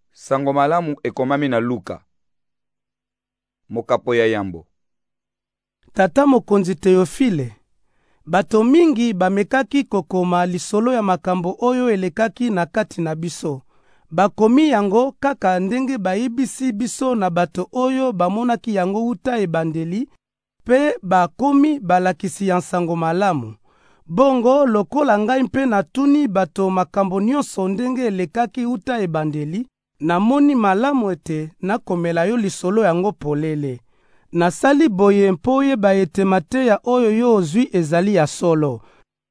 Sango malamu ekomami na Luka. Mokapo ya yambo. Tata mokonzi Teofile, bato mingi bamekaki kokoma lisolo ya makambo oyo elekaki na kati na biso. Bakomi yango kaka ndenge bayebisi biso na bato oyo bamonaki yango uta ebandeli, pe bakomi balakisi ya nsango malamu. Bongo lokola ngai mpe natuni bato makambo nyonso ndenge elekaki uta ebandeli, namoni malamu ete nakomela yo lisolo yango polele. Nasali boye mpo oyeba ete mateya oyo yo ozwi ezali ya solo.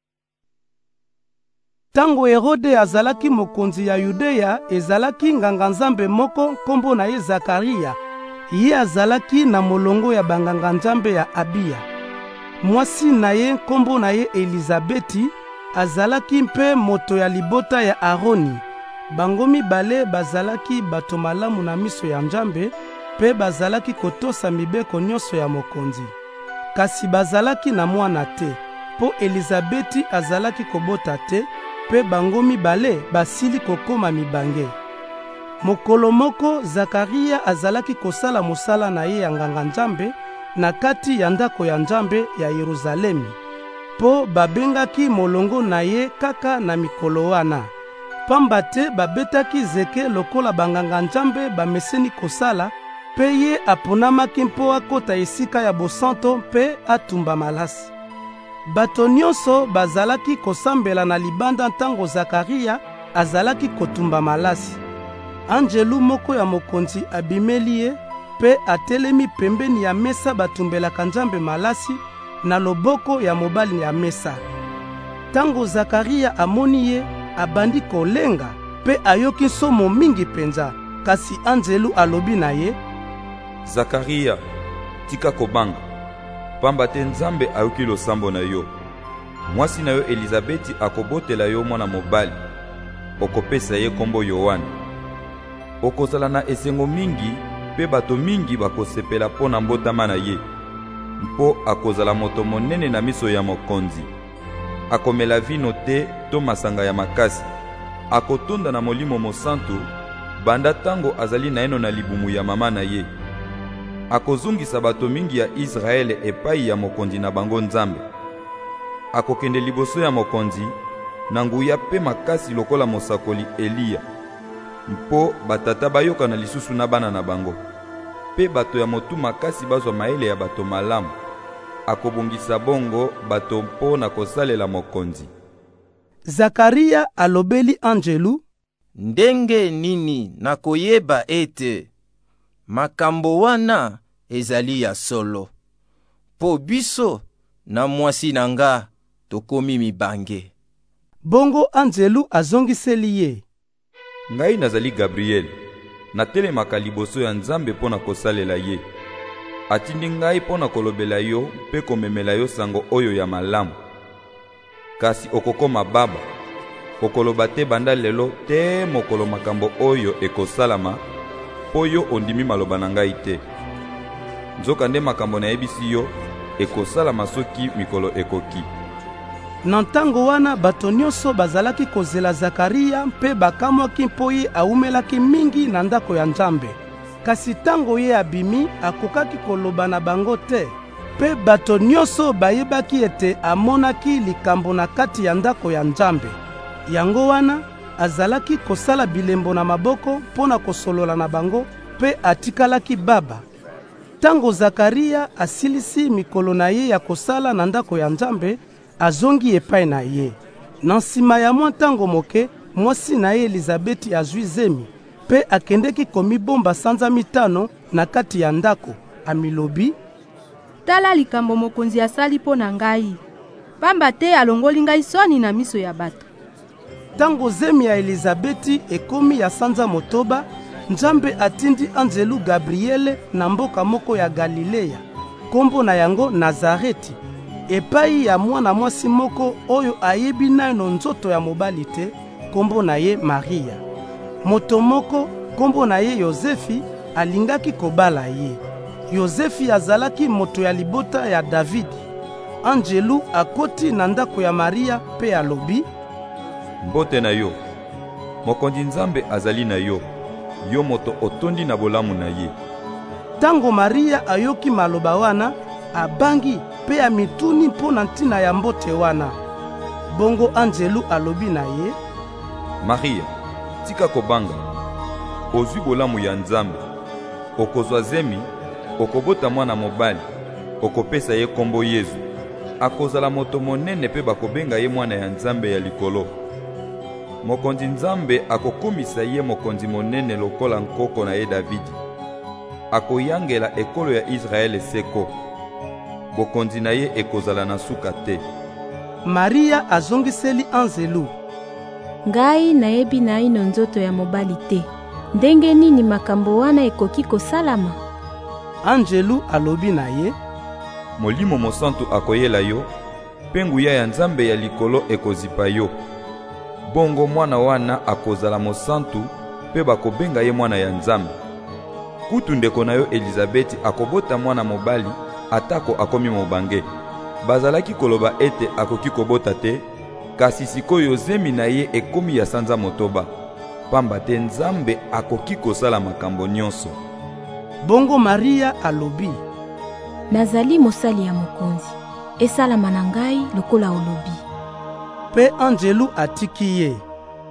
Tango Herode azalaki mokonzi ya Yudeya, ezalaki nganga-nzambe moko kombo na ye Zakaria. Ye azalaki na molongo ya banganga-nzambe ya Abiya. Mwasi na ye kombo na ye Elizabeti azalaki mpe moto ya libota ya Aroni. Bango mibale bazalaki bato malamu na miso ya Nzambe, pe bazalaki kotosa mibeko nyonso ya mokonzi. Kasi bazalaki na mwana te, po Elizabeti azalaki kobota te, pe bango mibale basili kokoma mibange. Mokolo moko Zakaria azalaki kosala mosala na ye ya nganga-nzambe na kati ya ndako ya Nzambe ya Yerusalemi, po babengaki molongo na ye kaka na mikolo wana. Pamba te babetaki zeke lokola banganga-nzambe bameseni kosala, pe ye aponamaki mpo akota esika ya bosanto mpe atumba malasi. Bato nyonso bazalaki kosambela na libanda ntango Zakaria azalaki kotumba malasi. Anjelu moko ya mokonzi abimeli ye, pe atelemi pembeni ya mesa batumbelaka Nzambe malasi na loboko ya mobali ya mesa. Tango Zakaria amoni ye, abandi kolenga, pe ayoki nsomo mingi penza. Kasi Anjelu alobi na ye, Zakaria, tika kobanga, pamba te Nzambe ayoki losambo na yo. Mwasi na yo Elizabeti akobotela yo mwana mobali, okopesa ye kombo Yohane. Okozala na esengo mingi, pe bato mingi bakosepela mpo na mbotama na ye, mpo akozala moto monene na miso ya mokonzi. Akomela vino te to masanga ya makasi. Akotonda na Molimo Mosantu banda tango azali na eno na libumu ya mama na ye. Akozungisa bato mingi ya Israele epai ya mokonzi na bango Nzambe. Akokende liboso ya mokonzi na nguya pe makasi lokola mosakoli Eliya, mpo batata bayoka na lisusu na bana na bango. Pe bato ya motu makasi bazwa maele ya bato malamu. Akobongisa bongo bato mpo na kosalela mokonzi. Zakaria alobeli Anjelu, ndenge nini nakoyeba ete makambo wana ezali ya solo, po biso na mwasi na nga tokomi mibange. Bongo Anjelu azongiseli ye, ngai nazali Gabriel, natelemaka liboso ya Nzambe mpo na kosalela ye. Atindi ngai mpo na kolobela yo mpe komemela yo sango oyo ya malamu. Kasi okokoma baba, okoloba te banda lelo te mokolo makambo oyo ekosalama, po yo ondimi maloba na ngai te. Nzoka nde makambo nayebisi yo ekosalama soki mikolo ekoki. Na ntango wana bato nyonso bazalaki kozela Zakaria mpe bakamwaki mpo ye aumelaki mingi na ndako ya Nzambe. Kasi tango ye abimi akokaki koloba na bango te, pe bato nyonso bayebaki ete amonaki likambo na kati ya ndako ya Nzambe. Yango wana azalaki kosala bilembo na maboko mpo na kosolola na bango, pe atikalaki baba. Tango Zakaria asilisi mikolo na ye ya kosala na ndako ya Nzambe, azongi epai na ye. Na nsima ya mwa ntango moke, mwasi na ye Elizabeti azwi zemi, pe akendeki komibomba sanza mitano na kati ya ndako. Amilobi, tala likambo mokonzi asali mpo na ngai, pamba te alongoli ngai soni na miso ya bato. Tango zemi ya Elizabeti ekomi ya sanza motoba, Nzambe atindi Anjelu Gabriele na mboka moko ya Galileya, kombo na yango Nazareti, epai ya mwana mwasi moko oyo ayebi naino nzoto ya mobali te, kombo na ye Maria. Moto moko kombo na ye Yozefi alingaki kobala ye. Yozefi azalaki moto ya libota ya Davidi. Anjelu akoti na ndako ya Maria pe alobi, mbote na yo, mokonzi Nzambe azali na yo, yo moto otondi na bolamu na ye. Tango Maria ayoki maloba wana, abangi pe amituni mpo na ntina ya mbote wana. Bongo anjelu alobi na ye: Maria, tika kobanga, ozwi bolamu ya Nzambe. Okozwa zemi, okobota mwana mobali, okopesa ye kombo Yezu. Akozala moto monene pe bakobenga ye mwana ya Nzambe ya likolo. Mokonzi Nzambe akokomisa ye mokonzi monene lokola nkoko na ye Davidi. Akoyangela ekolo ya Israele seko. Bokonzi na ye ekozala na suka te. Maria azongiseli anjelu: Ngai nayebi naino nzoto ya mobali te. Ndenge nini makambo wana ekoki kosalama? Anjelu alobi na ye: Molimo Mosantu akoyela yo, pe nguya ya Nzambe ya likolo ekozipa yo. Bongo mwana wana akozala mosantu, pe bakobenga ye mwana ya Nzambe. Kutu ndeko na yo Elizabeti akobota mwana mobali, atako akomi mobange. Bazalaki koloba ete akoki kobota te, kasi sikoyo zemi na ye ekomi ya sanza motoba. Pamba te Nzambe akoki kosala makambo nyonso. Bongo Maria alobi: Nazali mosali ya mokonzi. Esalama na ngai lokola olobi. Pe anjelu atiki ye.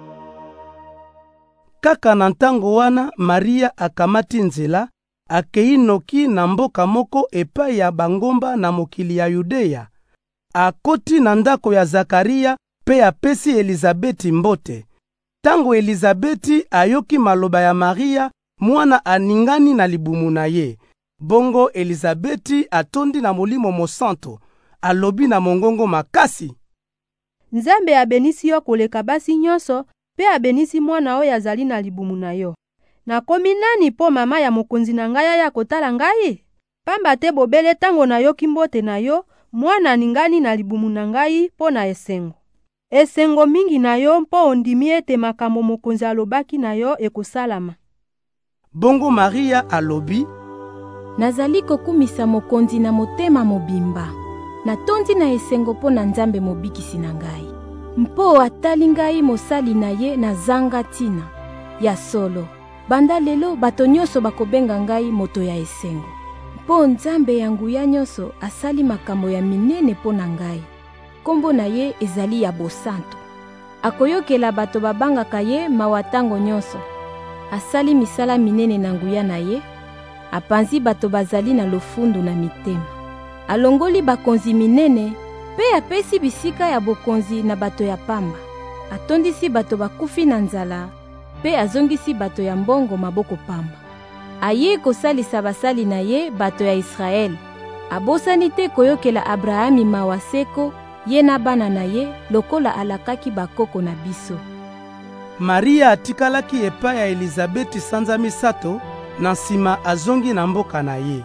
Kaka na ntango wana Maria akamati nzela, akei noki na mboka moko epai ya bangomba na mokili ya Yudeya. Akoti na ndako ya Zakaria pe apesi Elizabeti mbote. Tango Elizabeti ayoki maloba ya Maria, mwana aningani na libumu na ye. Bongo Elizabeti atondi na Molimo Mosantu, alobi na mongongo makasi: Nzambe abenisi yo koleka basi nyonso, pe abenisi mwana oyo azali na libumu na yo. Nakomi nani po mama ya mokonzi na ngai ya kotala ngai? Pamba te bobele tango nayoki mbote na yo, mwana aningani na libumu na ngai po na esengo. Esengo mingi na yo mpo ondimi ete makambo mokonzi alobaki na yo ekosalama. Bongo Maria alobi: Nazali kokumisa mokonzi na motema mobimba. Natondi na esengo po na Nzambe mobikisi na ngai. Mpo atali ngai mosali na ye na zanga tina. Ya solo, banda lelo bato nyonso bakobenga ngai moto ya esengo. Mpo Nzambe ya nguya nyonso asali makambo ya minene po na ngai. Kombo na ye ezali ya bosantu. Akoyokela bato babangaka ye mawatango nyonso. Asali misala minene na nguya na ye. Apanzi bato bazali na lofundu na mitema. Alongoli bakonzi minene, pe apesi bisika ya bokonzi na bato ya pamba. Atondisi bato bakufi na nzala, pe azongisi bato ya mbongo maboko pamba. Aye kosalisa basali na ye bato ya Israel. Abosani te koyokela Abrahami mawaseko, ye na bana na ye lokola alakaki bakoko na biso. Maria atikalaki epai ya Elizabeti sanza misato, na nsima azongi na mboka na ye.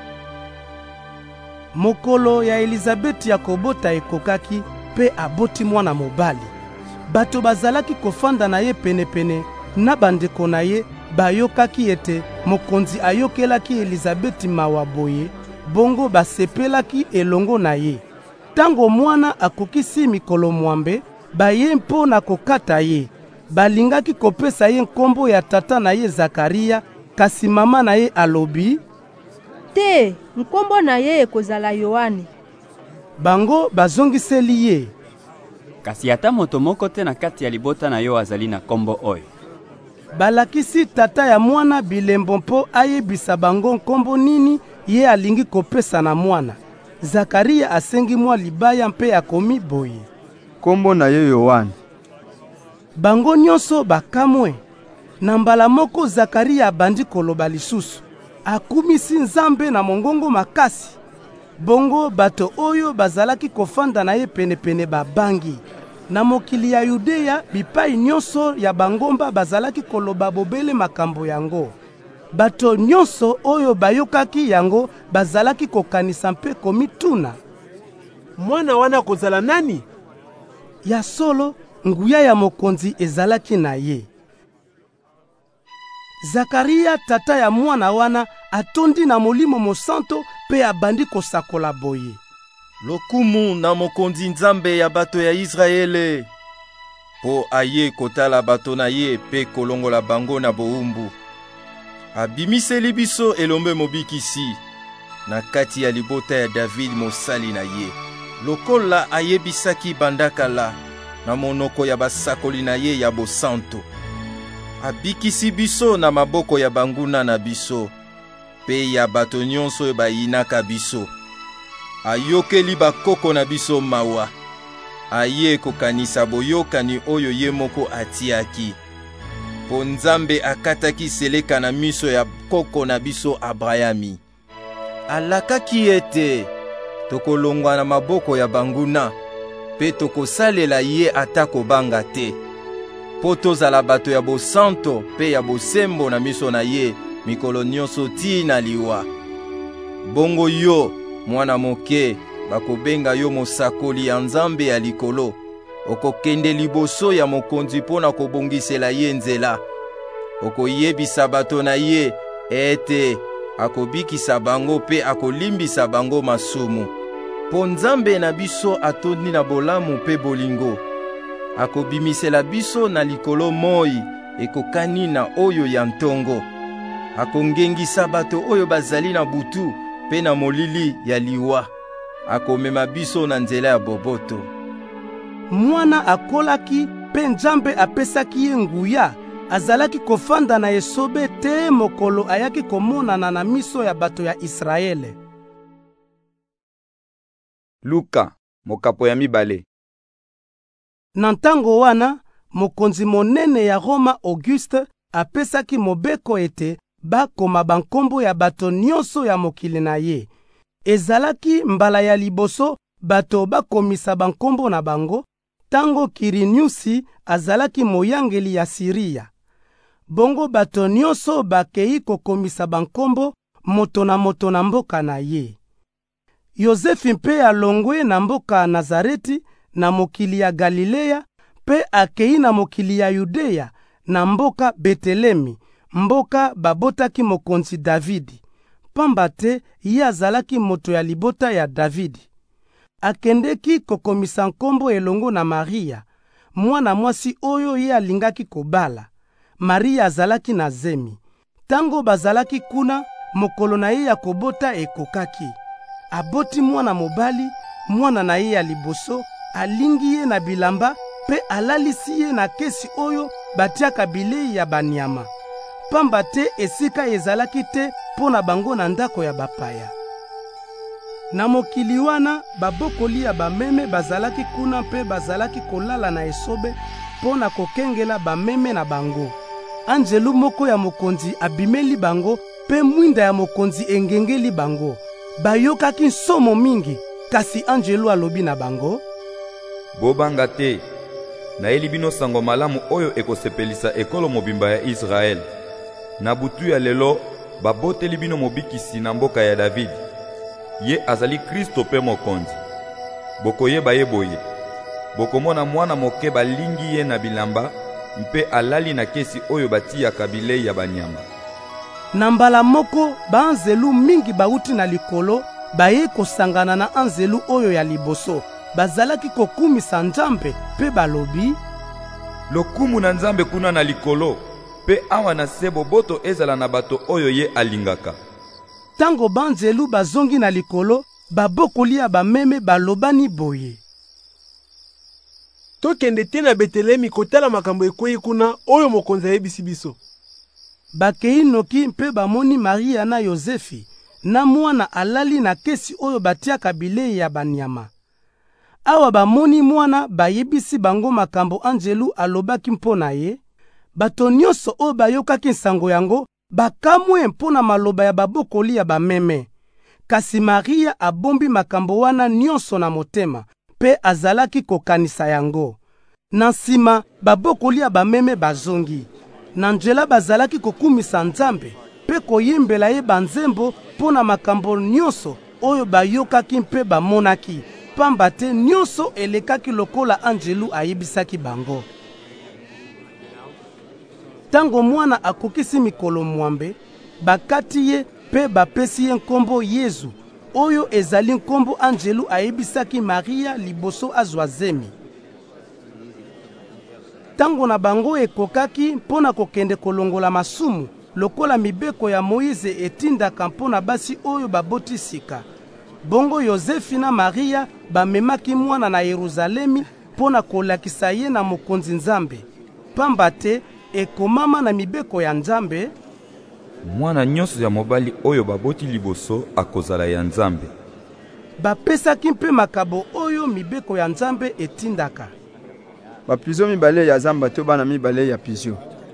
Mokolo ya Elizabeti ya kobota ekokaki, pe aboti mwana mobali. Bato bazalaki kofanda na ye penepene, na bandeko na ye bayokaki ete mokonzi ayokelaki Elizabeti mawa boye, bongo basepelaki elongo na ye. Tango mwana akokisi mikolo mwambe, baye mpo na kokata ye. Balingaki kopesa ye nkombo ya tata na ye Zakaria, kasi mama na ye alobi: Te, nkombo na ye ekozala Yohane. Bango bazongiseli ye: Kasi ata moto moko te na kati ya libota na yo azali na kombo oyo. Balakisi tata ya mwana bilembo mpo ayebisa bango nkombo nini ye alingi kopesa na mwana. Zakaria asengi mwa libaya mpe akomi boye: Kombo na ye Yohane. Bango nyonso bakamwe. Na mbala moko Zakaria abandi koloba lisusu. Akumisi Nzambe na mongongo makasi. Bongo bato oyo bazalaki kofanda na ye penepene babangi. Na mokili ya Yudeya bipai nyonso ya bangomba bazalaki koloba bobele makambo yango. Bato nyonso oyo bayokaki yango bazalaki kokanisa mpe komituna: Mwana wana kozala nani? Ya solo, nguya ya mokonzi ezalaki na ye. Zakaria tata ya mwana wana atondi na Molimo Mosantu pe abandi kosakola boye: Lokumu na mokonzi Nzambe ya bato ya Israele, po aye kotala bato na ye pe kolongola bango na boumbu. abimiseli biso elombe mobikisi na kati ya libota ya David mosali na ye, lokola ayebisaki bandakala na monoko ya basakoli na ye ya bosanto. Abikisi biso na maboko ya banguna na biso pe ya bato nyonso bayinaka biso. Ayokeli bakoko na biso mawa, aye kokanisa boyokani oyo ye moko atiaki. Po Nzambe akataki seleka na miso ya koko na biso Abrayami. Alakaki ete tokolongwa na maboko ya banguna pe tokosalela ye ata kobanga te, po tozala bato ya bosanto pe ya bosembo na miso na ye mikolo nyonso tina liwa. Bongo yo, mwana moke, bakobenga yo mosakoli ya Nzambe ya likolo, okokende liboso ya mokonzi pona kobongisela ye nzela. Okoyebisa bato na ye ete akobikisa bango pe akolimbisa bango masumu. Po Nzambe na biso atondi na bolamu pe bolingo, akobimisela biso na likolo moi ekokani na oyo ya ntongo. Akongengisa bato oyo bazali na butu pe na molili ya liwa. Akomema biso na nzela ya boboto. Mwana akolaki pe Nzambe apesaki ye nguya, azalaki kofanda na esobe te mokolo ayaki komonana na miso ya bato ya Israele. Luka, mokapo ya mibale. Na ntango wana, mokonzi monene ya Roma Auguste apesaki mobeko ete bakoma bankombo ya bato nyonso ya mokili na ye. Ezalaki mbala ya liboso bato bakomisa bankombo na bango, tango Kiriniusi azalaki moyangeli ya Siria. Bongo bato nyonso bakei kokomisa bankombo moto na mboka na ye. Yozefi mpe alongwe na mboka Nazareti na mokili ya Galilea, pe akei na mokili ya Yudea na mboka Betelemi, mboka babotaki mokonzi Davidi, pamba te ye azalaki moto ya libota ya Davidi. Akendeki kokomisa nkombo elongo na Maria, mwana mwasi oyo ye alingaki kobala. Maria azalaki na zemi. Tango bazalaki kuna, mokolo na ye ya kobota ekokaki. Aboti mwana mobali, mwana na ye ya liboso, alingi ye na bilamba, pe alalisi ye na kesi oyo batiaka bilei ya banyama. Pamba te esika ezalaki te pona bango na ndako ya bapaya. Na mokili wana, babokoli ya bameme bazalaki kuna pe bazalaki kolala na esobe pona kokengela bameme na bango. Anjelu moko ya mokonzi abimeli bango pe mwinda ya mokonzi engengeli bango. Bayokaki nsomo mingi, kasi anjelu alobi na bango: Bobanga te, nayeli bino sango malamu oyo ekosepelisa ekolo mobimba ya Israel. Na butu ya lelo, baboteli bino mobikisi na mboka ya David. Ye azali Kristo pe mokonzi. Bokoyeba ye boye. Bokomona mwana moke balingi ye na bilamba, mpe alali na kesi oyo batiaka bilei ya banyama. Na mbala moko, baanzelu mingi bauti na likolo, baye kosangana na anzelu oyo ya liboso. Bazalaki kokumisa Nzambe pe balobi: Lokumu na Nzambe kuna na likolo, pe awa na se boboto ezala na bato oyo ye alingaka. Tango banzelu bazongi na likolo, babokoli ya bameme balobani boye: Tokende te na Betelemi kotala makambo ekweyi kuna oyo mokonzi ayebisi biso. Bakei noki mpe bamoni Maria na Yozefi na mwana alali na kesi oyo batiaka bilei ya banyama. Awa bamoni mwana bayebisi bango makambo anjelu alobaki mpona ye. Bato nyonso oyo bayokaki nsango yango bakamwe mpona maloba ya babokoli ya bameme. Kasi Maria abombi makambo wana nyonso na motema, pe azalaki kokanisa yango. Na nsima, babokoli ya bameme bazongi. Na nzela bazalaki kokumisa Nzambe, pe koyembela ye banzembo mpona makambo nyonso oyo bayokaki mpe bamonaki, pamba te nyonso elekaki lokola anjelu ayebisaki bango. Tango mwana akokisi mikolo mwambe, bakati ye pe bapesi ye nkombo Yezu, oyo ezali nkombo anjelu ayebisaki Maria liboso azwa zemi. Tango na bango ekokaki mpona kokende kolongola masumu, lokola mibeko ya Moïse etindaka mpo na basi oyo baboti sika. Bongo Yozefi na Maria bamemaki mwana na Yeruzalemi mpo na kolakisa ye na mokonzi Nzambe. Pamba te ekomama na mibeko ya Nzambe, mwana nyonso ya mobali oyo baboti liboso akozala ya Nzambe. Bapesaki mpe makabo oyo mibeko ya Nzambe etindaka. Bapizio mibale ya zamba to bana mibale ya pizio.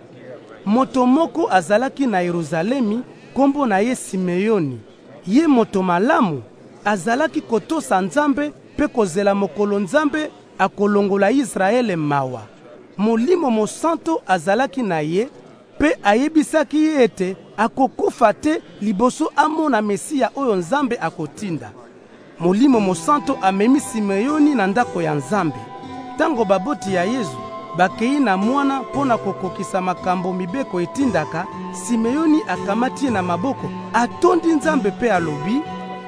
Moto moko azalaki na Yeruzalemi, kombo na ye Simeoni. Ye moto malamu, azalaki kotosa Nzambe pe kozela mokolo Nzambe akolongola Israele mawa. Molimo Mosanto azalaki na ye, pe ayebisaki ye ete akokufa te liboso amona Mesia oyo Nzambe akotinda. Molimo Mosanto amemi Simeoni na ndako ya Nzambe. Tango baboti ya Yesu bakei na mwana pona kokokisa makambo mibeko etindaka, Simeoni akamati na maboko, atondi Nzambe pe alobi: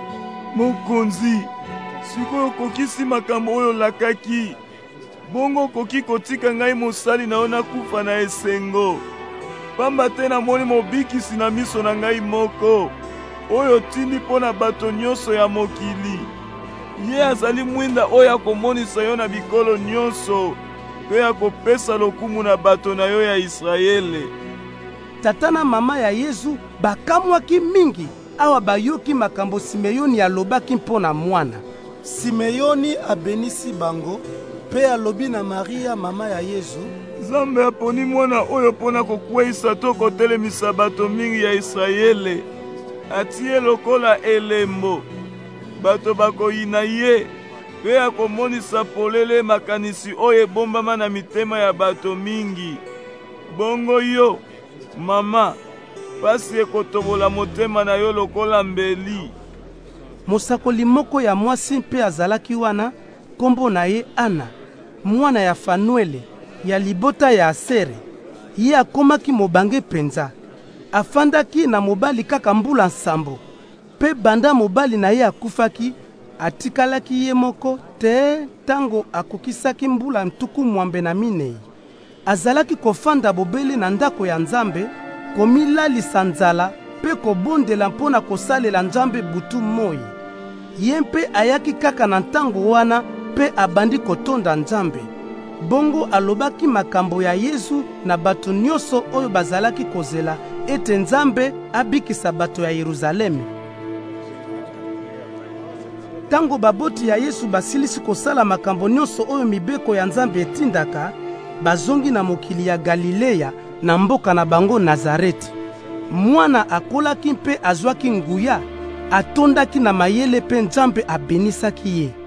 Mokonzi, sikoyo kokisi makambo oyo lakaki, bongo koki kotika ngai mosali na yo nakufa na esengo. Pamba te namoni mobikisi na miso na ngai moko, oyo tindi mpo na bato nyonso ya mokili. Ye azali mwinda oyo akomonisa yo na bikolo nyonso, pe akopesa lokumu na bato na yo ya Israele. Tata na mama ya Yesu bakamwaki mingi awa bayoki makambo Simeoni alobaki mpo na mwana. Simeoni abenisi bango pe alobi na Maria mama ya Yesu: Nzambe aponi mwana oyo pona kokweyisa to kotelemisa bato mingi ya Israele. Atie lokola elembo, bato bakoyina ye, pe akomonisa polele makanisi oyo ebombama na mitema ya bato mingi. Bongo yo, mama, pasi ekotobola motema na yo lokola mbeli. Mosakoli moko ya mwasi mpe azalaki wana, kombo na ye Ana, mwana ya Fanuele, ya libota ya Asere. Ye akomaki mobange penza. Afandaki na mobali kaka mbula nsambo. Pe banda mobali na ye akufaki, atikalaki ye moko te tango akokisaki mbula ntuku mwambe na minei. Azalaki kofanda bobele na ndako ya Nzambe, komilalisa nzala pe kobondela mpona kosalela Nzambe butu moi. Ye mpe ayaki kaka na ntango wana pe abandi kotonda Nzambe. Bongo alobaki makambo ya Yesu na bato nyonso oyo bazalaki kozela ete Nzambe abikisa bato ya Yeruzalemi. Tango baboti ya Yesu basilisi kosala makambo nyonso oyo mibeko ya Nzambe etindaka, bazongi na mokili ya Galilea na mboka na bango Nazareti. Mwana akolaki mpe azwaki nguya, atondaki na mayele pe Nzambe abenisaki ye.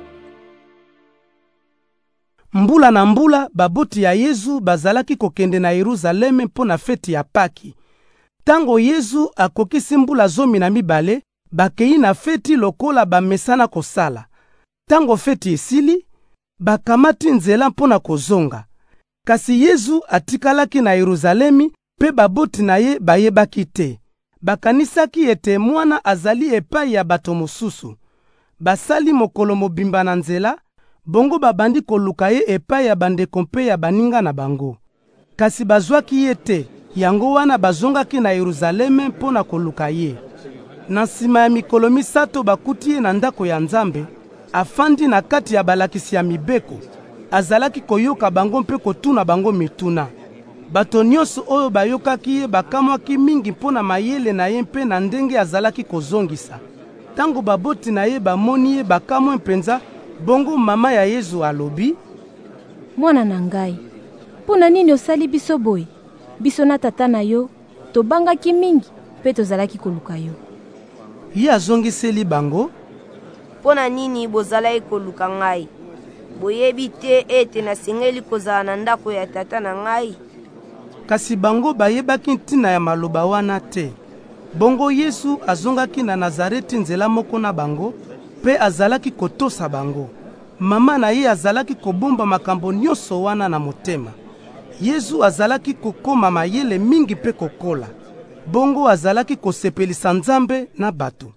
Mbula na mbula baboti ya Yesu bazalaki kokende na Yeruzaleme mpo na feti ya Paki. Tango Yesu akokisi mbula 12, bakei na feti lokola bamesana kosala. Tango feti esili, bakamati nzela mpo na kozonga. Kasi Yesu atikalaki na Yeruzalemi pe baboti na ye bayebaki te. Bakanisaki ete mwana azali epai ya bato mosusu. Basali mokolo mobimba na nzela, bongo babandi koluka ye epai ya bandeko mpe ya baninga na bango. Kasi bazwaki ye te, yango wana bazongaki na Yeruzaleme mpo na koluka ye. Na nsima ya mikolo 3 bakuti ye na ndako ya Nzambe, afandi na kati ya balakisi ya mibeko. Azalaki koyoka bango mpe kotuna bango mituna. Bato nyonso oyo bayokaki ye bakamwaki mingi mpo na mayele na ye mpe na ndenge azalaki kozongisa. Tango baboti na ye bamoni ye bakamwe mpenza, bongo mama ya Yesu alobi: Mwana na ngai, mpona nini osali biso boye? Biso na tata na yo tobangaki mingi mpe tozalaki koluka yo. Ye azongiseli bango: Mpona nini bozalaki koluka ngai? Boyebi te ete nasengeli kozala na ndako ya tata na ngai? Kasi bango bayebaki ntina ya maloba wana te. Bongo Yesu azongaki na Nazareti nzela moko na bango, pe azalaki kotosa bango. Mama na ye azalaki kobomba makambo nyonso wana na motema. Yesu azalaki kokoma mayele mingi pe kokola. Bongo azalaki kosepelisa Nzambe na bato.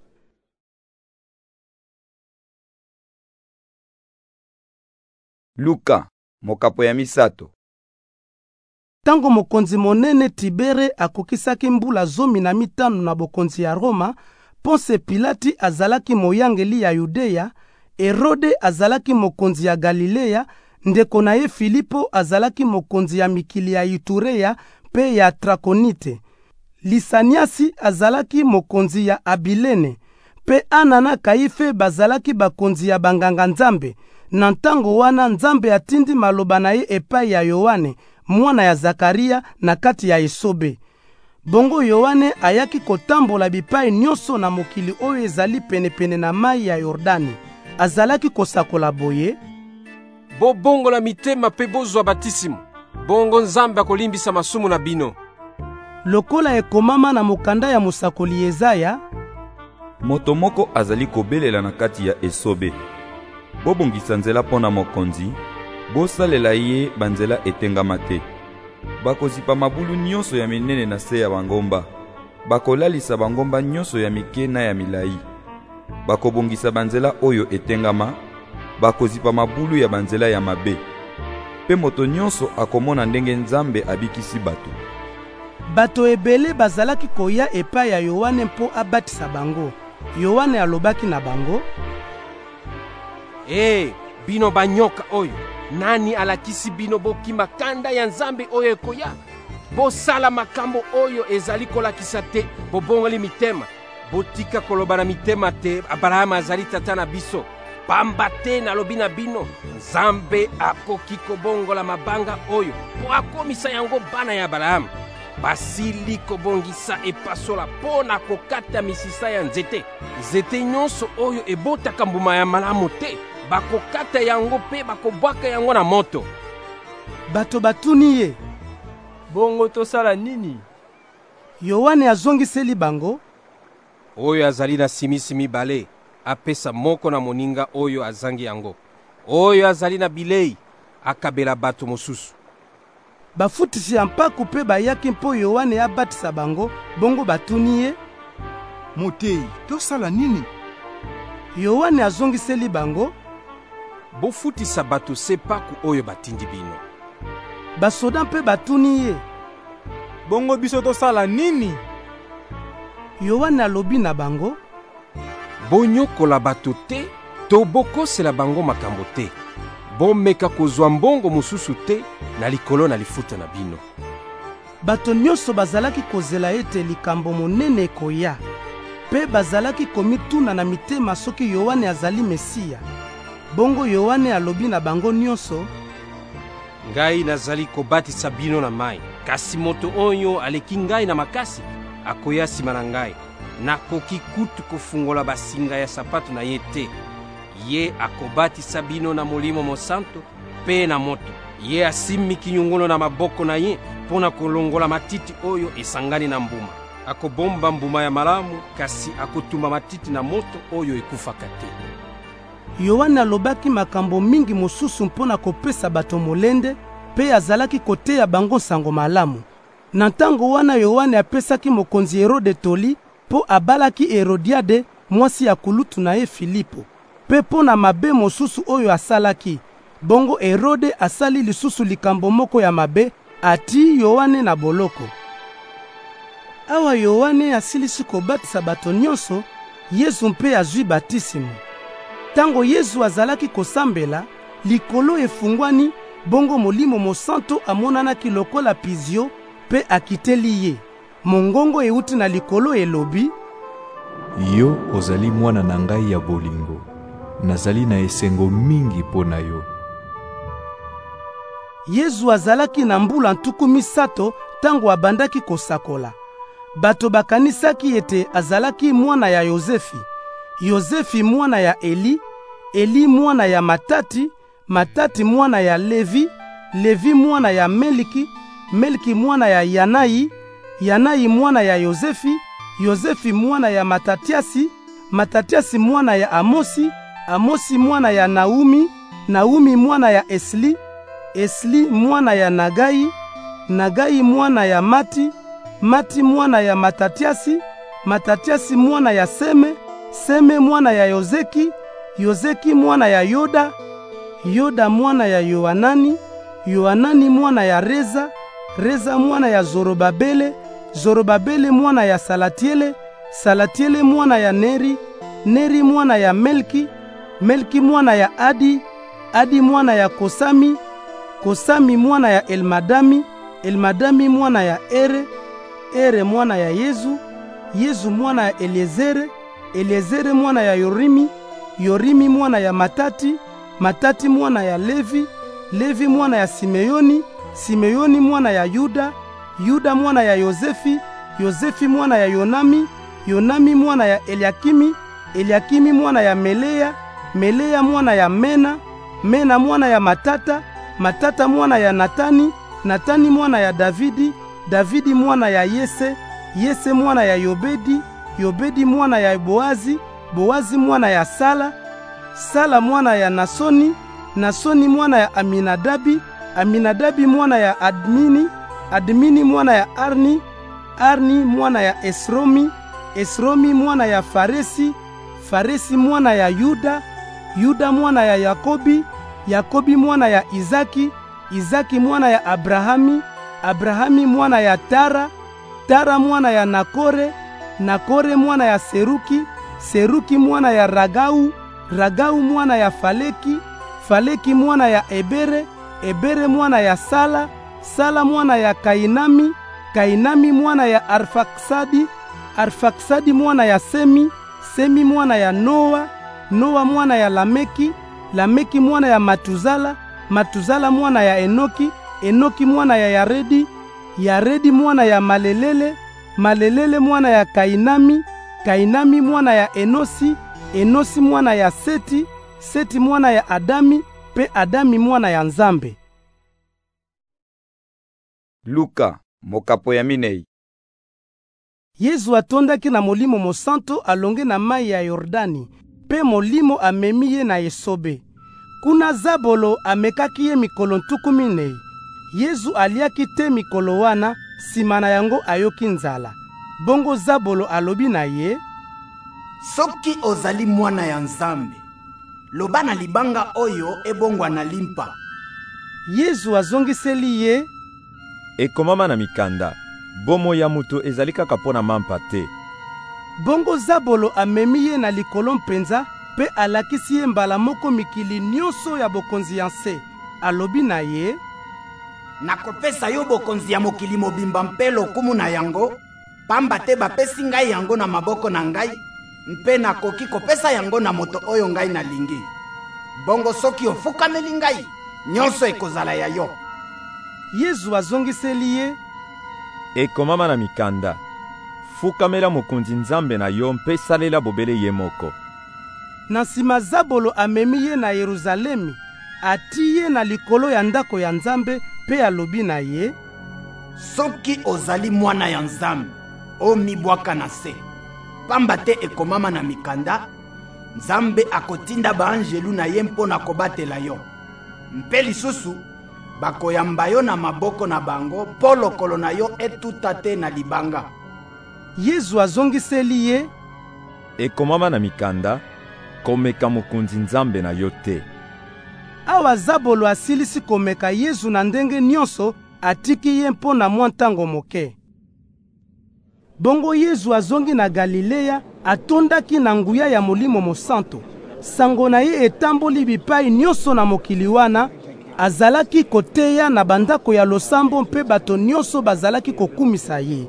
Luka, mokapo ya 3. Tango mokonzi monene Tibere akokisaki mbula 15 na bokonzi ya Roma, Ponse Pilati azalaki moyangeli ya Yudeya, Herode azalaki mokonzi ya Galilea, ndeko na ye Filipo azalaki mokonzi ya mikili ya Iturea pe ya Trakonite. Lisaniasi azalaki mokonzi ya Abilene, pe Ana na Kaife bazalaki bakonzi ya banganga Nzambe. Na ntango wana Nzambe atindi maloba na ye epai ya Yohane, mwana ya Zakaria na kati ya Esobe. Bongo Yohane ayaki kotambola bipai nyonso na mokili oyo ezali penepene na mai ya Yordani. Azalaki kosakola boye: bobongola mitema pe bozwa batisimu, bongo Nzambe akolimbisa masumu na bino. Lokola ekomama na mokanda ya mosakoli Yezaya: moto moko azali kobelela na kati ya Esobe. Bobongisa nzela pona mokonzi, bosalela ye banzela etengama te. Bakozipa mabulu nyonso ya minene na se ya bangomba. Bakolalisa bangomba nyonso ya mike na ya milai. Bakobongisa banzela oyo etengama, bakozipa mabulu ya banzela ya mabe. Pe moto nyonso akomona ndenge Nzambe abikisi bato. Bato ebele bazalaki koya epai ya Yohane mpo abatisa bango. Yohane alobaki na bango: bino banyoka oyo, nani alakisi bino bokima kanda ya Nzambe oyo ekoya? Bosala makambo oyo ezali kolakisa te, bobongoli mitema. Botika koloba na mitema te, Abraham azali tata na biso. Pamba te nalobi na bino, Nzambe akoki kobongola mabanga oyo po akomisa yango bana ya Abraham. Basili kobongisa epasola po na kokata misisa ya nzete. Nzete nyonso oyo ebotaka mbuma ya malamu te, bakokata yango pe bakobwaka yango na moto. Bato batuni ye: bongo tosala nini? Yohane azongiseli bango: oyo azali na simisi mibale, apesa moko na moninga oyo azangi yango. Oyo azali na bilei, akabela bato mosusu. Bafutisi ya mpaku pe bayaki mpo Yohane abatisa bango, bongo batuni ye: motei, tosala nini? Yohane azongiseli bango: bofutisa bato se paku oyo batindi bino. Basoda mpe batuni ye: bongo biso tosala nini? Yohane alobi na bango: bonyokola bato te, to bokosela bango makambo te. Bomeka kozwa mbongo mosusu te na likolo na lifuta na bino. Bato nyonso bazalaki kozela ete likambo monene koya, pe bazalaki komituna na mitema soki Yohane azali Mesia. Bongo Yohane alobi na bango nyonso: ngai nazali kobatisa bino na mai, kasi moto oyo aleki ngai na makasi akoya sima na ngai. Nakoki kutu kofungola basinga ya sapato na ye te. Ye akobatisa bino na Molimo Mosanto pe na moto. Ye asimi kinyungulo na maboko na ye pona kolongola matiti oyo esangani na mbuma. Akobomba mbuma ya malamu, kasi akotuma matiti na moto oyo ekufaka te. Yohane alobaki makambo mingi mosusu mpona kopesa bato molende, pe azalaki koteya bango sango malamu. Na ntango wana Yohane apesaki mokonzi Herode toli po abalaki Herodiade, mwasi ya kulutu na ye Filipo. Pe pona mabe mosusu oyo asalaki, bongo Herode asali lisusu likambo moko ya mabe, ati Yohane na boloko. Awa Yohane asilisi kobatisa bato nyonso, Yesu mpe azwi batisimu. Tango Yesu azalaki kosambela, likolo efungwani, bongo Molimo Mosanto amonanaki lokola pizio, pe akiteli ye. Mongongo euti na likolo elobi: yo ozali mwana na ngai ya bolingo, nazali na esengo mingi po na yo. Yesu azalaki na mbula 30 tango abandaki kosakola. Bato bakanisaki ete azalaki mwana ya Yozefi, Yozefi mwana ya Eli, Eli mwana ya Matati, Matati mwana ya Levi, Levi mwana ya Meliki, Meliki mwana ya Yanai, Yanai mwana ya Yozefi, Yozefi mwana ya Matatiasi, Matatiasi mwana ya Amosi, Amosi mwana ya Naumi, Naumi mwana ya Esli, Esli mwana ya Nagai, Nagai mwana ya Mati, Mati mwana ya Matatiasi, Matatiasi mwana ya Seme, Seme mwana ya Yozeki, Yozeki mwana ya Yoda, Yoda mwana ya Yoanani, Yoanani mwana ya Reza, Reza mwana ya Zorobabele, Zorobabele mwana ya Salatiele, Salatiele mwana ya Neri, Neri mwana ya Melki, Melki mwana ya Adi, Adi mwana ya Kosami, Kosami mwana ya Elmadami, Elmadami mwana ya Ere, Ere mwana ya Yezu, Yezu mwana ya Eliezere, Eliezere mwana ya Yorimi, Yorimi mwana ya Matati, Matati mwana ya Levi, Levi mwana ya Simeoni, Simeoni mwana ya Yuda, Yuda mwana ya Yozefi, Yozefi mwana ya Yonami, Yonami mwana ya Eliakimi, Eliakimi mwana ya Melea, Melea mwana ya Mena, Mena mwana ya Matata, Matata mwana ya Natani, Natani mwana ya Davidi, Davidi mwana ya Yese, Yese mwana ya Yobedi, Yobedi mwana ya Boazi, Boazi mwana ya Sala, Sala mwana ya Nasoni, Nasoni mwana ya Aminadabi, Aminadabi mwana ya Admini, Admini mwana ya Arni, Arni mwana ya Esromi, Esromi mwana ya Faresi, Faresi mwana ya Yuda, Yuda mwana ya Yakobi, Yakobi mwana ya Izaki, Izaki mwana ya Abrahami, Abrahami mwana ya Tara, Tara mwana ya Nakore, Nakore mwana ya Seruki, Seruki mwana ya Ragau, Ragau mwana ya Faleki, Faleki mwana ya Ebere, Ebere mwana ya Sala, Sala mwana ya Kainami, Kainami mwana ya Arfaksadi, Arfaksadi mwana ya Semi, Semi mwana ya Noa, Noa mwana ya Lameki, Lameki mwana ya Matuzala, Matuzala mwana ya Enoki, Enoki mwana ya Yaredi, Yaredi mwana ya Malelele, Malelele mwana ya Kainami, Kainami mwana ya Enosi, Enosi mwana ya Seti, Seti mwana ya Adami, pe Adami mwana ya Nzambe. Luka, mokapo ya minei. Yezu atondaki na molimo mosanto alonge na mai ya Yordani, pe molimo amemi ye na esobe. Kuna Zabolo amekaki ye mikolo ntuku minei. Yezu aliaki te mikolo wana, sima na yango ayoki nzala. Bongo Zabolo alobi na ye, soki ozali mwana ya Nzambe, loba na libanga oyo ebongwa na limpa. Yezu azongiseli ye, ekomama na mikanda, bomo ya mutu ezali kaka mpo na mampa te. Bongo Zabolo amemi ye na likolo mpenza, pe alakisi ye mbala moko mikili nyonso ya bokonzi ya nse. Alobi na ye, nakopesa yo bokonzi ya mokili mobimba mpe lokumu na yango, pamba te bapesi ngai yango na maboko na ngai, mpe nakoki kopesa yango na moto oyo ngai nalingi. Bongo soki ofukameli ngai, nyonso ekozala ya yo. Yezu azongiseli ye, ekomama na mikanda, fukamela mokonzi Nzambe na yo mpe salela bobele ye moko. Na nsima Zabolo amemi ye na Yeruzalemi, ati ye na likolo ya ndako ya Nzambe, pe alobi na ye, soki ozali mwana ya Nzambe, omibwaka na se. Pamba te ekomama na mikanda, Nzambe akotinda baanjelu na ye mpo na kobatela yo. Mpe lisusu, bakoyamba yo na maboko na bango, mpo lokolo na yo etuta te na libanga. Yezu azongiseli ye, ekomama na mikanda, komeka mokonzi Nzambe na yo te. Awa Zabolo asilisi komeka Yezu na ndenge nyonso, atiki ye mpo na mwa ntango moke. Bongo Yezu azongi na Galilea, atondaki na nguya ya molimo mosanto. Sango na ye etamboli bipai nyonso na mokili wana, azalaki koteya na bandako ya losambo mpe bato nyonso bazalaki kokumisa ye.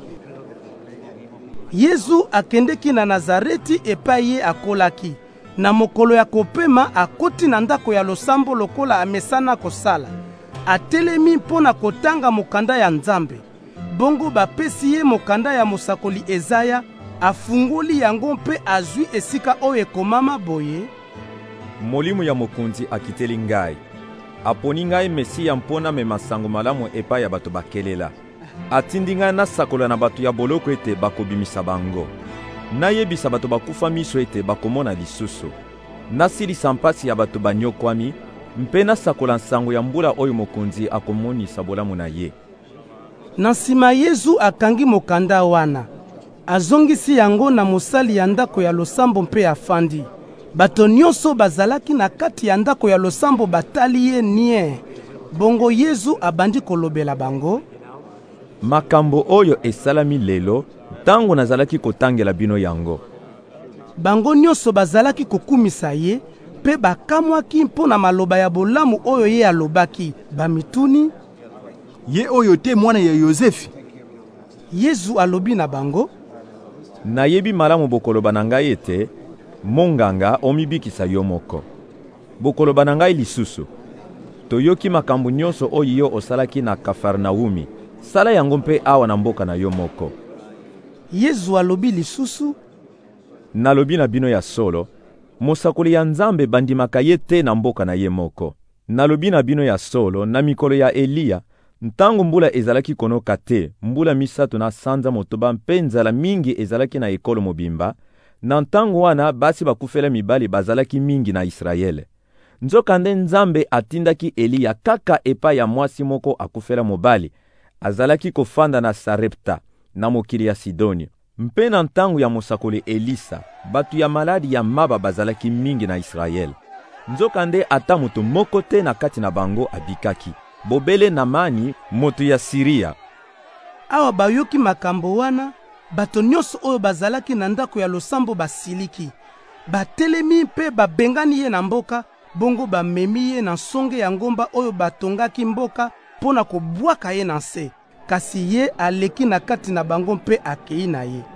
Yezu akendeki na Nazareti epai ye akolaki. Na mokolo ya kopema akoti na ndako ya losambo lokola amesana kosala. Atelemi mpo na kotanga mokanda ya Nzambe. Bongo bapesi ye mokanda ya mosakoli Ezaya, afungoli yango mpe azwi esika oyo ekomama boye, molimo ya mokonzi akiteli ngai, aponi ngai Mesiya mpona mema sango malamu epai ya bato bakelela. Atindi ngai nasakola na bato ya boloko ete bakobimisa bango, nayebisa bato bakufa miso ete bakomona lisusu, nasilisa mpasi ya bato banyokwami, mpe nasakola nsango ya mbula oyo mokonzi akomonisa bolamu na ye. Na nsima Yezu akangi mokanda wana, azongisi yango na mosali ya ndako ya losambo mpe afandi. Bato nyonso bazalaki na kati ya ndako ya losambo batali ye nie. Bongo Yezu abandi kolobela bango, makambo oyo esalami lelo ntango nazalaki kotangela bino yango. Bango nyonso bazalaki kokumisa ye, pe bakamwaki mpo na maloba ya bolamu oyo ye alobaki. Bamituni, ye oyo te mwana ya Yozefi? Yesu alobi na bango, nayebi malamu bokoloba na ngai ete monganga omibikisa yo moko. Bokoloba na ngai lisusu, toyoki makambo nyonso oyo yo osalaki na Kafarnaumi, sala yango mpe awa na mboka na yo moko. Yesu alobi lisusu, nalobi na bino ya solo, mosakoli ya Nzambe bandimaka ye te na mboka na ye moko. Nalobi na bino ya solo, na mikolo ya Eliya, ntango mbula ezalaki konoka te, mbula 3 motoba mpe nzala mingi ezalaki na ekolo mobimba, na ntango wana basi bakufela mibali bazalaki mingi na Israele. Nzokande Nzambe atindaki Eliya kaka epai ya mwasi moko akufela mobali, azalaki kofanda na Sarepta, na mokili ya Sidoni. Mpe na ntango ya mosakoli Elisa, batu ya maladi ya maba bazalaki mingi na Israele. Nzokande ata moto moko te na kati na bango abikaki. Bobele Namani, moto ya Siria. Awa bayoki makambo wana, bato nyonso oyo bazalaki na ndako ya losambo basiliki. Batelemi mpe babengani ye na mboka, bongo bamemi ye na songe ya ngomba oyo batongaki mboka pona kobwaka ye na se. Kasi ye aleki na kati na bango mpe akei na ye.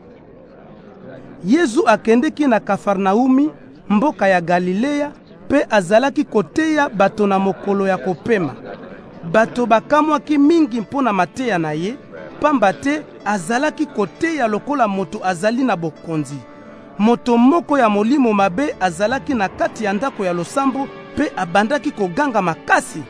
Yesu akendeki na Kafarnaumi, mboka ya Galilea, pe azalaki koteya bato na mokolo ya kopema. Bato bakamwaki mingi mpona mateya na ye, pamba te azalaki koteya lokola moto azali na bokonzi. Moto moko ya molimo mabe azalaki na kati ya ndako ya losambo, pe abandaki koganga makasi.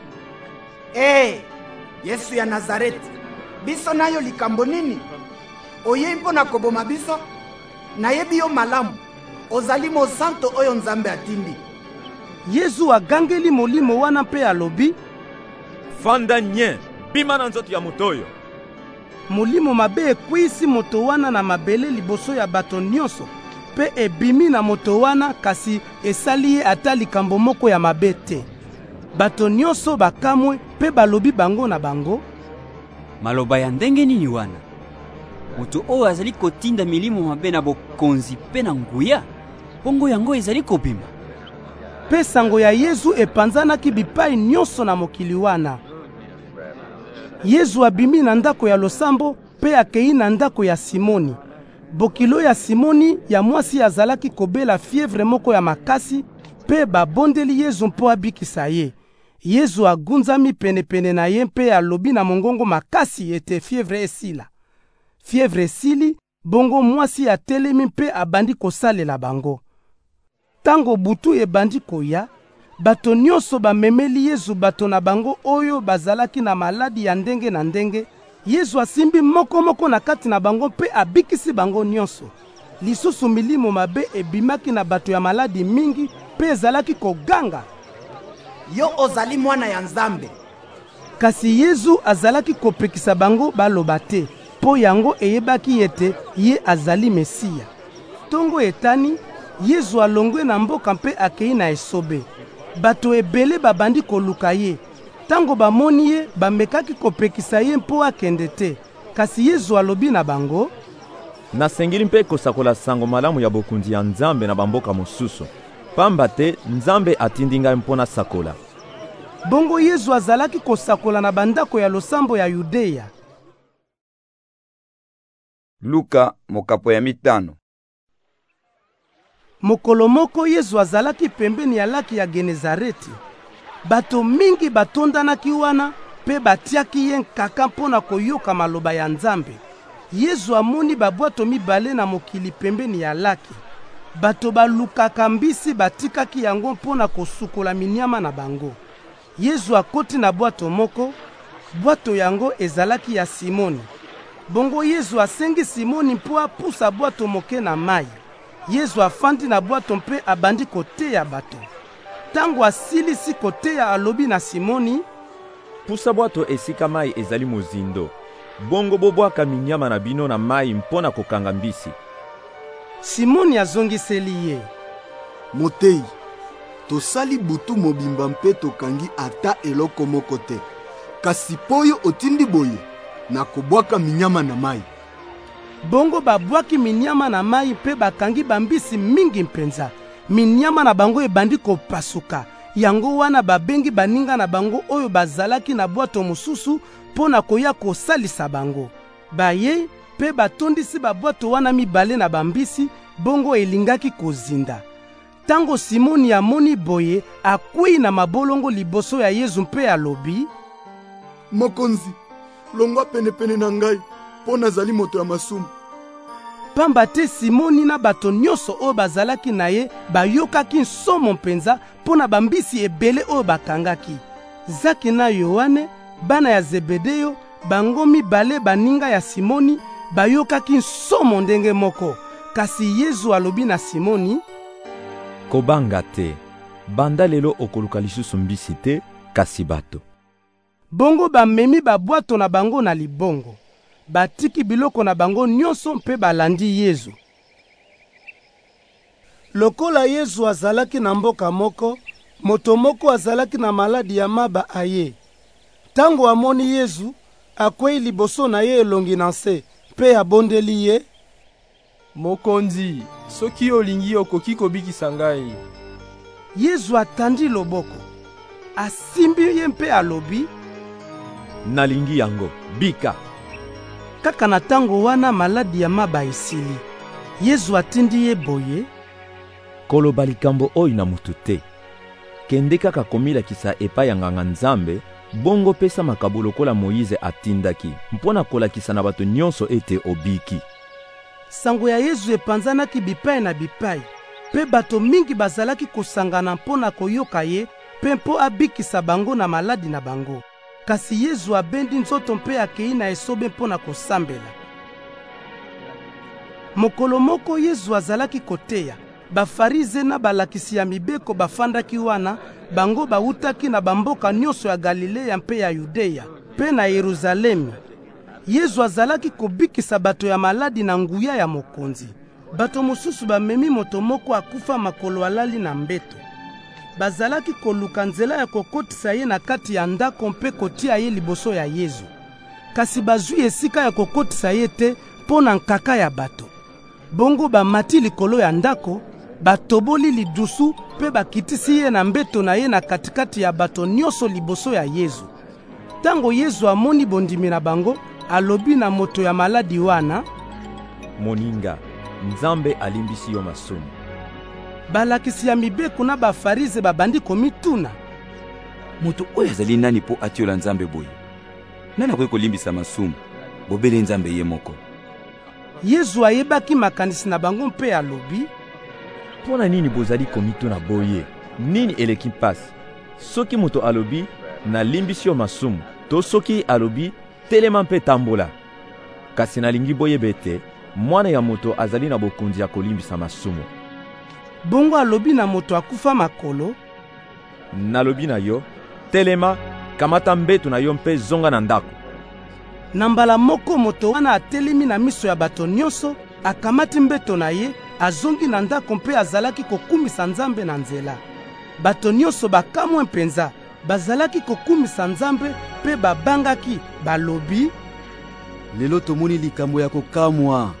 Yesu ya Nazareti, biso nayo likambo nini? Oyei mpona koboma biso? Nayebi yo malamu, ozali mosanto oyo Nzambe atindi. Yesu agangeli molimo wana mpe alobi, fanda nye, bima na nzoto ya moto oyo. Molimo mabe ekwisi moto wana na mabele liboso ya bato nyonso, pe ebimi na moto wana, kasi esali ye ata likambo moko ya mabe te. Bato nyonso bakamwe pe balobi bango na bango, maloba ya ndenge nini wana? Moto oyo azali kotinda milimo mabe na bokonzi pe na nguya, bongo yango ezali kobima. Pe sango ya Yesu epanzanaki bipai nyonso na mokili wana. Yesu abimi na ndako ya losambo pe akei na ndako ya Simoni. Bokilo ya Simoni ya mwasi azalaki kobela fievre moko ya makasi, pe babondeli Yesu mpo abikisa ye. Yesu agunzami pene na ye mpe alobi na mongongo makasi ete fievre esila. Fievre esili, bongo mwasi atelemi mpe abandi kosalela bango. Tango butu ebandi koya, bato nyonso bamemeli Yesu bato na bango oyo bazalaki na maladi ya ndenge na ndenge. Yesu asimbi moko na kati na bango mpe abikisi bango nyonso. Lisusu milimo mabe ebimaki na bato ya maladi mingi mpe ezalaki koganga, yo ozali mwana ya Nzambe. Kasi Yesu azalaki kopekisa bango baloba te, po yango eyebaki ete ye azali Mesiya. Tongo etani, Yesu alongwe na mboka mpe akei na esobe. Bato ebele babandi koluka ye. Tango bamoni ye, bamekaki kopekisa ye mpo akende te. Kasi Yesu alobi na bango, nasengeli mpe kosakola sango malamu ya bokundi ya Nzambe na bamboka mosusu, pamba te Nzambe atindi ngai mpona sakola. Bongo Yesu azalaki kosakola na bandako ya losambo ya Yudeya. Luka mokapo ya 5. Mokolo moko Yesu azalaki pembeni ya laki ya Genezareti. Bato mingi batondanaki wana, pe batiaki ye nkaka mpona koyoka maloba ya Nzambe. Yesu amoni babwato mibale na mokili pembeni ya laki. Bato balukaka mbisi batikaki yango mpona kosukola minyama na bango. Yesu akoti na bwato moko, bwato yango ezalaki ya Simoni. Bongo Yesu asengi Simoni mpo apusa bwato moke na mai. Yesu afandi na bwato mpe abandi koteya bato. Tango asilisi koteya alobi na Simoni, pusa bwato esika mai ezali mozindo, bongo bobwaka minyama na bino na mai mpona kokanga mbisi. Simoni azongiseli ye, Motei, tosali butu mobimba mpe tokangi ata eloko moko te. Kasi poyo otindi boye, na kobwaka minyama na mai. Bongo babwaki minyama na mai mpe bakangi bambisi mingi mpenza. Minyama na bango ebandi kopasuka. Yango wana babengi baninga na bango oyo bazalaki na bwato mosusu pona koya kosalisa bango. Baye mpe batondisi babwato wana mibale na bambisi, bongo elingaki kozinda. Tango Simoni amoni boye, akwei na mabolongo liboso ya Yesu mpe alobi: Mokonzi, longwa pene na ngai, po nazali moto ya masumu. Pamba te Simoni na bato nyonso oyo bazalaki na ye bayokaki nsomo mpenza mpona bambisi ebele oyo bakangaki. Zaki na Yohane, bana ya Zebedeyo, bango mibale baninga ya Simoni, bayokaki nsomo ndenge moko. Kasi Yesu alobi na Simoni: Kobanga te, banda lelo okoluka lisusu mbisi te, kasi bato. Bongo bamemi babwato na bango na libongo. Batiki biloko na bango nyonso mpe balandi Yesu. Lokola Yesu azalaki na mboka moko, moto moko azalaki na maladi ya maba aye. Tango amoni Yesu, akwei liboso na ye elongi na se, mpe abondeli ye: Mokonzi, soki olingi okoki kobikisa ngai. Yesu atandi loboko, asimbi ye mpe alobi: Nalingi yango, bika. Kaka na tango wana maladi ya maba esili. Yesu atindi ye boye: Koloba likambo oyo na mutu te. Kende kaka komilakisa epai ya nganga Nzambe, bongo pesa makabo lokola Moïse atindaki, mpona kolakisa na bato nyonso ete obiki. Sango ya Yesu epanzanaki bipai na bipai, pe bato mingi bazalaki kosangana mpona koyoka ye, pe mpo abikisa bango na maladi na bango. Kasi Yesu abendi nzoto mpe akei na esobe mpona kosambela. Mokolo moko Yesu azalaki koteya. Bafarize na balakisi ya mibeko bafandaki wana, bango bautaki na bamboka nyonso ya Galilea mpe ya Yudeya, mpe na Yerusalemi. Yesu azalaki kobikisa bato ya maladi na nguya ya mokonzi. Bato mosusu bamemi moto moko akufa makolo alali na mbeto. Bazalaki koluka nzela ya kokotisa ye na kati ya ndako mpe kotia ye liboso ya Yesu. Kasi bazwi esika ya kokotisa ye te mpona nkaka ya bato. Bongo bamati likolo ya ndako, batoboli lidusu mpe bakitisi ye na mbeto na ye na katikati ya bato nyonso liboso ya Yesu. Tango Yesu amoni bondimi na bango, alobi na moto ya maladi wana: Moninga, Nzambe alimbisi yo masumu. Balakisi ya mibeko na bafarize babandi komituna: Moto oyo azali nani po atiola Nzambe boye? Nani akoki kolimbisa masumu? Bobele Nzambe ye moko. Yesu ayebaki makanisi na bango mpe alobi: Pona nini bozali komituna boye? Nini eleki mpasi? Soki moto alobi na limbisi yo masumu, to soki alobi telema mpe tambola. Kasi nalingi boyebe te, mwana ya moto azali na bokonzi ya kolimbisa masumu. Bongo alobi na moto akufa makolo: Nalobi na yo, telema, kamata mbeto na yo mpe zonga na ndako. Na mbala moko moto wana atelemi na miso ya bato nyonso, akamati mbeto na ye, azongi na ndako mpe azalaki kokumisa Nzambe na nzela. Bato nyonso bakamwe mpenza, bazalaki kokumisa Nzambe mpe babangaki, balobi: Lelo tomoni likambo ya kokamwa.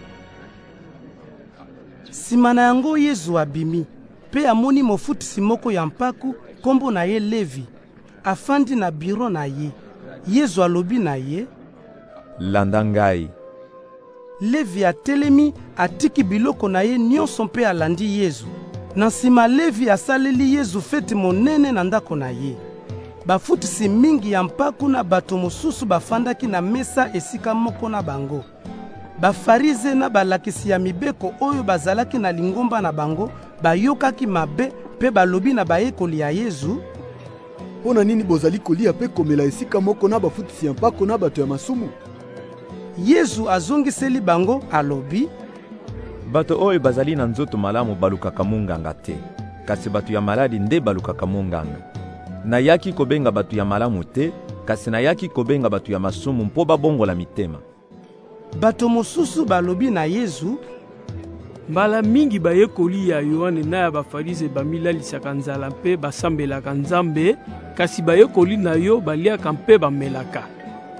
Sima na yango Yesu abimi, mpe amoni mofutisi moko ya mpaku, kombo na ye Levi, afandi na biro na ye. Yesu alobi na ye: Landa ngai. Levi atelemi, atiki biloko na ye nyonso mpe alandi Yesu. Na nsima Levi asaleli Yesu feti monene na ndako na ye. Bafutisi mingi ya mpaku na bato mosusu bafandaki na mesa esika moko na bango. Bafarize na balakisi ya mibeko oyo bazalaki na lingomba na bango bayokaki mabe mpe balobi na bayekoli ya Yesu: Pona nini bozali kolia mpe komela esika moko na bafutisi ya mpako na bato ya masumu? Yesu azongiseli bango alobi: Bato oyo bazali na nzoto malamu balukaka munganga te, kasi bato ya maladi nde balukaka munganga. Nayaki kobenga bato ya malamu te, kasi nayaki kobenga bato ya masumu mpo babongola mitema. Bato mosusu balobi na Yesu: Mbala mingi bayekoli ya Yohane na ya bafarize bamilalisaka nzala mpe basambelaka Nzambe, kasi bayekoli na yo baliaka mpe bamelaka.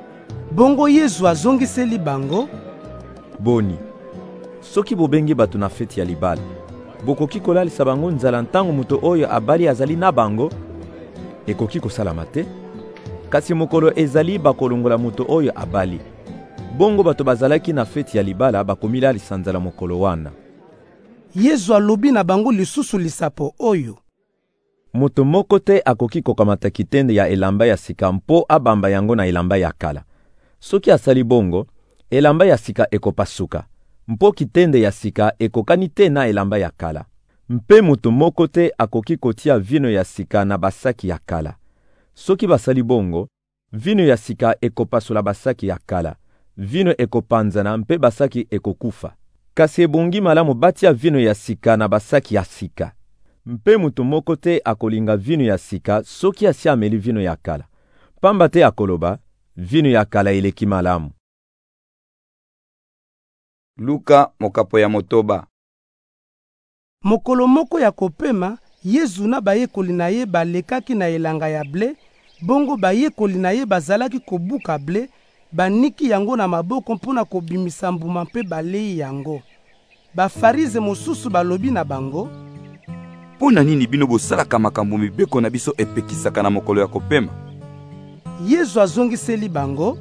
Bongo Yesu azongiseli bango: Boni, soki bobengi bato na feti ya libala, bokoki kolalisa bango nzala ntango moto oyo abali azali na bango? Ekoki kosalama te. Kasi mokolo ezali bakolongola moto oyo abali. Bongo bato bazalaki na feti ya libala bakomilalisa nzala mokolo wana. Yesu alobi na bango lisusu lisapo oyo: Moto moko te akoki kokamata kitende ya elamba ya sika mpo abamba yango na elamba ya kala. Soki asali bongo, elamba ya sika ekopasuka, mpo kitende ya sika ekokani te na elamba ya kala. Mpe moto moko te akoki kotia vino ya sika na basaki ya kala. Soki basali bongo, vino ya sika ekopasola basaki ya kala, vino ekopanzana mpe basaki ekokufa. Kasi ebongi malamu batia vino ya sika na basaki ya sika. Mpe moto moko te akolinga vino ya sika soki asi ameli vino ya kala. Pamba te akoloba, vino ya kala eleki malamu. Luka mokapo ya motoba. Mokolo moko ya kopema, Yesu na bayekoli na ye balekaki na elanga ya ble, bongo bayekoli na ye bazalaki kobuka ble, baniki yango na maboko mpona kobimisa mbuma mpe balei yango. Bafarize mosusu balobi na bango: Pona nini bino bosalaka makambo mibeko na biso epekisaka na mokolo ya kopema? Yesu azongiseli bango: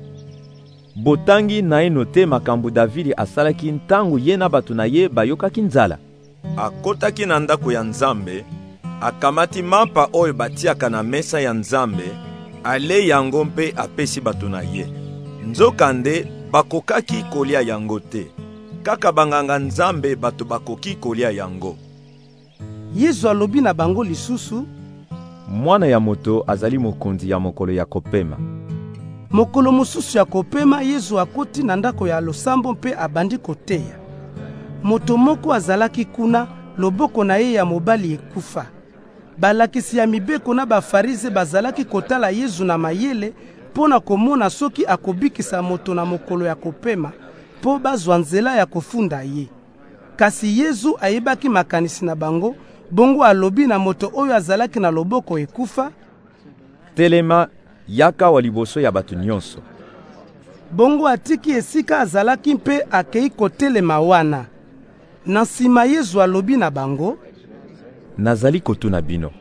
Botangi na eno te makambo Davidi asalaki ntango ye na bato na ye bayokaki nzala. Akotaki na ndako ya Nzambe, akamati mapa oyo batiaka na mesa ya Nzambe, alei yango mpe apesi bato na ye. Nzokande bakokaki kolia yango te. Kaka banganga Nzambe bato bakoki kolia yango. Yesu alobi na bango lisusu: Mwana ya moto azali mokonzi ya mokolo ya kopema. Mokolo mosusu ya kopema, Yesu akoti na ndako ya losambo mpe abandi koteya. Moto moko azalaki kuna, loboko na ye ya mobali ekufa. Balakisi ya mibeko na bafarize bazalaki kotala Yesu na mayele pona komona soki akobikisa moto na mokolo ya kopema po bazwa nzela ya kofunda ye. Kasi Yesu ayebaki makanisi na bango, bongo alobi na moto oyo azalaki na loboko ekufa: Telema, yaka wa liboso ya bato nyonso. Bongo atiki esika azalaki mpe akei kotelema wana. Na nsima Yesu alobi na bango: Nazali kotuna bino.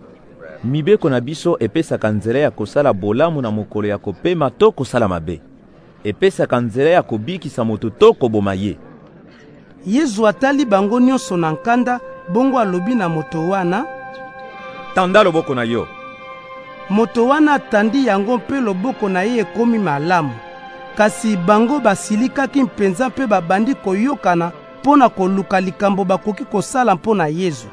Mibeko na biso epesaka nzela ya kosala bolamu na mokolo ya kopema to kosala mabe. Epesaka nzela ya kobikisa moto to koboma ye. Yesu atali bango nyonso na nkanda, bongo alobi na moto wana: Tanda loboko na yo. Moto wana atandi yango mpe loboko na ye ekomi malamu. Kasi bango basilikaki mpenza mpe babandi koyokana pona koluka likambo bakoki kosala mpona Yesu.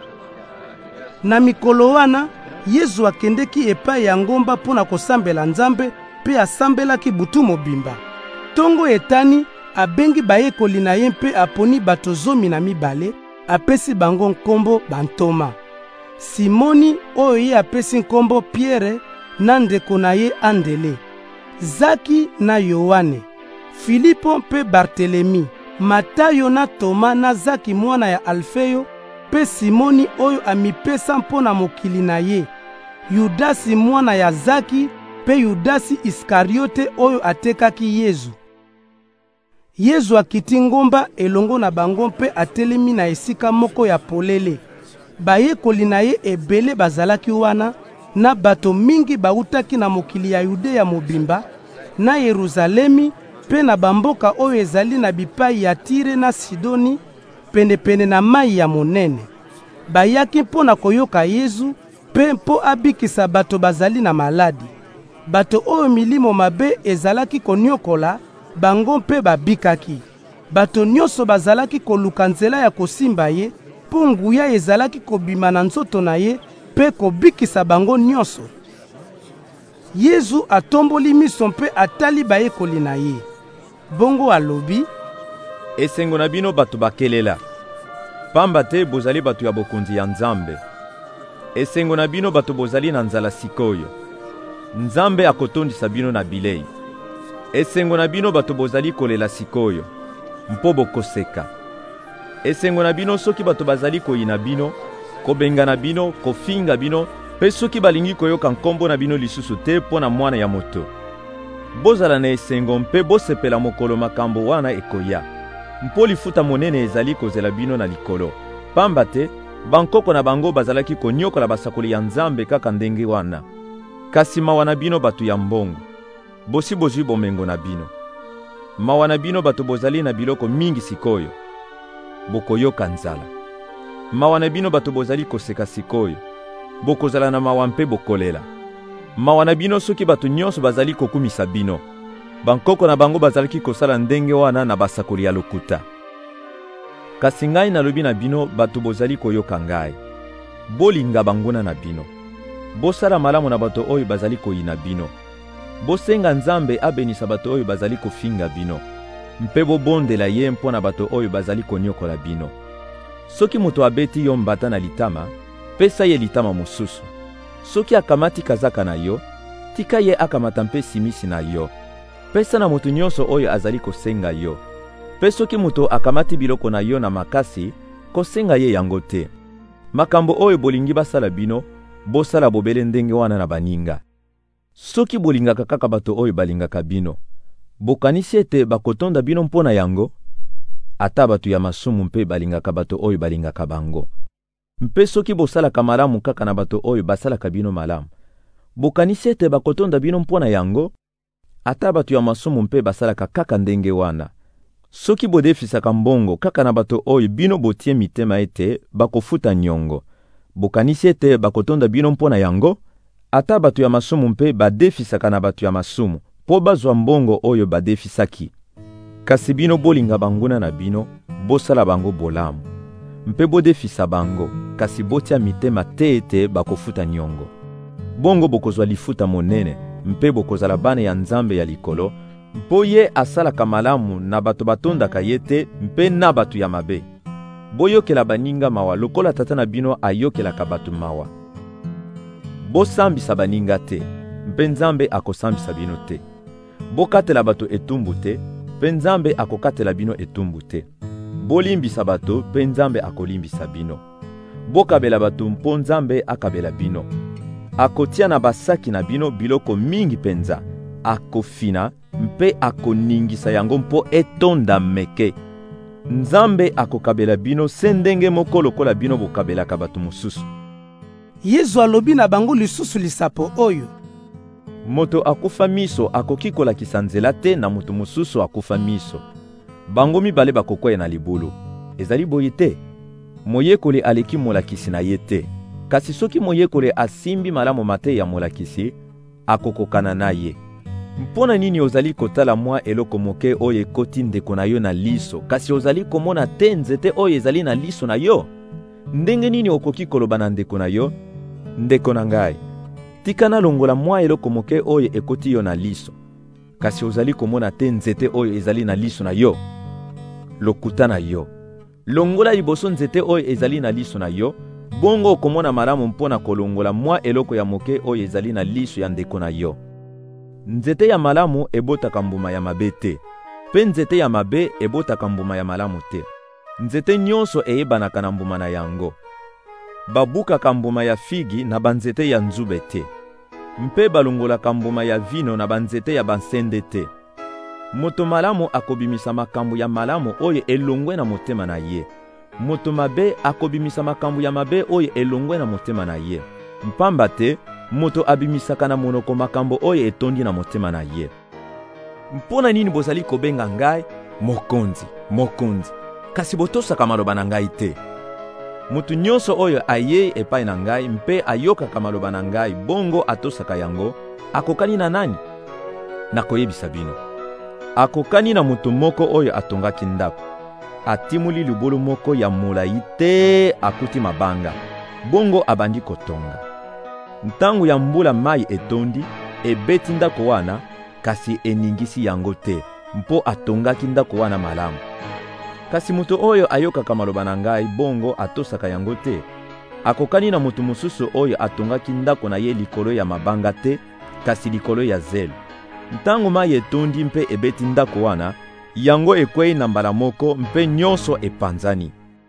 Na mikolo wana, Yesu akendeki epai ya ngomba pona kosambela Nzambe mpe asambelaki butu mobimba. Tongo etani, abengi bayekoli na ye mpe aponi bato 12, apesi bango nkombo bantoma. Simoni oyo ye apesi nkombo Pierre na ndeko na ye Andele, Zaki na Yohane, Filipo mpe Bartelemi, Matayo na Toma na Zaki mwana ya Alfeyo, pe Simoni oyo amipesa mpona mokili na ye, Yudasi mwana ya Zaki, pe Yudasi Iskariote oyo atekaki Yesu. Yesu akiti ngomba elongo na bango mpe atelemi na esika moko ya polele. Bayekoli na ye ebele bazalaki wana, na bato mingi bautaki na mokili ya Yudea mobimba, na Yeruzalemi, pe na bamboka oyo ezali na bipai ya Tire na Sidoni, pene na mai ya monene. Bayaki mpo na koyoka Yesu, pe mpo abikisa bato bazali na maladi. Bato oyo milimo mabe ezalaki konyokola, bango mpe babikaki. Bato nyonso bazalaki koluka nzela ya kosimba ye, mpo nguya ezalaki kobima na nzoto na ye, pe kobikisa bango nyonso. Yesu atomboli miso mpe atali bayekoli na ye. Bongo alobi: Esengo na bino bato bakelela, pamba te bozali bato ya bokonzi ya Nzambe. Esengo na bino bato bozali na nzala sikoyo, Nzambe akotondisa bino na bilei. Esengo na bino bato bozali kolela sikoyo, mpo bokoseka. Esengo na bino soki bato bazali koyina bino, kobenga na bino, kofinga bino, pe soki balingi koyoka nkombo na bino lisusu te mpo na mwana ya moto. bozala na esengo mpe bosepela mokolo makambo wana ekoya. Mpo lifuta monene ezali kozela bino na likolo. Pamba te bankoko na bango bazalaki konyokola basakoli ya Nzambe kaka ndenge wana. Kasi mawa na bino bato ya mbongo, bosi bozwi bomengo na bino. Mawa na bino bato bozali na biloko mingi sikoyo, bokoyoka nzala. Mawa na bino bato bozali koseka sikoyo, bokozala na mawa mpe bokolela. Mawa na bino soki bato nyonso bazali kokumisa bino. Bankoko na bango bazalaki kosala ndenge wana na basakoli ya lokuta. Kasi ngai nalobi na bino bato bozali koyoka ngai. Bolinga banguna na bino. Bosala malamu na bato oyo bazali koyina bino. Bosenga Nzambe abenisa bato oyo bazali kofinga bino. Mpe bobondela ye mpo na bato oyo bazali konyokola bino. Soki moto abeti yo mbata na litama, pesa ye litama mosusu. Soki akamati kazaka na yo, tika ye akamata mpe simisi na yo. Pesa na moto nyonso oyo azali kosenga yo. Pe soki moto akamati biloko na yo na makasi, kosenga ye yango te. Makambo oyo bolingi basala bino, bosala bobele ndenge wana na baninga. Soki bolingaka kaka bato oyo balingaka bino, bokanisi ete bakotonda bino mpona yango, ata bato ya masumu mpe balingaka bato oyo balingaka bango. Mpe soki bosalaka malamu kaka na bato oyo basalaka bino malamu, bokanisi ete bakotonda bino mpona yango, ata bato ya masumu mpe basalaka kaka ndenge wana. Soki bodefisaka mbongo kaka na bato oyo bino botie mitema ete bakofuta nyongo, bokanisi ete bakotonda bino mpona yango, ata bato ya masumu mpe badefisaka na bato ya masumu, po bazwa mbongo oyo badefisaki. Kasi bino bolinga banguna na bino, bosala bango bolamu. Mpe bodefisa bango, kasi botia mitema te ete bakofuta nyongo. Bongo bokozwa lifuta monene, mpe bokozala bana ya Nzambe ya likolo, mpo ye asalaka malamu na bato batondaka ye te mpe na bato ya mabe. Boyokela baninga mawa lokola tata na bino ayokelaka bato mawa. Bosambisa baninga te, mpe Nzambe akosambisa bino te. Bokatela bato etumbu te, mpe Nzambe akokatela bino etumbu te. Bolimbisa bato, mpe Nzambe akolimbisa bino. Bokabela bato mpo Nzambe akabela bino. Akotia na basaki na bino biloko mingi penza, akofina mpe akoningisa yango mpo etonda meke. Nzambe akokabela bino se ndenge moko lokola bino bokabelaka bato mosusu. Yesu alobi na bango lisusu lisapo oyo: moto akufa miso akoki kolakisa nzela te na moto mosusu akufa miso. Bango mibale bakokwea na libulu. Ezali boye te. Moyekoli aleki molakisi na ye te. Kasi soki moyekoli asimbi malamu mate ya molakisi, akokokana na ye. Mpona nini ozali kotala mwa eloko moke oyo ekoti ndeko na yo na liso, kasi ozali komona te nzete oyo ezali na liso na yo? Ndenge nini okoki koloba na ndeko na yo: ndeko na ngai, tika na longola mwa eloko moke oyo ekoti yo na liso, kasi ozali komona te nzete oyo ezali na liso na yo? Lokuta na yo, longola liboso nzete oyo ezali na liso na yo, bongo okomona malamu mpona kolongola mwa eloko ya moke oyo ezali na liso ya ndeko na yo. Nzete ya malamu ebotaka mbuma ya mabe te, pe nzete ya mabe ebotaka mbuma ya malamu te. Nzete nyonso eyebanaka na mbuma na yango. Babukaka mbuma ya figi na banzete ya nzube te, mpe balongolaka mbuma ya vino na banzete ya bansende te. Moto malamu akobimisa makambo ya malamu oyo elongwe na motema na ye. Moto mabe akobimisa makambo ya mabe oyo elongwe na motema na ye. Mpamba te, moto abimisaka na monoko makambo oyo etondi na motema na ye. Mpona nini bozali kobenga ngai mokonzi, mokonzi, kasi botosaka maloba na ngai te? Mutu nyonso oyo aye epai na ngai mpe ayokaka maloba na ngai bongo atosaka yango, akokani na nani? Nakoyebisa bino. Akokani na mutu moko oyo atongaki ndako. Atimuli libulu moko ya molayi te, akuti mabanga, bongo abandi kotonga. Ntango ya mbula mai etondi, ebeti ndako wana, kasi eningisi yango te, mpo atongaki ndako wana malamu. Kasi mutu oyo ayokaka maloba na ngai bongo atosaka yango te, akokani na mutu mosusu oyo atongaki ndako na ye likolo ya mabanga te, kasi likolo ya zelo. Ntango mai etondi mpe ebeti ndako wana, yango ekwei na mbala moko mpe nyonso epanzani.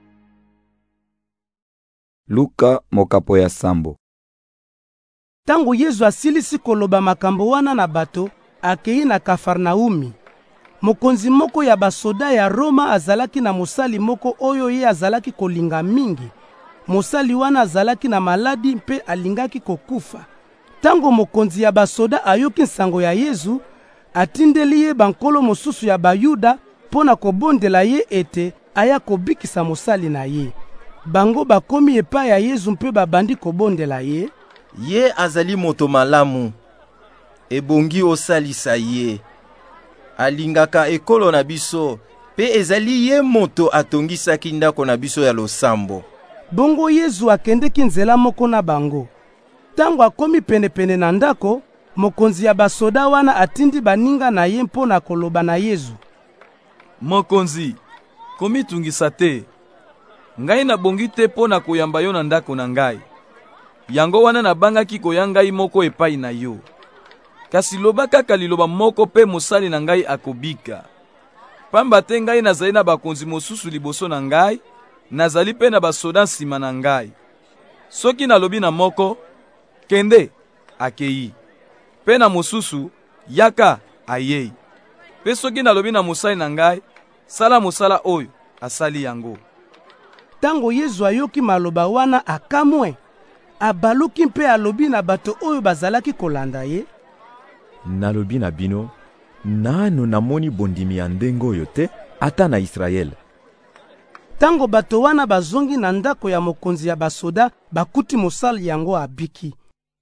Luka mokapo ya sambo. Tango Yesu asilisi koloba makambo wana na bato, akei na Kafarnaumi. Mokonzi moko ya basoda ya Roma azalaki na mosali moko oyo ye azalaki kolinga mingi. Mosali wana azalaki na maladi mpe alingaki kokufa. Tango mokonzi ya basoda ayoki nsango ya Yesu, atindeli ye bankolo mosusu ya Bayuda pona kobondela ye ete aya kobikisa mosali na ye. Bango bakomi epai ya Yesu mpe babandi kobondela ye. Ye azali moto malamu, ebongi osalisa ye. Alingaka ekolo na biso, pe ezali ye moto atongisaki ndako na biso ya losambo. Bongo Yesu akendeki nzela moko na bango. Tango akomi penepene na ndako, mokonzi ya basoda wana atindi baninga na ye mpona koloba na Yesu. Mokonzi, komitungisa te. Ngai nabongi te pona koyamba yo na ndako na ngai. Yango wana nabangaki koya ngai moko epai na yo. Kasi loba kaka liloba moko pe mosali na ngai akobika. Pamba te ngai nazali na bakonzi mosusu liboso na ngai, nazali pe na basoda nsima na ngai. Soki nalobi na moko, kende, akei. Pe na mosusu, yaka, ayei. Pe soki nalobi na mosali na ngai, sala mosala oyo, asali yango. Tango Yesu ayoki maloba wana akamwe, abaluki mpe alobi na bato oyo bazalaki kolanda ye. Nalobi na bino, nano namoni bondimi ya ndenge oyo te, ata na Israel. Tango bato wana bazongi na ndako ya mokonzi ya basoda, bakuti mosali yango abiki.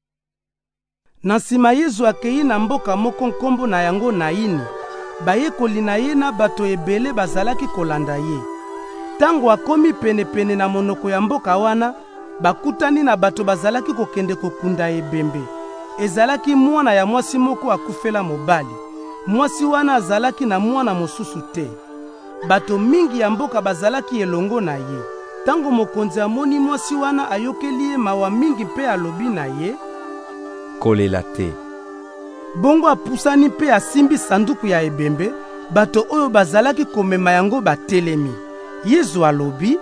Na nsima Yesu akei na mboka moko nkombo na yango Naini. Bayekoli na ye na bato ebele bazalaki kolanda ye. Tango akomi penepene na monoko ya mboka wana, bakutani na bato bazalaki kokende kokunda ebembe. Ezalaki mwana ya mwasi moko akufela mobali. Mwasi wana azalaki na mwana mosusu te. Bato mingi ya mboka bazalaki elongo na ye. Tango mokonzi amoni mwasi wana ayokeli ye mawa mingi mpe alobi na ye, kolela te. Bongo apusani mpe asimbi sanduku ya ebembe, bato oyo bazalaki komema yango batelemi. Yesu alobi,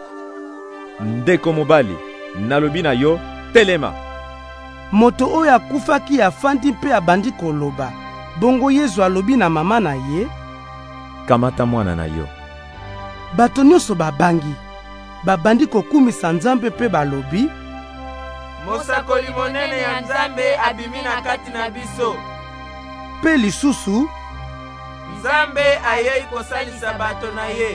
ndeko mobali, nalobi na yo, telema. Moto oyo akufaki afandi mpe abandi koloba. Bongo Yesu alobi na mama na ye, kamata mwana na yo. Bato nyonso babangi, babandi kokumisa Nzambe mpe balobi, mosakoli monene ya Nzambe abimi na kati na biso. Pe lisusu, Nzambe ayei kosalisa bato na ye.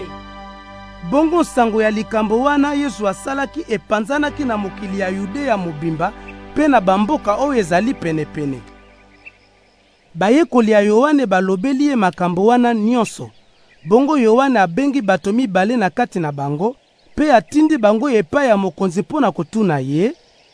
Bongo sango ya likambo wana Yesu asalaki epanzanaki na mokili ya Yudea mobimba pe na bamboka oyo ezali penepene. Bayekoli ya Yohane balobeli ye makambo wana nyonso. Bongo Yohane abengi bato mibale na kati na bango, pe atindi bango epai ya mokonzi mpona kotuna ye,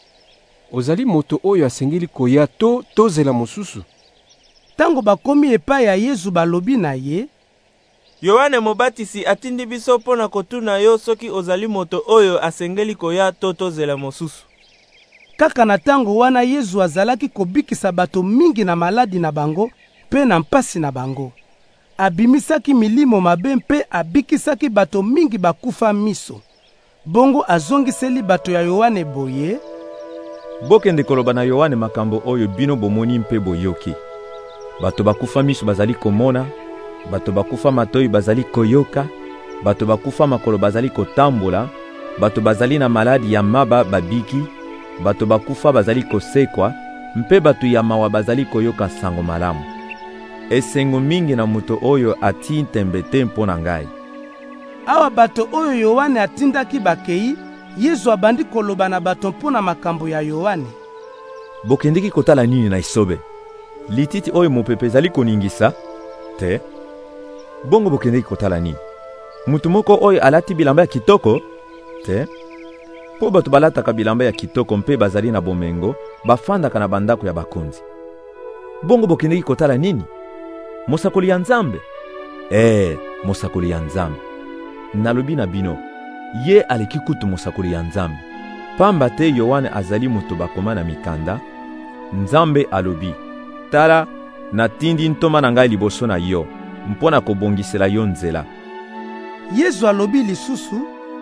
ozali moto oyo asengeli koya to tozela mosusu? Tango bakomi epai ya Yesu balobi na ye, Yohane Mobatisi atindi biso pona kotuna yo soki ozali moto oyo asengeli koya to tozela mosusu. Kaka na tango wana Yesu azalaki kobikisa bato mingi na maladi na bango pe na mpasi na bango. Abimisaki milimo mabe mpe abikisaki bato mingi bakufa miso. Bongo azongiseli bato ya Yohane boye, bokende koloba na Yohane makambo oyo bino bomoni mpe boyoki. Bato bakufa miso bazali komona, bato bakufa matoi bazali koyoka, bato bakufa makolo bazali kotambola, bato bazali na maladi ya maba babiki, bato bakufa bazali kosekwa, mpe bato ya mawa bazali koyoka sango malamu. Esengo mingi na moto oyo ati ntembe te mpona ngai. Awa bato oyo Yohane atindaki bakei, Yesu abandi koloba na bato mpona makambo ya Yohane. Bokendeki kotala nini na isobe? Lititi oyo mopepe ezali koningisa? Te. Bongo bokendeki kotala nini? Mutu moko oyo alati bilamba ya kitoko? Te. Po bato balataka bilamba ya kitoko mpe bazali na bomengo, bafandaka na bandako ya bakonzi. Bongo bokendeki kotala nini? Mosakoli ya Nzambe? Mosakoli ya Nzambe. Nalobi na bino, ye aleki kutu mosakoli ya Nzambe. Pamba te Yohane azali moto bakoma na mikanda, Nzambe alobi, tala, natindi ntoma na ngai liboso na yo, mpona kobongisela yo nzela. Yesu alobi lisusu,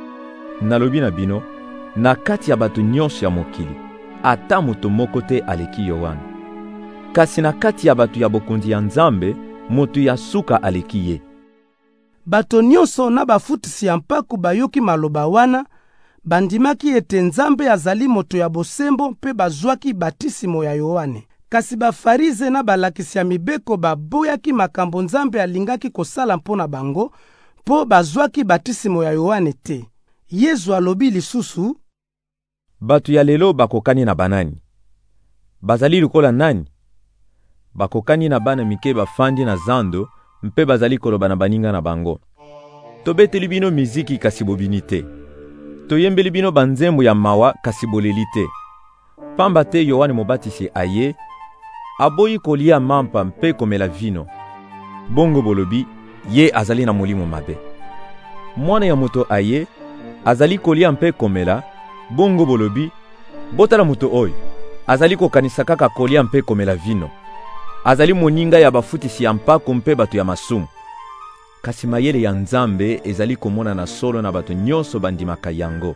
nalobi na bino, na kati ya bato nyonso ya mokili, ata moto moko te aleki Yohane. kasi na kati ya bato ya bokonzi ya Nzambe moto ya suka aleki ye. Bato nyonso na bafutisi ya mpaku bayoki maloba wana, bandimaki ete Nzambe azali moto ya bosembo mpe bazwaki batisimo ya Yohane. Kasi bafarize na balakisi ya mibeko baboyaki makambo Nzambe alingaki kosala mpona bango, po bazwaki batisimo ya Yohane te. Yesu alobi lisusu, bato ya lelo bakokani na banani? Bazali lukola nani? Bakokani na bana mike bafandi na zando mpe bazali koloba na baninga na bango. Tobeteli bino miziki kasi bobini te. Toyembeli bino banzembo ya mawa kasi boleli te. Pamba te Yohane Mobatisi aye, aboyi kolia mampa mpe komela vino. Bongo bolobi, ye azali na molimo mabe. Mwana ya moto aye, azali kolia mpe komela. Bongo bolobi, botala moto oyo, azali kokanisa kaka kolia mpe komela vino. Azali moninga ya bafutisi ya mpako mpe bato ya masumu. Kasi mayele ya Nzambe ezali komona na solo na bato nyonso bandimaka yango.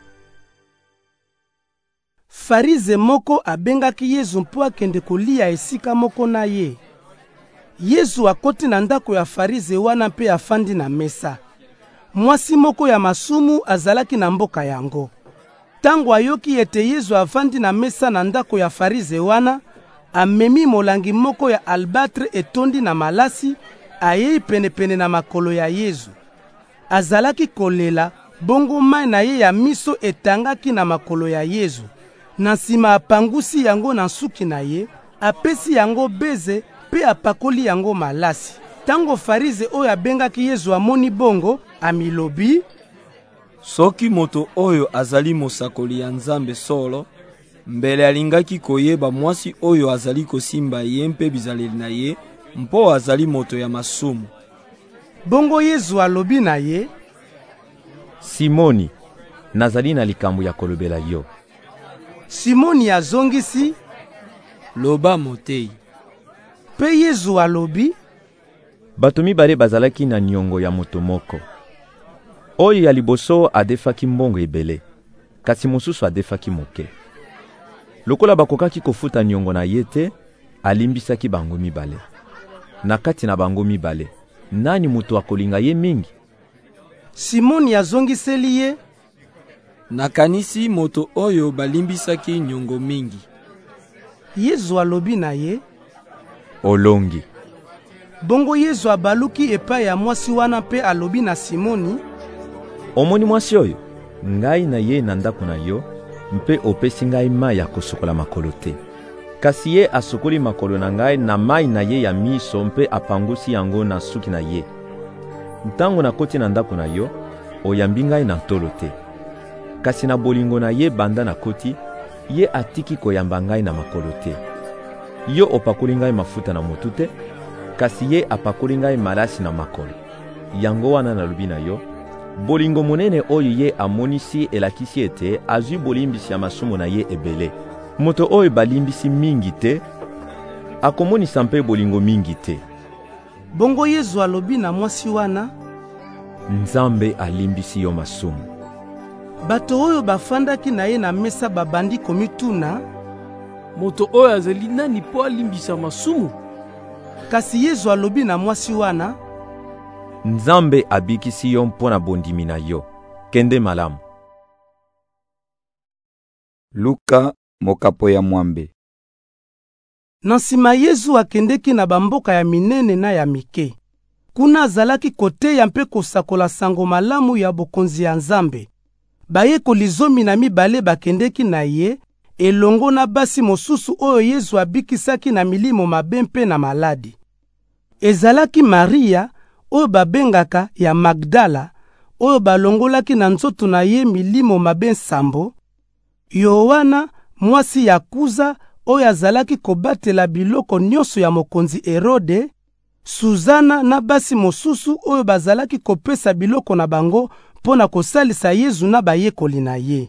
Farize moko abengaki Yesu mpo akende kolia esika moko na ye. Yesu akoti na ndako ya Farize wana mpe afandi na mesa. Mwasi moko ya masumu azalaki na mboka yango. Tango ayoki ete Yesu afandi na mesa na ndako ya Farize wana, amemi molangi moko ya albatre etondi na malasi, ayei penepene na makolo ya Yesu. Azalaki kolela, bongo mai na ye ya miso etangaki na makolo ya Yesu. Na nsima apangusi yango na suki na ye, apesi yango beze pe apakoli yango malasi. Tango Farize oyo abengaki Yesu amoni bongo, amilobi, soki moto oyo azali mosakoli ya Nzambe solo, mbele alingaki koyeba mwasi oyo azali kosimba ye mpe bizaleli na ye, mpo azali moto ya masumu. Bongo Yesu alobi na ye, Simoni, nazali na likambo ya kolobela yo. Simoni azongisi, loba motei. Pe Yesu alobi, bato mibale bazalaki na niongo ya moto moko. Oyo ya liboso adefaki mbongo ebele, kasi mosusu adefaki moke. Lokola bakokaki kofuta niongo na ye te, alimbisaki bango mibale. Na kati na bango mibale, nani mutu akolinga ye mingi? Simoni azongiseli ye, nakanisi moto oyo balimbisaki niongo mingi. Yesu alobi na ye, olongi. Bongo Yesu abaluki epai ya mwasi wana pe alobi na Simoni, omoni mwasi oyo, ngai na ye na ndako na yo, mpe opesi ngai mai ya kosokola makolo te. Kasi ye asokoli makolo na ngai na mai na ye ya miso mpe apangusi yango na suki na ye. Ntango nakoti na ndako na yo, oyambi ngai na tolo te. Kasi na bolingo na ye banda na koti, ye atiki koyamba ngai na makolo te. Yo opakoli ngai mafuta na motu te, kasi ye apakoli ngai malasi na makolo. Yango wana nalobi na yo, bolingo monene oyo ye amonisi elakisi ete azwi bolimbisi ya masumu na ye ebele. Moto oyo balimbisi mingi te, akomonisa mpe bolingo mingi te. Bongo Yesu alobi na mwasi wana, Nzambe alimbisi yo masumu. Bato oyo bafandaki na ye na mesa babandi komituna, moto oyo azali nani po alimbisa masumu? Kasi Yesu alobi na mwasi wana, Nzambe abikisi yo mpona bondimi na yo. Kende malamu. Luka mokapo ya mwambe. Na nsima Yesu akendeki na bamboka ya minene na ya mike. Kuna azalaki koteya mpe kosakola sango malamu ya bokonzi ya Nzambe. Bayekoli 12 bakendeki na ye, elongo na basi mosusu oyo Yesu abikisaki na milimo mabe mpe na maladi. Ezalaki Maria, oyo babengaka ya Magdala, oyo balongolaki na nzoto na ye milimo mabe nsambo, Yohana, mwasi ya Kuza, oyo azalaki kobatela biloko nyonso ya mokonzi Herode, Suzana na basi mosusu oyo bazalaki kopesa biloko na bango pona kosalisa Yesu na bayekoli na ye.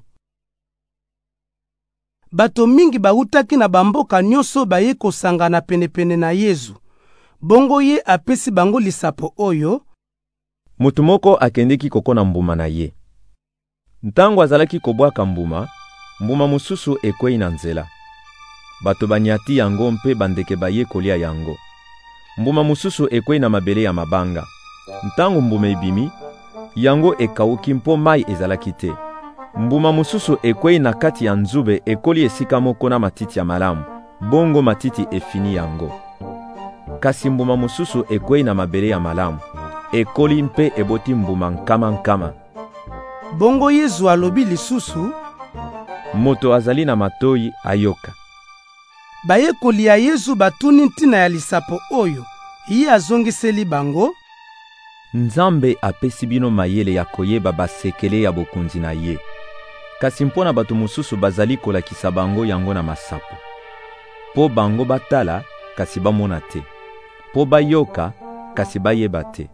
Bato mingi bautaki na bamboka nyonso baye kosangana penepene na Yesu. Bongo ye apesi bango lisapo oyo, mutu moko akendeki kokona mbuma na ye. Ntango azalaki kobwaka mbuma, mbuma mosusu ekwei na nzela. bato banyati yango mpe bandeke baye kolia yango. Mbuma mosusu ekwei na mabele ya mabanga. Ntango mbuma ebimi, yango ekauki mpo mai ezalaki te. Mbuma mosusu ekwei na kati ya nzube ekoli esika moko na matiti ya malamu, bongo matiti efini yango. Kasi mbuma mosusu ekwei na mabele ya malamu, ekoli mpe eboti mbuma nkama. Bongo Yesu alobi lisusu, moto azali na matoi ayoka. Bayekoli ya Yesu batuni ntina ya lisapo oyo, ye azongiseli bango, Nzambe apesi bino mayele ya koyeba basekele ya bokonzi na ye. Kasi mpona bato mosusu bazali kolakisa bango yango na masapo. Po bango batala, kasi bamona te. Po bayoka, kasi bayeba te.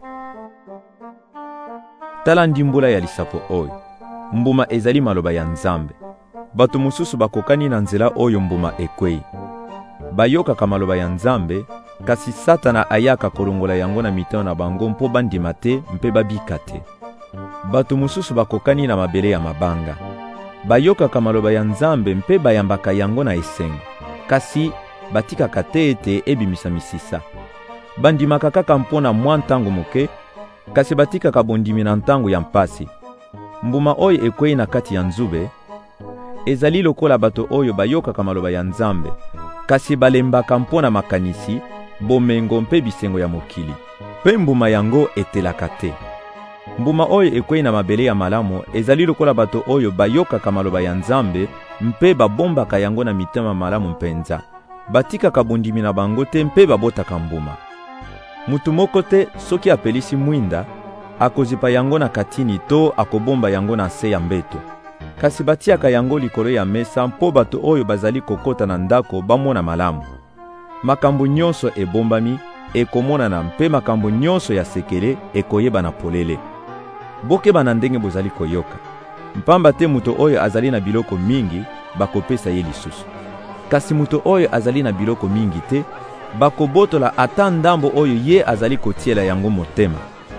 Tala ndimbola ya lisapo oyo. Mbuma ezali maloba ya Nzambe. Bato mosusu bakokani na nzela oyo mbuma ekwei. Bayoka ka maloba ya Nzambe, kasi Satana ayaka kolongola yango na mitano na bango mpo bandima te mpe babika te. Bato mosusu bakokani na mabele ya mabanga. Bayoka ka maloba ya Nzambe mpe bayambaka yango na esengo, kasi batikaka te ete ebimisa misisa. Bandimaka kaka mpona mwa ntango moke, kasi batikaka bondimi na ntango ya mpasi. Mbuma oyo ekwei na kati ya nzube ezali lokola bato oyo bayoka ka maloba ya Nzambe, kasi balembaka mpona makanisi, bomengo mpe bisengo ya mokili. Pe mbuma yango etelaka te. Mbuma oyo ekwei na mabele ya malamu ezali lokola bato oyo bayoka ka maloba ya Nzambe mpe babombaka yango na mitema malamu mpenza. Batikaka bondimi na bango te mpe babotaka mbuma. Mutu moko te soki apelisi mwinda, akozipa yango na katini to akobomba yango na se ya mbeto. Kasi batiaka yango likolo ya mesa mpo bato oyo bazali kokota na ndako bamona malamu. Makambo nyonso ebombami ekomonana mpe makambo nyonso ya sekele ekoyeba na polele. Bokeba na ndenge bozali koyoka. Mpamba te muto oyo azali na biloko mingi bakopesa ye lisusu. Kasi muto oyo azali na biloko mingi te, bakobotola ata ndambo oyo ye azali kotiela yango motema.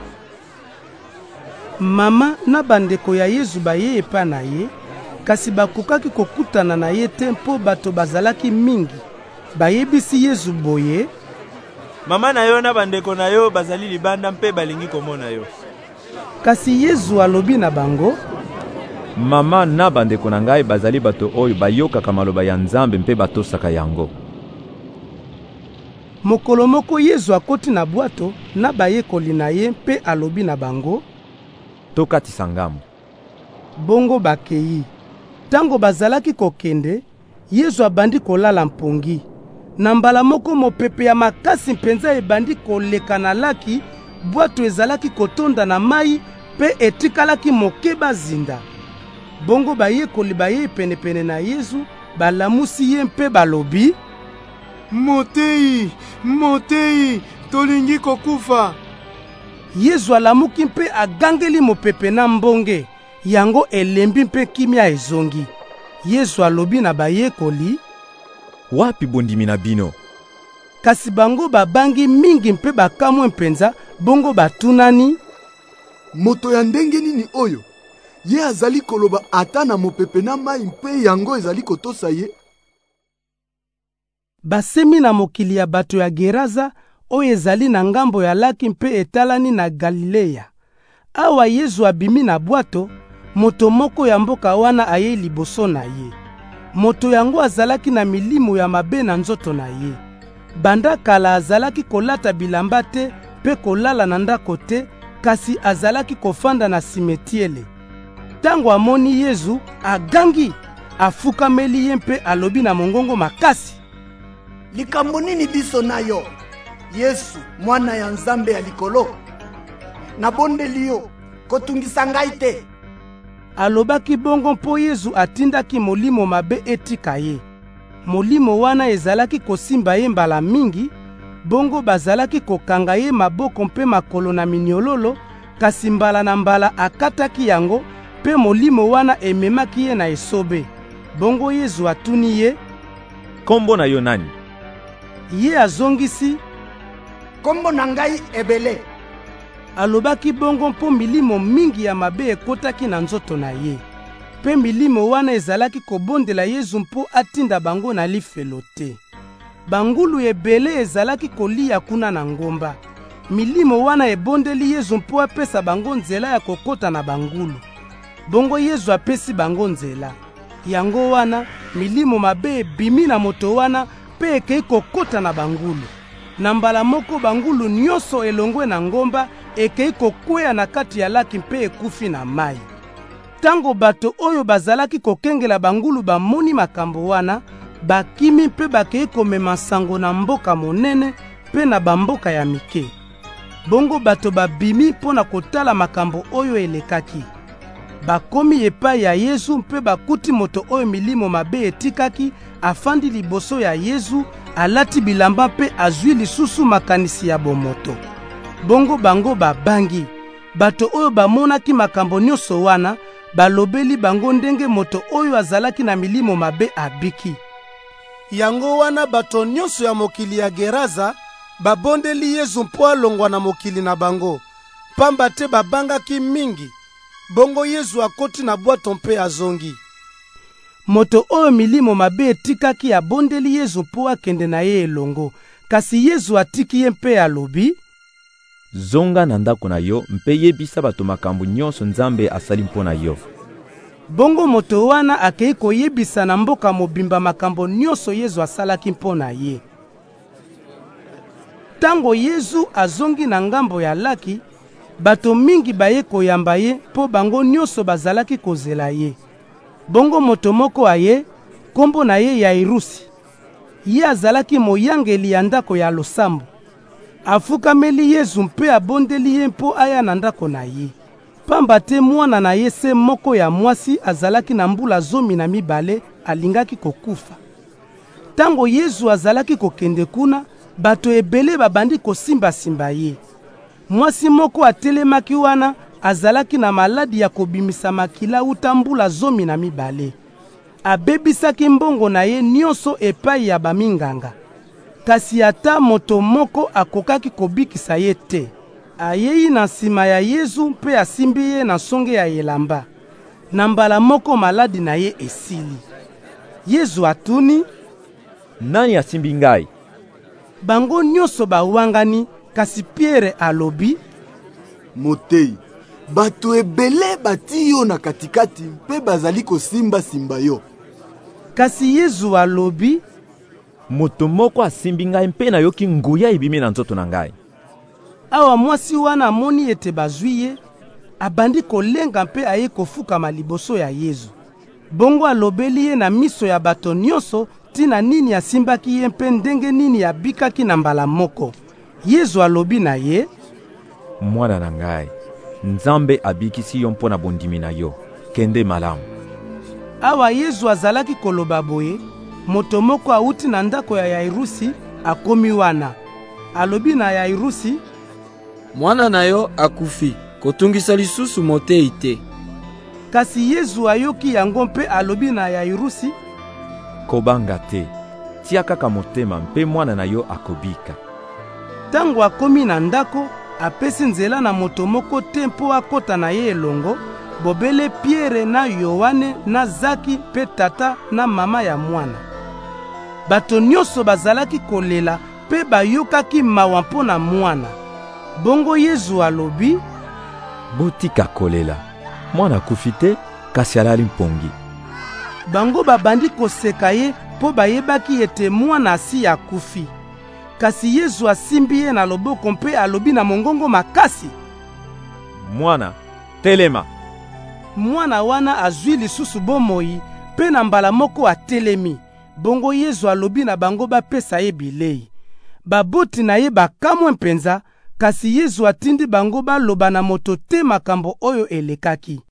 Mama na bandeko ya Yesu baye epa na ye, kasi bakokaki kokutana na ye te mpo bato bazalaki mingi. Bayebisi Yesu boye, mama na yo na bandeko na yo bazali libanda mpe balingi komona yo. Kasi Yesu alobi na bango, mama na bandeko na ngai bazali bato oyo bayokaka maloba ya Nzambe mpe batosaka yango. Mokolo moko Yesu akoti na bwato na bayekoli na ye mpe alobi na bango, tokatisa ngambo. Bongo bakei. Tango bazalaki kokende, Yesu abandi kolala mpongi. Na mbala moko mopepe ya makasi mpenza ebandi koleka na laki, bwato ezalaki kotonda na mai pe etikalaki mokeba zinda. Bongo bayekoli baye penepene na Yesu balamusi ye mpe balobi, Motei, tolingi kokufa. Yesu alamuki mpe agangeli mopepe na mbonge, yango elembi mpe kimia ezongi. Yesu alobi na bayekoli, wapi bondimi na bino? Kasi bango babangi mingi mpe bakamwe mpenza, bongo batunani, moto ya ndenge nini oyo? Ye azali koloba ata na mopepe na mai mpe yango ezali kotosa ye. Basemi na mokili ya bato ya Geraza oyo ezali na ngambo ya laki mpe etalani na Galilea. Awa Yesu abimi na bwato, moto moko ya mboka wana aye liboso na ye. Moto yango azalaki na milimo ya mabe na nzoto na ye. Banda kala azalaki kolata bilamba te pe kolala na ndako te, kasi azalaki kofanda na simetiele. Tango amoni Yesu, agangi, afukameli ye mpe alobi na mongongo makasi, likambo nini biso na yo, Yesu, mwana ya Nzambe ya likolo? Nabondeli yo, kotungisa ngai te. Alobaki bongo mpo Yesu atindaki molimo mabe etika ye. Molimo wana ezalaki kosimba ye mbala mingi, bongo bazalaki kokanga ye maboko mpe makolo na minyololo, kasi mbala na mbala akataki yango, pe molimo wana ememaki ye na esobe. Bongo Yesu atuni ye, kombo na yo nani? Ye azongisi, kombo na ngai Ebele. Alobaki bongo mpo milimo mingi ya mabe ekotaki na nzoto na ye. mpe milimo wana ezalaki kobondela Yesu mpo atinda bango na lifelo te. Bangulu ebele ezalaki kolia kuna na ngomba. Milimo wana ebondeli Yesu mpo apesa bango nzela ya kokota na bangulu. Bongo Yesu apesi bango nzela. Yango wana milimo mabe ebimi na moto wana pe ekei kokota na bangulu. Na mbala moko bangulu nyonso elongwe na ngomba ekei kokwea na kati ya laki mpe ekufi na mai. Tango bato oyo bazalaki kokengela bangulu bamoni makambo wana, bakimi mpe bakei komema sango na mboka monene mpe na bamboka ya mike. Bongo bato babimi mpo na kotala makambo oyo elekaki. Bakomi epai ya Yesu mpe bakuti moto oyo milimo mabe etikaki afandi liboso ya Yesu, alati bilamba mpe azwi lisusu makanisi ya bomoto. Bongo bango babangi. Bato oyo bamonaki makambo nyonso wana balobeli bango ndenge moto oyo azalaki na milimo mabe abiki. Yango wana bato nyonso ya mokili ya Geraza babondeli Yesu mpo alongwa na mokili na bango, pamba te babangaki mingi. Bongo Yesu akoti na bwato mpe azongi. Moto oyo milimo mabe etikaki abondeli Yesu mpo akende na ye elongo, kasi Yesu atiki ye mpe alobi: zonga na ndako na yo mpe yebisa bato makambo nyonso Nzambe asali mpo na yo. Bongo moto wana akei koyebisa na mboka mobimba makambo nyonso Yesu asalaki mpo na ye. Tango Yesu azongi na ngambo ya laki, bato mingi baye koyamba ye mpo bango nyonso bazalaki kozela ye. Bongo moto moko aye, kombo na ye Yairusi. Ye azalaki moyangeli ya ndako ya losambo. Afukameli Yesu mpe abondeli ye mpo aya na ndako na ye. Pamba te mwana na ye se moko ya mwasi azalaki na mbula 12 alingaki kokufa. Tango Yesu azalaki kokende kuna, bato ebele babandi kosimba-simba ye. Mwasi moko atelemaki wana azalaki na maladi ya kobimisa makila uta mbula 12. Abebisaki mbongo na ye nyonso epai ya baminganga. Kasi ata moto moko akokaki kobikisa ye te. Ayei na nsima ya Yesu mpe asimbi ye na songe ya elamba. Na mbala moko maladi na ye esili. Yesu atuni: nani asimbi ngai? Bango nyonso bawangani, kasi Pierre alobi: Motei, bato ebele bati yo na katikati mpe bazali kosimba-simba yo. Kasi Yesu alobi: moto moko asimbi ngai mpe nayoki nguya ebimi na nzoto na ngai. Awa mwasi wana amoni ete bazwi ye, abandi kolenga mpe aye kofukama liboso ya Yesu. Bongo alobeli ye na miso ya bato nyonso tina nini asimbaki ye mpe ndenge nini abikaki na mbala moko. Yesu alobi na ye: mwana na ngai, Nzambe abikisi yo mpo na bondimi na yo, kende malamu. Awa Yesu azalaki koloba boye, moto moko auti na ndako ya Yairusi akomi wana. Alobi na Yairusi: mwana na yo akufi, kotungisa lisusu motei te. Kasi Yesu ayoki yango mpe alobi na Yairusi: kobanga te, tia kaka motema mpe mwana na yo akobika. Tango akomi na ndako, apesi nzela na moto moko te mpo akota na ye elongo, bobele Pierre na Yohane na Zaki mpe tata na mama ya mwana. Bato nyonso bazalaki kolela mpe bayokaki mawa mpo na mwana. Bongo Yesu alobi: botika kolela, mwana akufi te, kasi alali mpongi. Bango babandi koseka ye mpo bayebaki ete mwana asi akufi. Kasi Yesu asimbi ye na loboko mpe alobi na mongongo makasi: mwana, telema. Mwana wana azwi lisusu bomoi mpe na mbala moko atelemi. Bongo Yesu alobi na bango bapesa ye bilei. Baboti na ye bakamwe mpenza, kasi Yesu atindi bango baloba na moto te makambo oyo elekaki.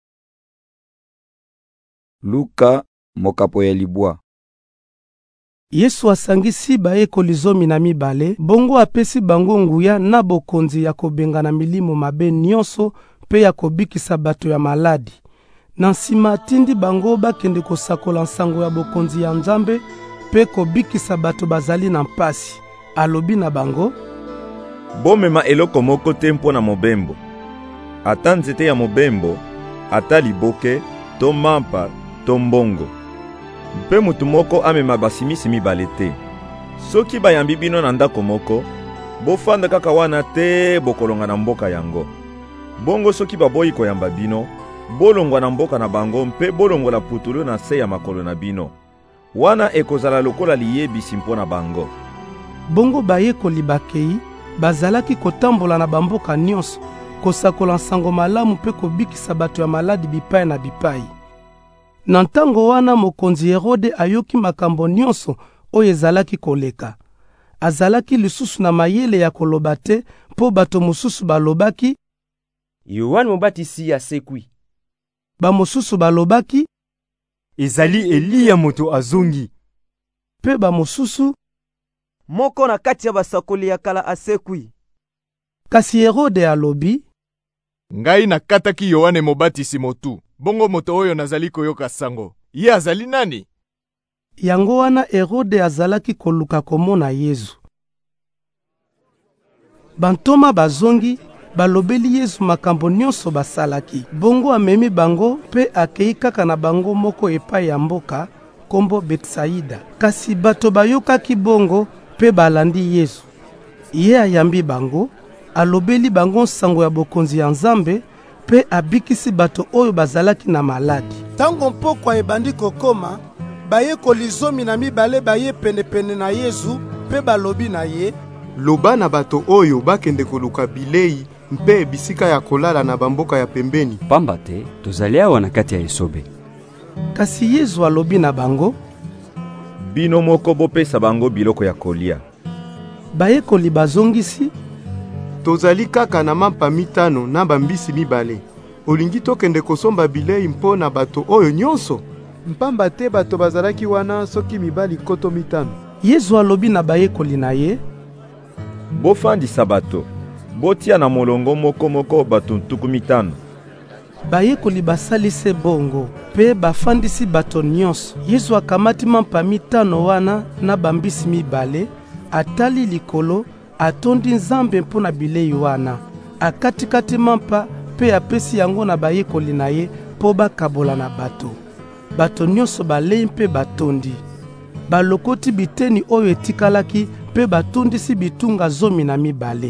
Luka mokapo ya libwa. Yesu asangisi bayekoli 12, bongo apesi bango nguya na bokonzi ya kobengana milimo mabe nyonso mpe ya kobikisa bato ya maladi. Na nsima atindi bango bakende kosakola nsango ya bokonzi ya Nzambe mpe kobikisa bato bazali na mpasi. Alobi na bango: bomema eloko moko te mpo na mobembo. Ata nzete ya mobembo, ata liboke, to mampa to mbongo. Mpe mutu moko amema basimisi mibale te. Soki bayambi bino na ndako moko, bofanda kaka wana te bokolonga na mboka yango. Bongo soki baboyi koyamba bino, bolongwa na mboka na bango mpe bolongola putulu na se ya makolo na bino. Wana ekozala lokola liyebisi mpo na bango. Bongo bayekoli bakei bazalaki kotambola na bamboka nyonso, kosakola nsango malamu mpe kobikisa bato ya maladi bipai na bipai. Na ntango wana mokonzi Herode ayoki makambo nyonso oyo ezalaki koleka. Azalaki lisusu na mayele ya koloba te mpo bato mosusu balobaki Yohane Mobatisi asekwi. Bamosusu balobaki ezali Eliya moto azongi. Pe bamosusu moko na kati ya basakoli ya kala asekwi. Kasi Herode alobi ngai nakataki Yohane Mobatisi motu. Bongo moto oyo nazali koyoka sango. Ye azali nani? Yango wana Herode azalaki koluka komona Yesu. Bantoma bazongi balobeli Yesu makambo nyonso basalaki. Bongo amemi bango pe akei kaka na bango moko epai ya mboka kombo Betsaida. Kasi bato bayokaki bongo pe balandi Yesu. Ye ayambi bango, alobeli bango sango ya bokonzi ya Nzambe pe abikisi bato oyo bazalaki na maladi. Tango mpokwa ebandi kokoma, bayekoli 12 baye penepene na Yesu pe balobi na ye, loba na bato oyo bakende koluka bilei mpe bisika ya kolala na bamboka ya pembeni. Pamba te tozali awa na kati ya esobe. Kasi Yesu alobi na bango, bino moko bopesa bango biloko ya kolia. Bayekoli bazongisi, tozali kaka na mampa 5 na bambisi 2. Olingi tokende kosomba bilei mpo na bato oyo nyonso? Mpamba te bato bazalaki wana soki mibali 5. Yesu alobi na bayekoli na ye, bofandisa bato, botia na molongo moko bato 5. Bayekoli basalise bongo, pe bafandisi bato nyonso. Yesu akamati mampa 5 wana na bambisi 2, atali likolo, atondi Nzambe mpo na bilei wana. Akatikati mampa pe apesi yango na bayekoli na ye po bakabola na bato. Bato nyonso balei mpe batondi. Balokoti biteni oyo etikalaki pe batondisi bitunga 12.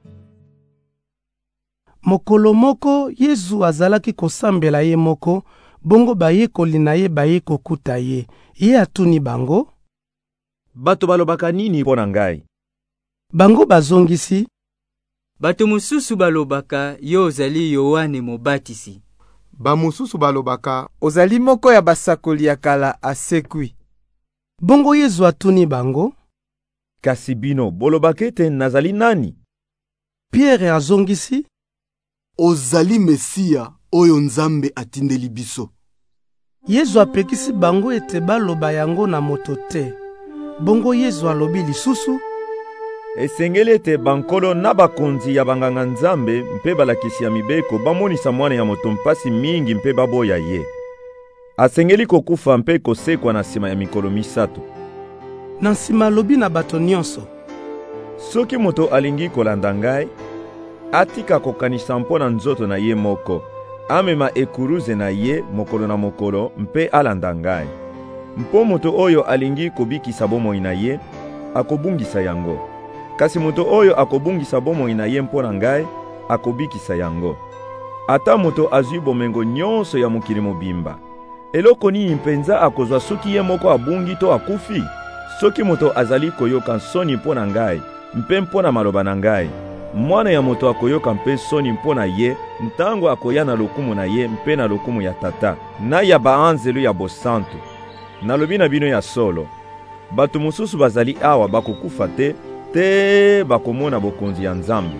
Mokolo moko Yesu azalaki kosambela ye moko, bongo bayekoli na ye baye kokuta ye. Ye atuni bango, bato balobaka nini mpo na ngai? Bango bazongisi, bato mosusu balobaka yo ozali Yohane Mobatisi. Bamosusu balobaka ozali moko ya basakoli ya kala asekwi. Bongo Yesu atuni bango, kasi bino bolobaka ete nazali nani? Pierre azongisi, ozali Mesia oyo Nzambe atindeli biso. Yesu apekisi bango ete baloba yango na moto te. Bongo Yesu alobi lisusu, esengeli ete bankolo na bakonzi ya banganga Nzambe mpe balakisi ya mibeko bamonisa mwana ya moto mpasi mingi mpe baboya ye. Asengeli kokufa mpe kosekwa na nsima ya mikolo 3. Na nsima alobi na bato nyonso, soki moto alingi kolanda ngai, atika kokanisa mpo na nzoto na ye moko, amema ekuruze na ye mokolo na mokolo mpe alanda ngai. Mpo moto oyo alingi kobikisa bomoi na ye, akobungisa yango. Kasi moto oyo akobungisa bomoi na ye mpo na ngai, akobikisa yango. Ata moto azwi bomengo nyonso ya mokili mobimba, eloko nini mpenza akozwa soki ye moko abungi to akufi? Soki moto azali koyoka soni mpo na ngai, mpe mpo na maloba na ngai, mwana ya moto akoyoka mpe soni mpo na ye, ntango akoya na lokumu na ye mpe na lokumu ya tata, na ya baanzelu ya bosantu. Nalobi na bino ya solo, bato mosusu bazali awa bakokufa te bakomona bokonzi ya Nzambe.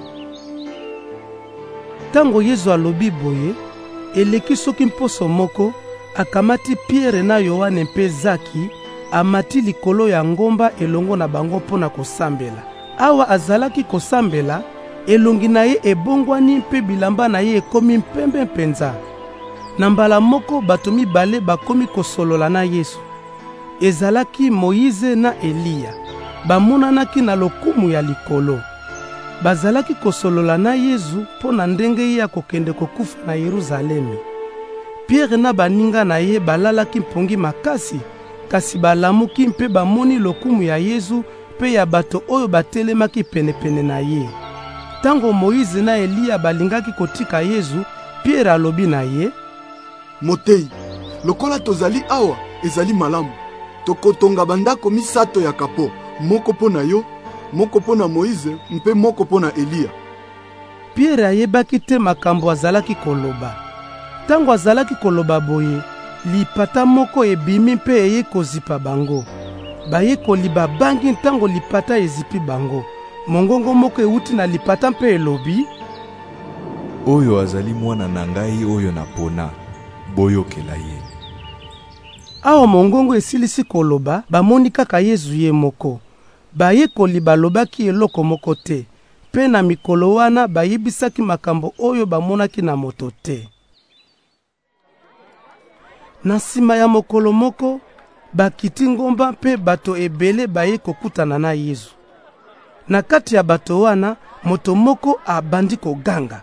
Tango Yesu alobi boye, eleki soki mposo moko, akamati Pierre na Yohane mpe Zaki, amati likolo ya ngomba elongo na bango mpona kosambela. Awa azalaki kosambela, elongi na ye ebongwani mpe bilamba na ye ekomi mpembe mpenza. Na mbala moko bato 2 bakomi kosolola na Yesu. Ezalaki Moïse na Eliya. Bamonanaki na lokumu ya likolo. Bazalaki kosolola na Yesu mpo na ndenge ye akokende kokufa na Yerusalemi. Pierre na baninga na ye balalaki mpongi makasi, kasi balamuki mpe bamoni lokumu ya Yesu mpe ya bato oyo batelemaki penepene na ye. Tango Moïse na Eliya balingaki kotika Yesu, Pierre alobi na ye: Motei, lokola tozali awa ezali malamu. Tokotonga bandako misato ya kapo, moko po na yo, moko po na Moïse, mpe moko po na Eliya. Pierre ayebaki te makambo azalaki koloba. Tango azalaki koloba boye, lipata moko ebimi mpe eye kozipa bango. Bayekoli babangi ntango lipata ezipi bango. Mongongo moko euti na lipata mpe elobi: Oyo azali mwana na ngai oyo napona, boyokela ye. Awa mongongo esilisi koloba, bamoni kaka Yesu ye moko. Bayekoli balobaki eloko moko te, pe na mikolo wana bayebisaki makambo oyo bamonaki na moto te. Na nsima ya mokolo moko, bakiti ngomba mpe bato ebele baye kokutana na Yesu. Na kati ya bato wana, moto moko abandi koganga: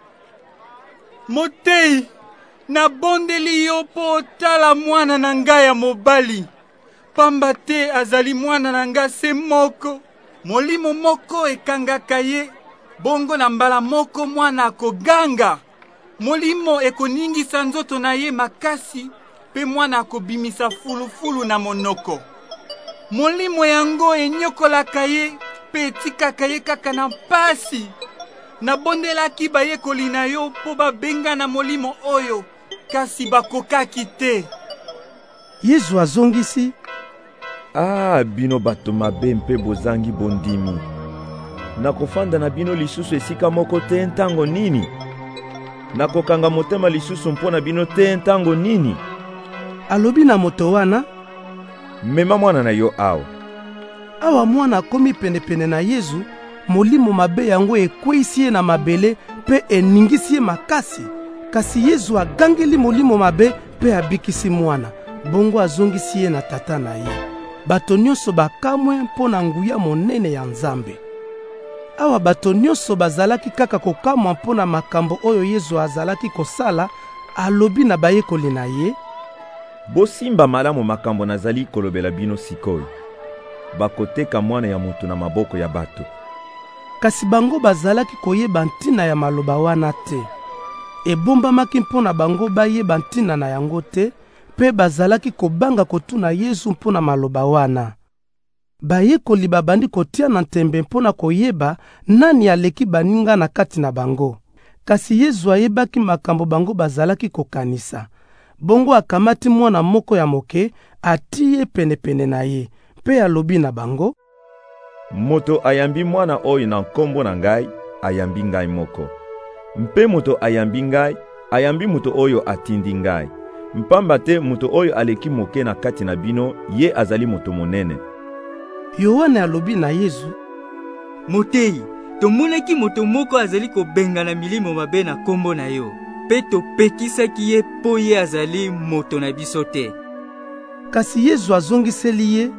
Motei, nabondeli yo po otala mwana na ngai ya mobali. Pamba te azali mwana na ngai se moko. Molimo moko ekangaka ye, bongo na mbala moko mwana akoganga. Molimo ekoningisa nzoto na ye makasi, pe mwana akobimisa fulufulu na monoko. Molimo yango enyokolaka ye, pe etikaka ye kaka na mpasi. Nabondelaki bayekoli na yo po babenga na molimo oyo, kasi bakokaki te. Yesu azongisi: bino bato mabe mpe bozangi bondimi. Nakofanda na bino lisusu esika moko te ntango nini? Nakokanga motema lisusu mpo na bino te ntango nini? Alobi na moto wana: Mema mwana na yo awa. Awa mwana akomi penepene na Yesu, molimo mabe yango ekweisi ye na mabele pe eningisi ye makasi. Kasi Yesu agangeli molimo mabe pe abikisi mwana, bongo azongisi ye na tata na ye. Bato nyonso bakamwe mpo na nguya monene ya Nzambe. Awa bato nyonso bazalaki kaka kokamwa mpo na makambo oyo Yesu azalaki kosala, alobi na bayekoli na ye: Bosimba malamu makambo nazali kolobela bino sikoyo. Bakoteka mwana ya mutu na maboko ya bato. Kasi bango bazalaki koyeba ntina ya maloba wana te. Ebombamaki mpo na bango bayeba ntina na yango te, pe bazalaki kobanga kotuna Yesu mpo na maloba wana. Bayekoli babandi kotia na ntembe mpo na koyeba nani aleki baninga na kati na bango. Kasi Yesu ayebaki makambo bango bazalaki kokanisa. Bongo akamati mwana moko ya moke, atie penepene na ye, pe alobi na bango: Moto ayambi mwana oyo na nkombo na ngai, ayambi ngai moko. Mpe moto ayambi ngai, ayambi moto oyo atindi ngai. Mpamba te moto oyo aleki moke na kati na bino, ye azali moto monene. Yohane alobi na Yesu: Motei, tomonaki moto moko azali kobenga na milimo mabe na nkombo na yo, pe topekisaki ye po ye azali moto na biso te. Kasi Yesu azongiseli ye: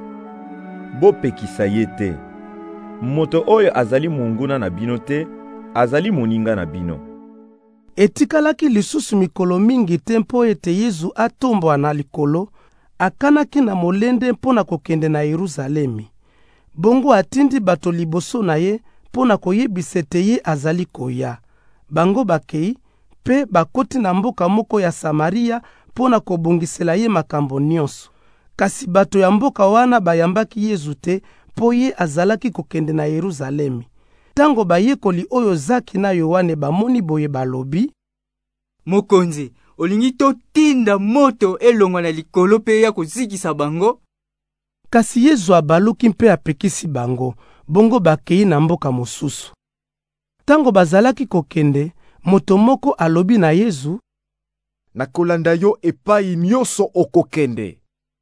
Bopekisa ye te. Moto oyo azali monguna na bino te, azali moninga na bino. Etikalaki lisusu mikolo mingi te mpo ete Yesu atombwa na likolo, akanaki na molende mpo na kokende na Yerusalemi. Bongo atindi bato liboso na ye mpo na koyebisa ete ye azali koya. Bango bakei, pe bakoti na mboka moko ya Samaria mpo na kobongisela ye makambo nyonso. Kasi bato ya mboka wana bayambaki Yesu te, po ye azalaki kokende na Yerusalemi. Tango bayekoli oyo Zaki na Yohane bamoni boye balobi: Mokonzi, olingi totinda moto elongwa na likolo pe ya kozikisa bango? Kasi Yesu abaluki mpe apekisi bango, bongo bakei na mboka mosusu. Tango bazalaki kokende, moto moko alobi na Yesu: Nakolanda yo epai nyonso okokende.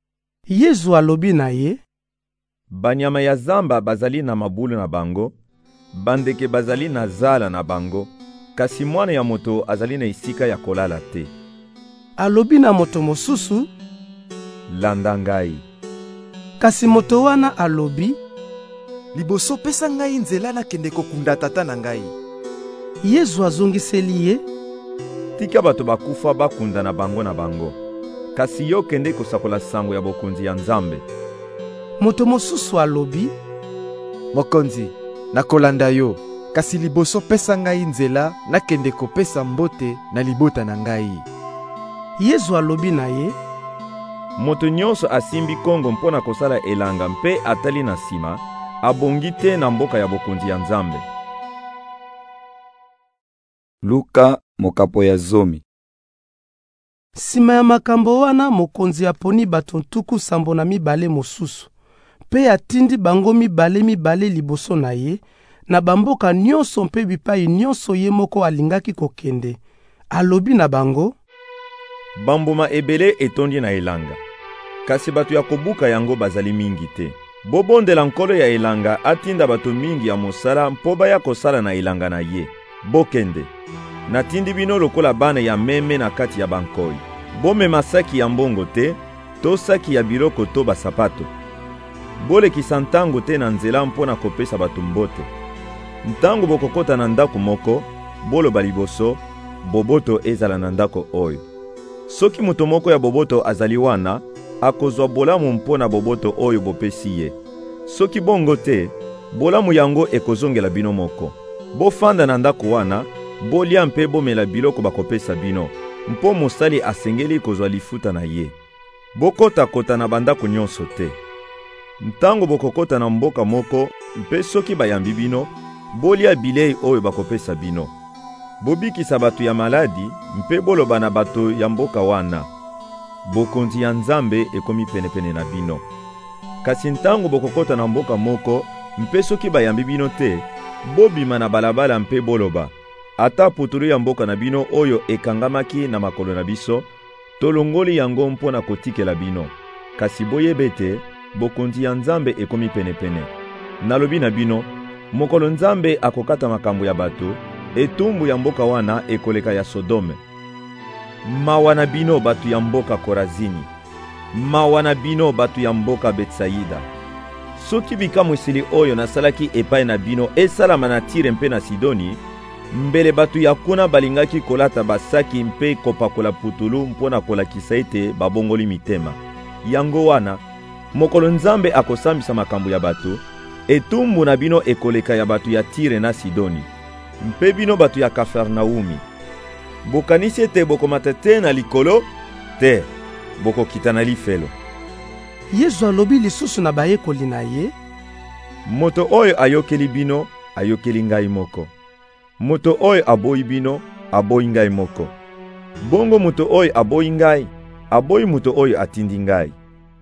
Yesu alobi na ye: Banyama ya zamba bazali na mabulu na bango, bandeke bazali na zala na bango, kasi mwana ya moto azali na esika ya kolala te. Alobi na moto mosusu: Landa ngai. Kasi moto wana alobi: Liboso pesa ngai nzela nakende kokunda tata na ngai. Yesu azongiseli ye: tika bato bakufa bakunda na bango, kasi yo kende kosakola sango ya bokonzi ya Nzambe. Moto mosusu alobi: Mokonzi, nakolanda yo, kasi liboso pesa ngai nzela nakende kopesa mbote na libota na ngai. Yesu alobi na ye: Moto nyonso asimbi kongo mpona kosala elanga mpe atali na nsima, abongi te na mboka ya bokonzi ya Nzambe. Luka mokapo ya zomi. Sima ya makambo wana mokonzi aponi bato 700 mosusu, mpe atindi bango mibale liboso na ye, na bamboka nyonso mpe bipai nyonso ye moko alingaki kokende. Alobi na bango: Bambuma ebele etondi na elanga, kasi bato ya kobuka yango bazali mingi te. Bobondela nkolo ya elanga atinda bato mingi ya mosala mpo baya kosala na elanga na ye. Bokende, natindi bino lokola bana ya meme na kati ya bankoi. Bomema saki ya mbongo te, to saki ya biloko to basapato. Bolekisa ntango te na nzela mpona kopesa bato mbote. Ntango bokokota na ndako moko, boloba liboso: boboto ezala na ndako oyo. Soki moto moko ya boboto azali wana, akozwa bolamu mpona boboto oyo bopesi ye. Soki bongo te, bolamu yango ekozongela bino moko. Bofanda na ndako wana, bolia mpe bomela biloko bakopesa bino, mpo mosali asengeli kozwa lifuta na ye. Bokota na bandako nyonso te. Ntango bokokota na mboka moko, mpe soki bayambi bino, bolia bilei oyo bakopesa bino. Bobikisa bato ya maladi, mpe boloba na bato ya mboka wana: bokonzi ya Nzambe ekomi penepene na bino. Kasi ntango bokokota na mboka moko, mpe soki bayambi bino te, bobima na balabala mpe boloba: ata putulu ya mboka na bino oyo ekangamaki na makolo na biso, tolongoli yango mpona kotikela bino. Kasi boyebe te, bokonzi ya Nzambe ekomi penepene. Nalobi na bino, mokolo Nzambe akokata makambo ya bato, etumbu ya mboka wana ekoleka ya Sodome. Mawa na bino bato ya mboka Korazini, mawa na bino bato ya mboka Betsaida. Soki bikamwa esili oyo nasalaki epai na bino esalama na Tire mpe na Sidoni, mbele bato ya kuna balingaki kolata basaki mpe kopakola putulu mpona kolakisa ete babongoli mitema. Yango wana, mokolo Nzambe akosambisa makambo ya bato, etumbu na bino ekoleka ya bato ya Tire na Sidoni. Mpe bino bato ya Kafarnaumi, bokanisi ete bokomata te na likolo te, bokokita na lifelo. Yesu alobi lisusu na bayekoli na ye: Moto oyo ayokeli bino, ayokeli ngai moko. Moto oyo aboyi bino, aboyi ngai moko. Bongo moto oyo aboyi ngai, aboyi moto oyo atindi ngai.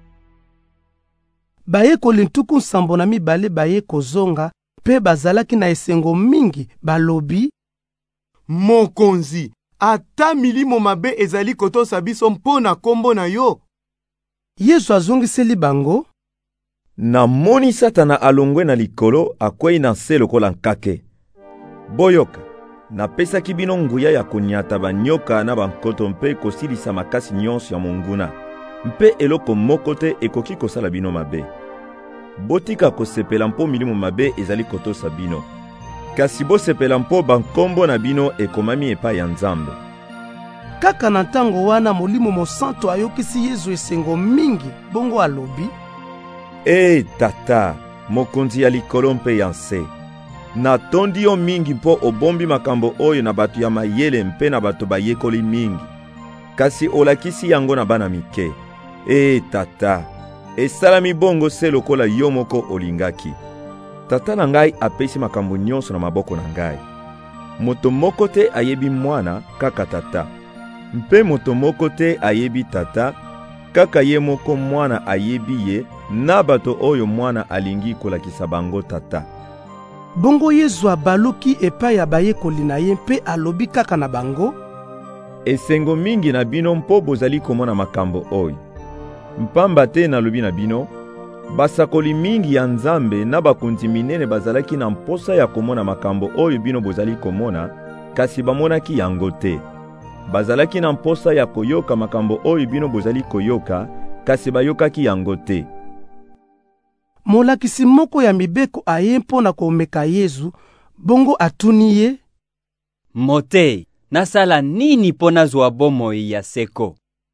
Bayekoli 700 baye kozonga, mpe bazalaki na esengo mingi, balobi: Mokonzi, ata milimo mabe ezali kotosa biso mpona kombo na yo. Yesu azongiseli bango: Namoni Satana alongwe na likolo, akwei na se lokola nkake. Boyoka, napesaki bino nguya ya konyata banyoka na bankoto mpe kosilisa makasi nyonso ya monguna, mpe eloko moko te ekoki kosala bino mabe. Botika kosepela mpo milimo mabe ezali kotosa bino, kasi bosepela mpo bankombo na bino ekomami epai ya Nzambe. Kaka na ntango wana Molimo Mosantu ayokisi Yesu esengo mingi, bongo alobi: Tata, mokonzi ya likolo mpe ya nse, natondi yo mingi mpo obombi makambo oyo na bato ya mayele mpe na bato bayekoli mingi, kasi olakisi yango na bana mike. Tata, esalami bongo se lokola yo moko olingaki. Tata na ngai apesi makambo nyonso na maboko na ngai. Moto moko te ayebi mwana kaka tata, mpe moto moko te ayebi tata kaka ye moko mwana ayebi ye, na bato oyo mwana alingi kolakisa bango tata. Bongo Yesu abaluki epai ya bayekoli na ye mpe alobi kaka na bango: Esengo mingi na bino mpo bozali komona makambo oyo. Mpamba te nalobi na bino, basakoli mingi ya Nzambe na bakonzi minene bazalaki na mposa ya komona makambo oyo bino bozali komona, kasi bamonaki yango te. Bazalaki na mposa ya koyoka makambo oyo bino bozali koyoka, kasi bayokaki yango te. Molakisi moko ya mibeko aye mpona komeka Yesu, bongo atuni ye: Motei, nasala nini mpo nazwa bomoi ya seko?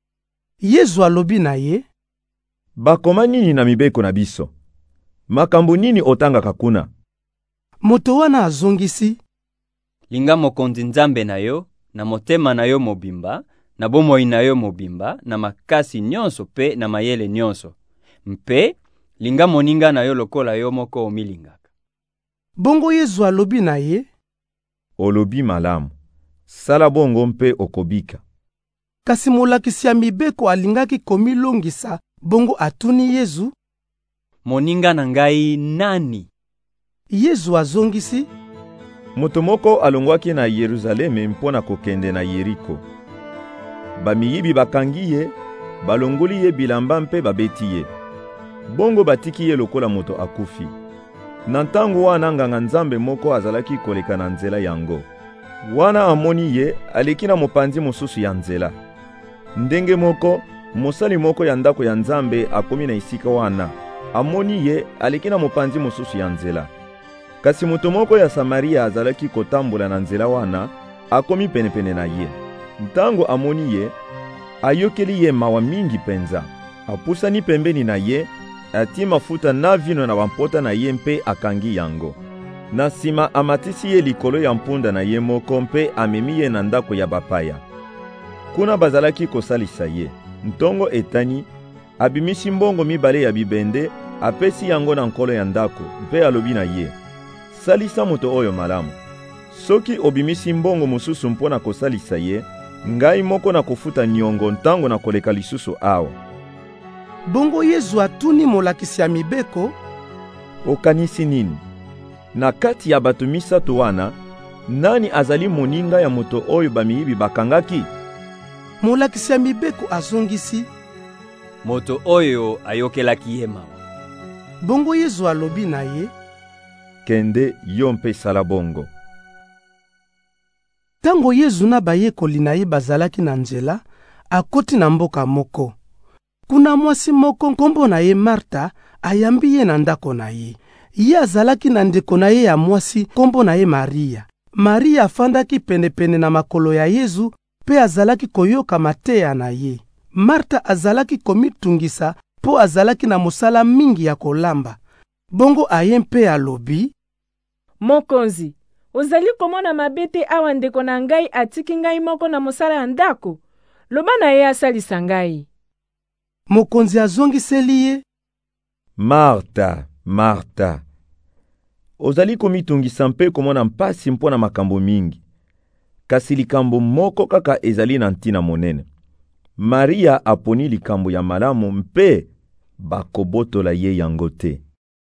Yesu alobi na ye, bakoma nini na mibeko na biso? Makambo nini otangaka kuna? Moto wana azongisi, linga mokonzi Nzambe na yo, na motema na yo mobimba, na bomoi na yo mobimba, na makasi nyonso pe na mayele nyonso. Mpe, linga moninga na yo lokola yo moko omilingaka. Bongo Yesu alobi na ye, olobi malamu, sala bongo mpe okobika. Kasi molakisi ya mibeko alingaki komilongisa, bongo atuni Yesu, moninga na ngai nani? Yesu azongisi, moto moko alongwaki na Yerusaleme mpona kokende na Yeriko. Bamiyibi bakangi ye, balongoli ye bilamba mpe babeti ye. Bongo batiki ye lokola moto akufi. Na ntango wana nganga Nzambe moko azalaki koleka na nzela yango. Wana amoni ye, aleki na mopanzi mosusu ya nzela. Ndenge moko, mosali moko ya ndako ya Nzambe akomi na isika wana. Amoni ye, aleki na mopanzi mosusu ya nzela. Kasi moto moko ya Samaria azalaki kotambola na nzela wana, akomi penepene na ye. Ntango amoni ye, ayokeli ye mawa mingi penza. Apusani pembeni na ye, ati mafuta na vino na wampota na ye mpe akangi yango. Na sima amatisi ye likolo ya mpunda na ye moko mpe amemi ye na ndako ya bapaya. Kuna bazalaki kosalisa ye. Ntongo etani, abimisi mbongo mibale ya bibende, apesi yango na nkolo ya ndako, mpe alobi na ye, salisa moto oyo malamu. Soki obimisi mbongo mosusu mpona kosalisa ye, ngai moko na kofuta niongo ntango na koleka lisusu awa. Bongo Yesu atuni molakisi ya mibeko, okanisi nini? Na kati ya bato misato wana, nani azali moninga ya moto oyo bamiyibi bakangaki? Molakisi ya mibeko azongisi, moto oyo ayokelaki ye mawa. Bongo Yesu alobi na ye, kende yo mpe sala bongo. Tango Yesu na bayekoli na ye bazalaki na nzela, akoti na mboka moko. Kuna mwasi moko nkombo na ye Marta ayambi ye na ndako na ye. Ye azalaki na ndeko na ye ya mwasi nkombo na ye Maria. Maria afandaki penepene na makolo ya Yesu pe azalaki koyoka mateya na ye. Marta azalaki komitungisa po azalaki na mosala mingi ya kolamba. Bongo aye mpe alobi, mokonzi, ozali komona mabete awa ndeko na ngai atiki ngai moko na mosala ya ndako? Loba na ye asalisa ngai. Mokonzi azongiseli ye, Marta, Marta, ozali komitungisa mpe komona mpasi mpona makambo mingi. Kasi likambo moko kaka ezali na ntina monene. Maria aponi likambo ya malamu mpe bakobotola ye yango te.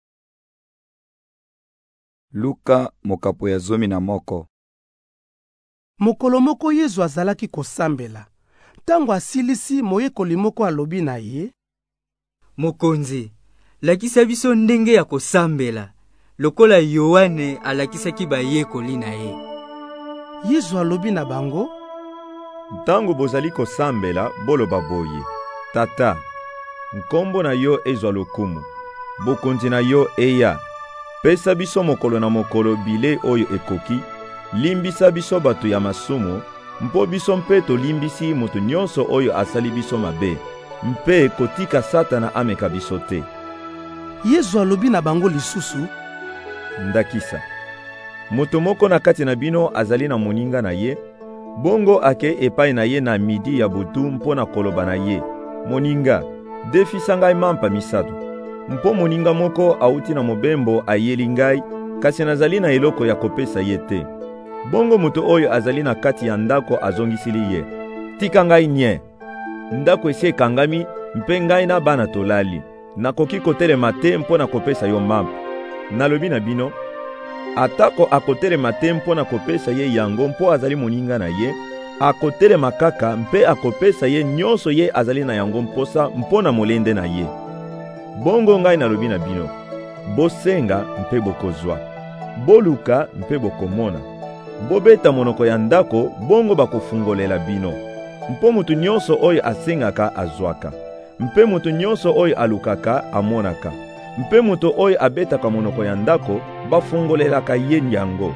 Luka mokapo ya 11. Mokolo moko Yesu azalaki kosambela. Tango asilisi moyekoli moko alobi na ye, mokonzi, lakisa biso ndenge ya kosambela, lokola Yohane alakisaki bayekoli na ye. Yesu alobi na bango, ntango bozali kosambela, boloba boye, tata, nkombo na yo ezwa lokumu, bokonzi na yo eya, pesa biso mokolo na mokolo bile oyo ekoki, limbisa biso bato ya masumu, mpo biso mpe tolimbisi moto nyonso oyo asali biso mabe, mpe kotika Satana ameka biso te. Yesu alobi na bango lisusu, ndakisa, moto moko na kati na bino azali na moninga na ye, bongo ake epai na ye na midi ya butu mpo na koloba na ye, moninga, defisa ngai mampa misato. Mpo moninga moko auti na mobembo ayeli ngai, kasi nazali na eloko ya kopesa ye te. Bongo moto oyo azali na kati ya ndako azongisili ye, tika ngai nye. Ndako esi ekangami, mpe ngai na bana tolali. Nakoki kotelema te mpo na kopesa yo mampa. Nalobi na bino, atako akotelema te mpo na kopesa ye yango mpo azali moninga na ye, akotelema kaka mpe akopesa ye nyonso ye azali na yango mposa mpo na molende na ye. Bongo ngai nalobi na bino, bosenga mpe bokozwa, boluka mpe bokomona, bobeta monoko ya ndako bongo bakofungolela bino. Mpo mutu nyonso oyo asengaka azwaka, mpe mutu nyonso oyo alukaka amonaka, mpe mutu oyo abetaka monoko ya ndako bafungolelaka ye yango.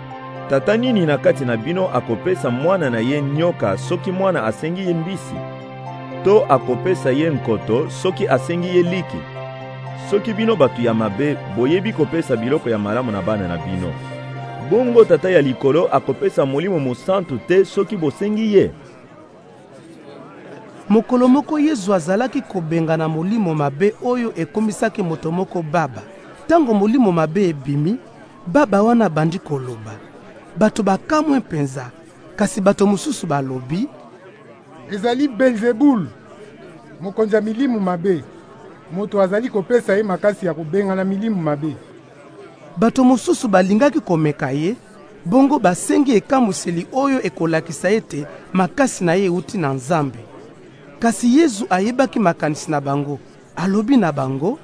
tata nini na kati na bino akopesa mwana na ye nyoka soki mwana asengi ye mbisi? To akopesa ye nkoto soki asengi ye liki? Soki bino batu ya mabe boyebi kopesa biloko ya malamu na bana na bino, bongo tata ya likolo akopesa molimo mosantu te soki bosengi ye. Mokolo moko Yesu azalaki kobenga na molimo mabe oyo ekomisaki moto moko baba. Tango molimo mabe ebimi, baba wana bandi koloba. Bato bakamwe mpenza, kasi bato mosusu balobi ezali Belzebul, mokonzi ya milimu mabe. Moto azali kopesa ye makasi ya kobenga na milimu mabe. Bato mosusu balingaki komeka ye, bongo basengi ekamuseli oyo ekolakisa ete makasi na ye euti na Nzambe. Kasi Yesu ayebaki makanisi na bango, alobi na bango,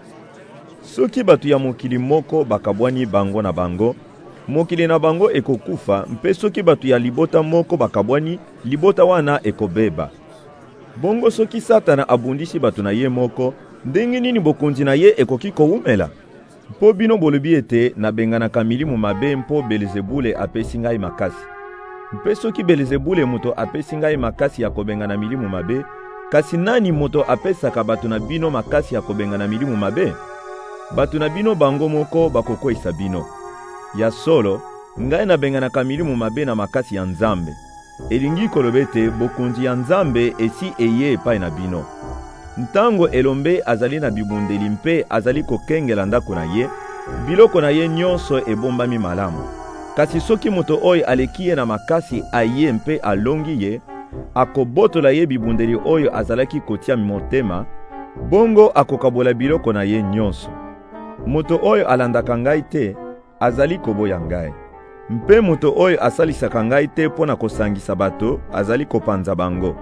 soki bato ya mokili moko bakabwani bango na bango, mokili na bango ekokufa, mpe soki bato ya libota moko bakabwani, libota wana ekobeba. Bongo soki Satana abundisi bato na ye moko, ndenge nini bokonzi na ye ekoki kowumela? Mpo bino bolobi ete nabenganaka milimu mabe mpo Belzebule apesi ngai makasi. Mpe soki Belzebule moto apesi ngai makasi ya kobengana milimu mabe, kasi nani moto apesaka bato na bino makasi ya kobengana milimu mabe? Bato na bino bango moko bakokwesa bino. Ya solo, ngai nabenganaka milimu mabe na makasi ya Nzambe. Elingi koloba ete bokonzi ya Nzambe esi eye epai na bino. Ntango elombe azali na bibundeli mpe azali kokengela ndako na ye, biloko na ye nyonso ebombami malamu. Kasi soki moto oyo aleki ye na makasi aye mpe alongi ye, akobotola ye bibundeli oyo azalaki kotia motema, bongo akokabola biloko na ye nyonso. Moto oyo alandaka ngai te, azali koboya ngai. Mpe moto oyo asalisaka ngai te mpo na kosangisa bato, azali kopanza bango.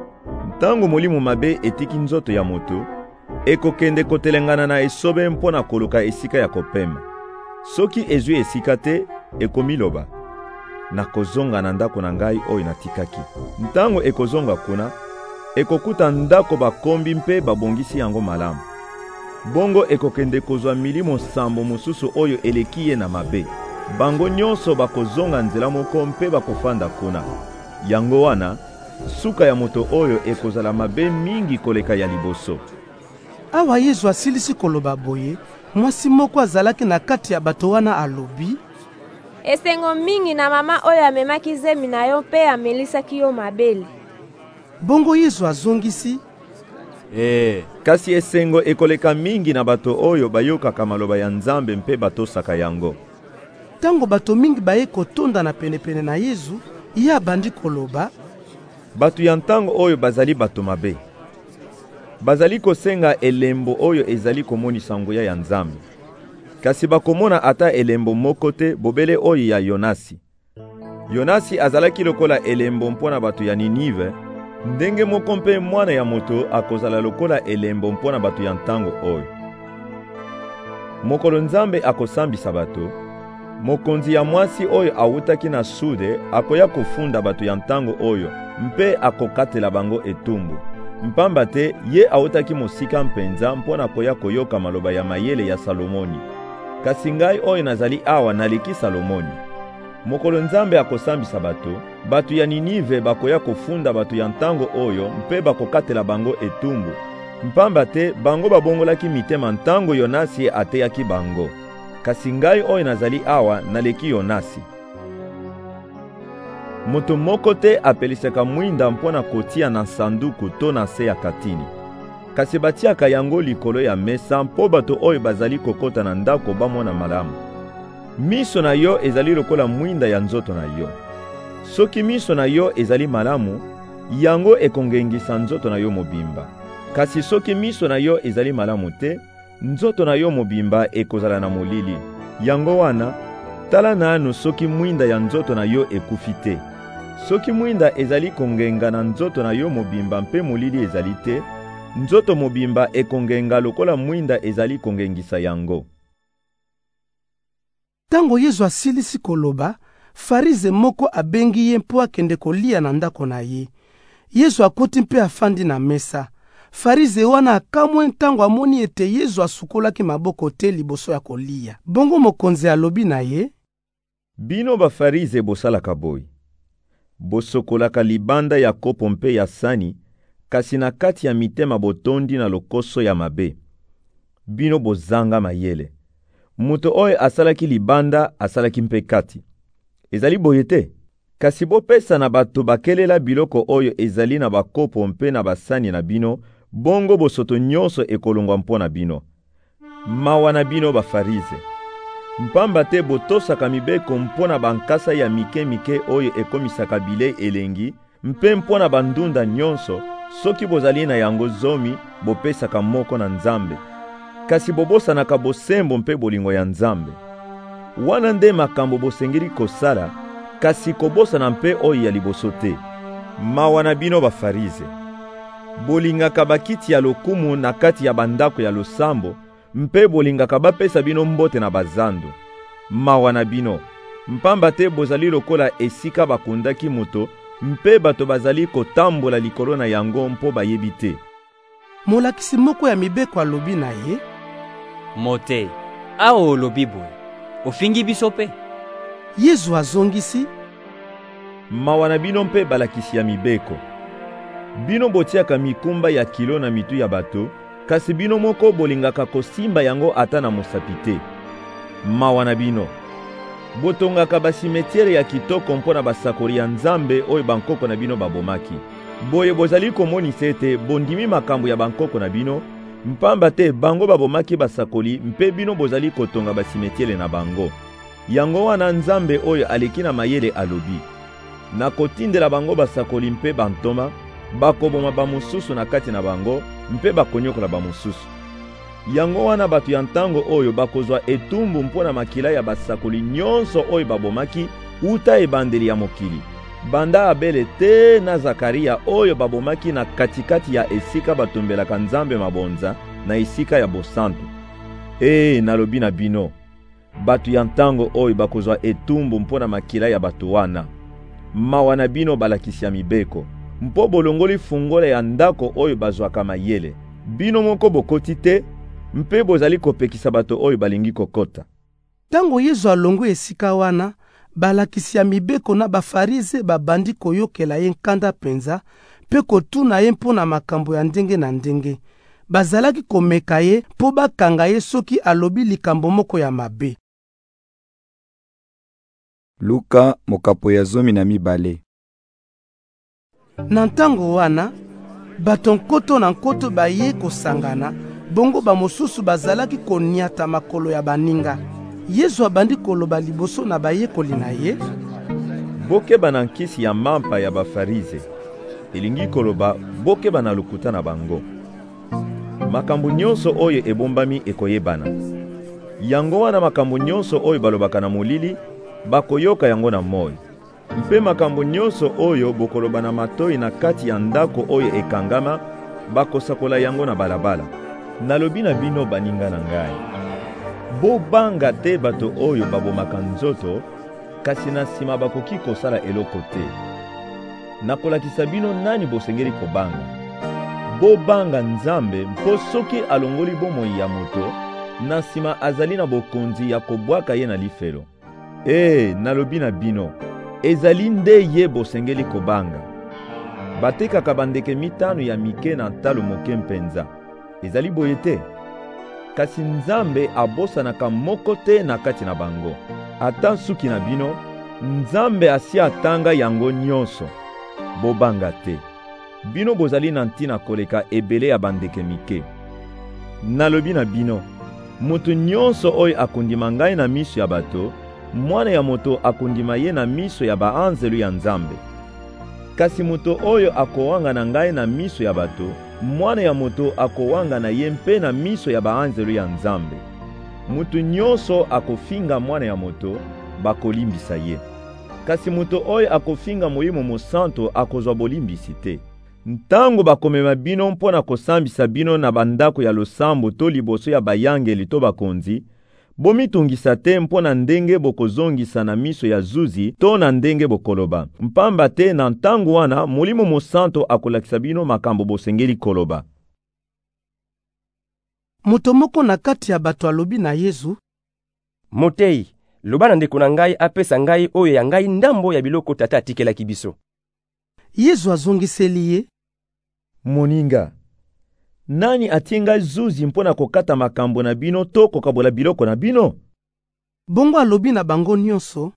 Ntango molimo mabe etiki nzoto ya moto, ekokende kotelengana na esobe mpo na koluka esika ya kopema. Soki ezwi esika te, ekomiloba, nakozonga na ndako na ngai oyo natikaki. Ntango ekozonga kuna, ekokuta ndako bakombi mpe babongisi yango malamu. Bongo ekokende kozwa milimo sambo mosusu oyo eleki ye na mabe. Bango nyonso bakozonga nzela moko mpe bakofanda kuna. Yango wana, suka ya moto oyo ekozala mabe mingi koleka ya liboso. Awa Yesu asilisi koloba boye, mwasi moko azalaki na kati ya bato wana alobi, esengo mingi na mama oyo amemaki zemi na yo mpe amelisaki yo mabele. Bongo Yesu azongisi, kasi esengo ekoleka mingi na bato oyo bayokaka maloba ya Nzambe mpe batosaka yango. Tango bato mingi baye kotonda na penepene na Yesu, ye abandi koloba, bato ya ntango oyo bazali bato mabe. Bazali kosenga elembo oyo ezali komonisa nguya ya Nzambe. Kasi bakomona ata elembo moko te bobele oyo ya Yonasi. Yonasi azalaki lokola elembo mpona bato ya Ninive, ndenge moko mpe mwana ya moto akozala lokola elembo mpona bato ya ntango oyo. Mokolo Nzambe akosambisa bato, mokonzi ya mwasi oyo awutaki na sude akoya kofunda bato ya ntango oyo, mpe akokatela bango etumbu. Mpamba te ye awutaki mosika mpenza mpona koya koyoka maloba ya mayele ya Salomoni. Kasi ngai oyo nazali awa naleki Salomoni. Mokolo Nzambe akosambisa bato ya Ninive bakoya kofunda bato ya ntango oyo mpe bakokatela bango etumbu. Mpamba te bango babongolaki mitema ntango Yonasi ateyaki bango. Kasi ngai oyo nazali awa naleki Yonasi. Moto moko te apelisaka mwinda mpona kotia na sanduku to na se ya katini. Kasi batiaka yango likolo ya mesa mpo bato oyo bazali kokota na ndako bamona malamu. Miso na yo ezali lokola mwinda ya nzoto na yo. Soki miso na yo ezali malamu, yango ekongengisa nzoto na yo mobimba. Kasi soki miso na yo ezali malamu te, nzoto na yo mobimba ekozala na molili. Yango wana, tala nanu soki mwinda ya nzoto na yo ekufi te. Soki mwinda ezali kongenga na nzoto na yo mobimba mpe molili ezali te, nzoto mobimba ekongenga lokola mwinda ezali kongengisa yango. Tango Yesu asilisi koloba, Farize moko abengi ye mpo akende kolia na ndako na ye. Yesu akoti mpe afandi na mesa. Farize wana akamwe ntango amoni ete Yesu asukolaki maboko te liboso ya kolia. Bongo mokonzi alobi na ye, Bino bafarize bosalaka boyi. Bosokolaka libanda ya kopo mpe ya sani, kasi na kati ya mitema botondi na lokoso ya mabe. Bino bozanga mayele. Muto oyo asalaki libanda asalaki mpe kati. Ezali boye te. Kasi bopesa na bato bakelela biloko oyo ezali na bakopo mpe na basani na bino, bongo bosoto nyonso ekolongwa mpo na bino. Mawa na bino bafarize. Mpamba te botosaka mibeko mpo na bankasa ya mike oyo ekomisaka bilei elengi, mpe mpo na bandunda nyonso, soki bozali na yango zomi, bopesaka moko na Nzambe. Kasi bobosanaka bosembo mpe bolingo ya Nzambe. Wana nde makambo bosengeli kosala, kasi kobosana mpe oyo ya liboso te. Mawa na bino bafarize. Bolingaka bakiti ya lokumu na kati ya bandako ya losambo, mpe bolingaka bapesa bino mbote na bazando. Mawa na bino, mpamba te bozali lokola esika bakundaki moto, mpe bato bazali kotambola likolo na yango mpo bayebi te. Molakisi moko ya mibeko alobi na ye: Mote, awo olobi boye, ofingi biso pe? Yesu azongisi: Mawa na bino mpe balakisi ya mibeko. Bino botiaka mikumba ya kilo na mitu ya bato, kasi bino moko bolingaka kosimba yango ata na mosapi te. Mawa na bino, botongaka basimetiere ya kitoko mpo na basakoli ya Nzambe oyo bankoko na bino babomaki. Boye bozali komonisa ete bondimi makambo ya bankoko na bino, mpamba te bango babomaki basakoli, mpe bino bozali kotonga basimetiere na bango. Yango wana Nzambe oyo aleki na mayele alobi: na kotindela bango basakoli mpe bantoma, bakoboma bamosusu na kati na bango, mpe bakonyokola bamosusu. Yango wana bato ya ntango oyo bakozwa etumbu mpo na makila ya basakoli nyonso oyo babomaki uta ebandeli ya mokili. Banda Abele te na Zakaria oyo babomaki na katikati ya esika batombelaka Nzambe mabonza na esika ya bosantu. Nalobi na bino, bato ya ntango oyo bakozwa etumbu mpo na makila ya bato wana. Mawa na bino balakisi ya mibeko, mpo bolongoli fungola ya ndako oyo bazwaka mayele. Bino moko bokoti te, mpe bozali kopekisa bato oyo balingi kokota. Tango Yesu alongwe esika wana, balakisi ya mibeko na bafarize babandi koyokela ye nkanda penza, pe kotuna ye mpo na makambo ya ndenge na ndenge. Bazalaki komeka ye po bakanga ye soki alobi likambo moko ya mabe. Luka mokapo ya 12. Na ntango wana, bato nkoto na nkoto baye kosangana, bongo bamosusu bazalaki koniata makolo ya baninga. Yesu abandi koloba liboso na bayekoli na ye: bokeba na nkisi ya mampa ya bafarize. Elingi koloba bokeba na lokuta na bango. Makambo nyonso oyo ebombami ekoyebana. Yango wana makambo nyonso oyo balobaka na molili, bakoyoka yango na moi. Mpe makambo nyonso oyo bokoloba na matoi na kati ya ndako oyo ekangama, bakosakola yango na balabala. Nalobi na bino baninga na ngai, bobanga te bato oyo babomaka nzoto, kasi na nsima bakoki kosala eloko te. Nakolakisa bino nani bosengeli kobanga. Bobanga Nzambe mpo soki alongoli bomoi ya moto, na nsima azali na bokonzi ya kobwaka ye na lifelo. Nalobi na bino, ezali nde ye bosengeli kobanga. Batekaka bandeke 5 ya mike na ntalo moke mpenza. Ezali boye te. Kasi Nzambe abosanaka moko te na kati na bango. Ata suki na bino, Nzambe asi atanga yango nyonso. Bobanga te. Bino bozali na ntina koleka ebele ya bandeke mike. Nalobi na bino, moto nyonso oyo akundima ngai na miso ya bato, mwana ya moto akundima ye na miso ya baanzelu ya Nzambe. Kasi moto oyo akowanga na ngai na miso ya bato, mwana ya moto akowanga na ye mpe na miso ya baanzelu ya Nzambe. Mutu nyonso akofinga mwana ya moto, bakolimbisa ye. Kasi moto oyo akofinga Molimo Mosantu akozwa bolimbisi te. Ntango bakomema bino mpo na kosambisa bino na bandako ya losambo to liboso ya bayangeli to bakonzi, bomitungisa te mpo na ndenge bokozongisa na miso ya zuzi to na ndenge bokoloba. Mpamba te na ntango wana Molimo Mosantu akolakisa bino makambo bosengeli koloba. Moto moko na kati ya bato alobi na Yesu: Motei, loba na ndeko na ngai apesa ngai oyo ya ngai ndambo ya biloko tata atikelaki biso. Yesu azongiseli ye: moninga, nani atie ngai zuzi mpo na kokata makambo na bino to kokabola biloko na bino? Bongo alobi na bango nyonso: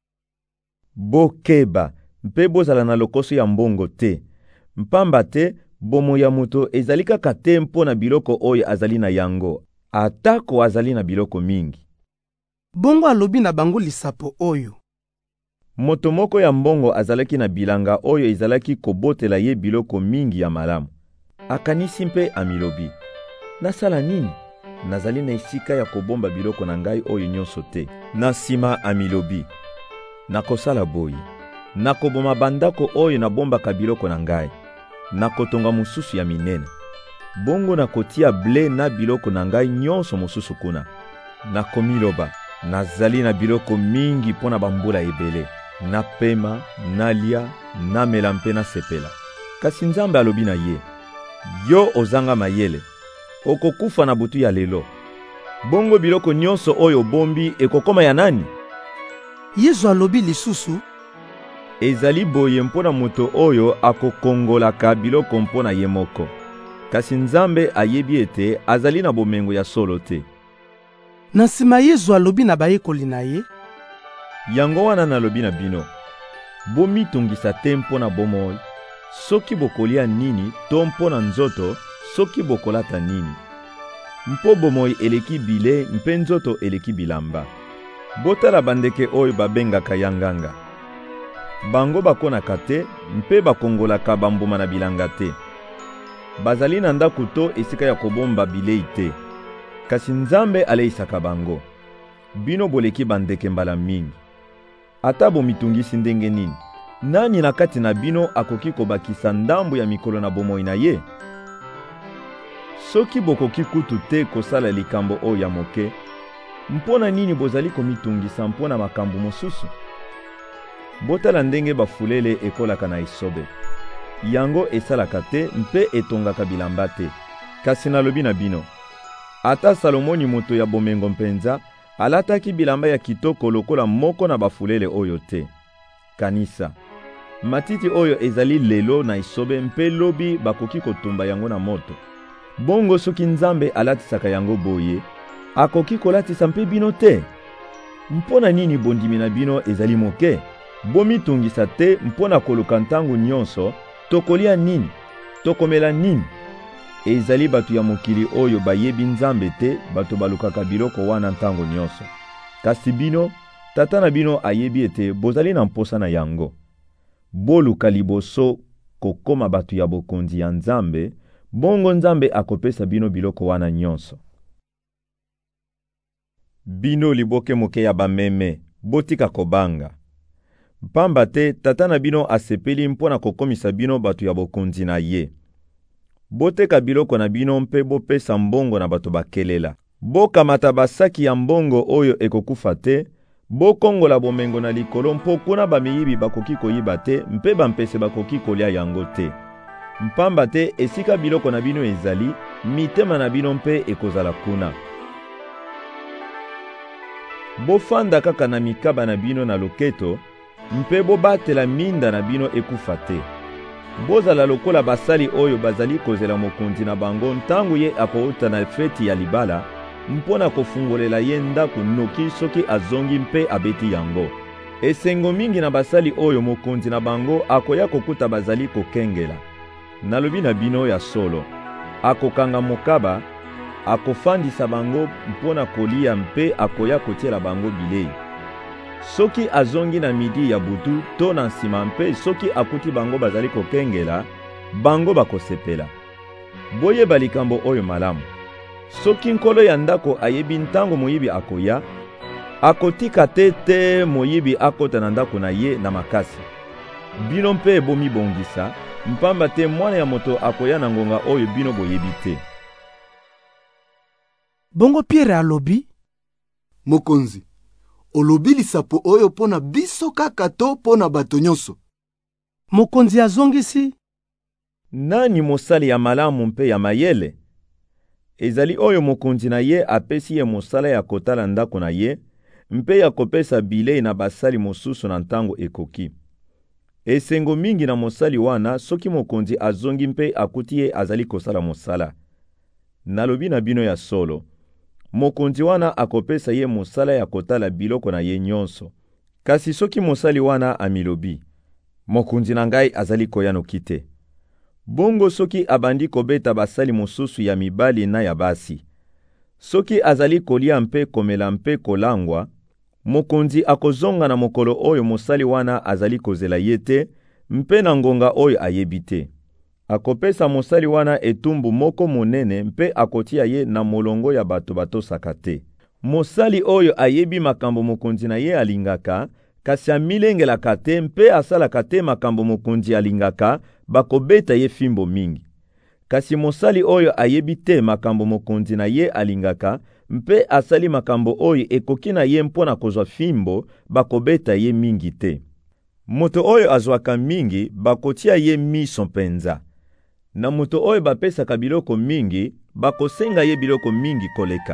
bokeba mpe bozala na lokoso ya mbongo te, mpamba te bomoi ya moto ezali kaka te mpo na biloko oyo azali na yango, atako azali na biloko mingi. Bongo alobi na bango lisapo oyo: moto moko ya mbongo azalaki na bilanga oyo ezalaki kobotela ye biloko mingi ya malamu. Akanisi mpe amilobi: nasala nini? Nazali na esika ya kobomba biloko na ngai oyo nyonso te. Na sima amilobi: nakosala boye, nakoboma bandako oyo nabombaka biloko na ngai, nakotonga mosusu ya minene. Bongo nakotia ble na biloko na ngai nyonso mosusu kuna. Nakomiloba: nazali na biloko mingi pona bambula ebele, napema, nalia, namela mpe nasepela. Kasi Nzambe alobi na ye: yo ozanga mayele, okokufa na butu ya lelo. Bongo biloko nyonso oyo bombi ekokoma ya nani? Yesu alobi lisusu: ezali boye mpona moto oyo akokongolaka biloko mpona ye moko. Kasi Nzambe ayebi ete azali na bomengo ya solo te. Na nsima Yesu alobi na bayekoli na ye: yango wana nalobi na bino, bomitungisa te mpona bomoi, soki bokolia nini to mpona nzoto, soki bokolata nini. Mpo bomoi eleki bile mpe nzoto eleki bilamba. Botala bandeke oyo babengaka yanganga. Bango bakonaka te mpe bakongolaka bambuma na bilanga te. Bazali na ndako to esika ya kobomba bilei te. Kasi Nzambe aleisaka bango. Bino boleki bandeke mbala mingi. Ata bomitungisi ndenge nini, nani na kati na bino akoki kobakisa ndambo ya mikolo na bomoi na ye? Soki bokoki kutu te kosala likambo oyo ya moke, mpona nini bozali komitungisa mpona makambo mosusu? Botala ndenge bafulele ekolaka na esobe. Yango esalaka te mpe etongaka bilamba te. Kasi nalobi na bino, ata Salomoni moto ya bomengo mpenza alataki bilamba ya kitoko lokola moko na bafulele oyo te. Kanisa, matiti oyo ezali lelo na esobe mpe lobi bakoki kotumba yango na moto. Bongo soki Nzambe alatisaka yango boye, akoki kolatisa mpe bino te. Mpona nini bondimi na bino ezali moke? Bomitungisa te mpona koluka ntango nyonso, tokolia nini, tokomela nini. Ezali batu ya mokili oyo bayebi Nzambe te, batu balukaka biloko wana ntango nyonso. Kasi bino, tata na bino ayebi ete bozali na mposa na yango. Boluka liboso kokoma batu ya bokonzi ya Nzambe, bongo Nzambe akopesa bino biloko wana nyonso. Bino liboke moke ya bameme, botika kobanga. Pamba te tata na bino asepeli mpona kokomisa bino batu ya bokonzi na ye. Boteka biloko na bino mpe bopesa mbongo na bato bakelela. Bokamata basaki ya mbongo oyo ekokufa te, bokongola bomengo na likolo mpo kuna bamiyibi bakoki koyiba te, mpe bampese bakoki kolia yango te. Mpamba te esika biloko na bino ezali, mitema na bino mpe ekozala kuna. Bofanda kaka na mikaba na bino na loketo, mpe bobatela minda na bino ekufa te. Bozala lokola basali oyo bazali kozela mokonzi na bango ntango ye akouta na feti ya libala, mpona kofungolela ye ndako noki soki azongi mpe abeti yango. Esengo mingi na basali oyo mokonzi na bango akoya kokuta bazali kokengela. Nalobi na bino ya solo, akokanga mokaba, akofandisa bango mpona kolia mpe akoya kotiela bango bilei. Soki azongi na midi ya butu to na nsima mpe soki akuti bango bazali kokengela, bango bakosepela. Boyeba likambo oyo malamu. Soki nkolo ya ndako ayebi ntango moyibi akoya, akotika te moyibi akota na ndako na ye na makasi. Bino mpe bomibongisa, mpamba te mwana ya moto akoya na ngonga oyo bino boyebi te. Bongo Pierre alobi: Mokonzi, olobi lisapo oyo pona biso kaka to pona bato nyonso? Mokonzi azongisi: nani mosali ya malamu mpe ya mayele? Ezali oyo mokonzi na ye apesi ye mosala ya kotala ndako na ye, mpe akopesa bilei na basali mosusu na ntango ekoki. Esengo mingi na mosali wana soki mokonzi azongi mpe akuti ye azali kosala mosala. Nalobi na bino ya solo, mokonzi wana akopesa ye mosala ya kotala biloko na ye nyonso. Kasi soki mosali wana amilobi, mokonzi na ngai azali koya noki te. Bongo soki abandi kobeta basali mosusu ya mibali na ya basi, soki azali kolia mpe komela mpe kolangwa, mokonzi akozonga na mokolo oyo mosali wana azali kozela ye te, mpe na ngonga oyo ayebi te. Akopesa mosali wana etumbu moko monene mpe akotia ye na molongo ya bato batosaka te. Mosali oyo ayebi makambo mokonzi na ye alingaka, kasi amilengelaka te mpe asalaka te makambo mokonzi alingaka, bakobeta ye fimbo mingi. Kasi mosali oyo ayebi te makambo mokonzi na ye alingaka, mpe asali makambo oyo ekoki na ye mpona kozwa fimbo, bakobeta ye mingi te. Moto oyo azwaka mingi, bakotia ye miso mpenza. Na moto oyo bapesaka biloko mingi, bakosenga ye biloko mingi koleka.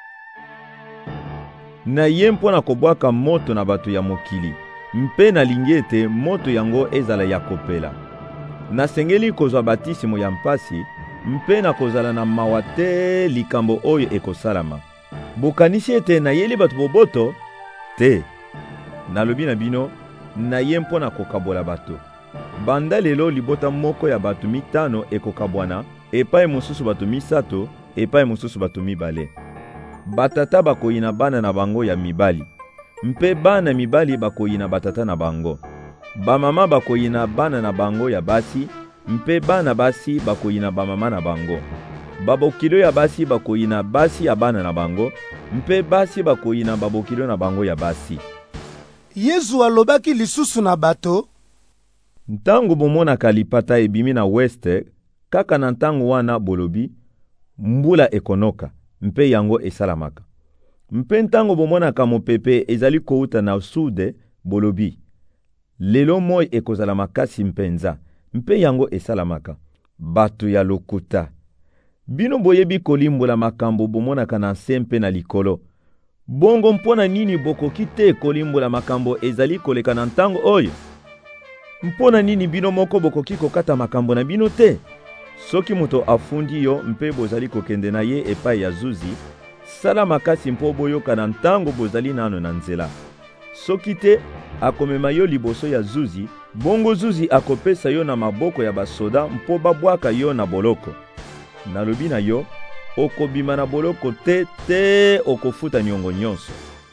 Na ye mpona kobwaka moto na bato ya mokili, mpe nalingi ete moto yango ezala ya kopela. Nasengeli kozwa batisimo ya mpasi, mpe na kozala na mawa te likambo oyo ekosalama. Bokanisi ete nayeli bato boboto? Te. Nalobi na bino, naye mpona kokabola bato. Banda lelo libota moko ya bato 5 ekokabwana, epai mosusu bato 3, epai mosusu bato 2. Batata bakoyina bana na bango ya mibali, mpe bana mibali bakoyina batata na bango. Bamama bakoyina bana na bango ya basi, mpe bana basi bakoyina bamama na bango. Babokilo ya basi bakoyina basi ya bana na bango, mpe basi bakoyina babokilo na bango ya basi. Yesu alobaki lisusu na bato, ntango bomonaka lipata ebimi na weste, kaka na ntango wana bolobi, mbula ekonoka, mpe yango esalamaka. Mpe ntango bomonaka mopepe ezali kouta na sude, bolobi, lelo moi ekozala makasi mpenza, mpe yango esalamaka. Bato ya lokuta, bino boyebi kolimbola makambo bomonaka na nse mpe na likolo. Bongo mpona nini bokoki te kolimbola makambo ezali koleka na ntango oyo? Mpona nini bino moko bokoki kokata makambo na bino te? Soki moto afundi yo mpe bozali kokende na ye epai ya zuzi, sala makasi mpo boyoka na ntango bozali nano na nzela. Soki te, akomema yo liboso ya zuzi, bongo zuzi akopesa yo na maboko ya basoda mpo babwaka yo na boloko. Nalobi na yo, okobima na boloko te okofuta niongo nyonso.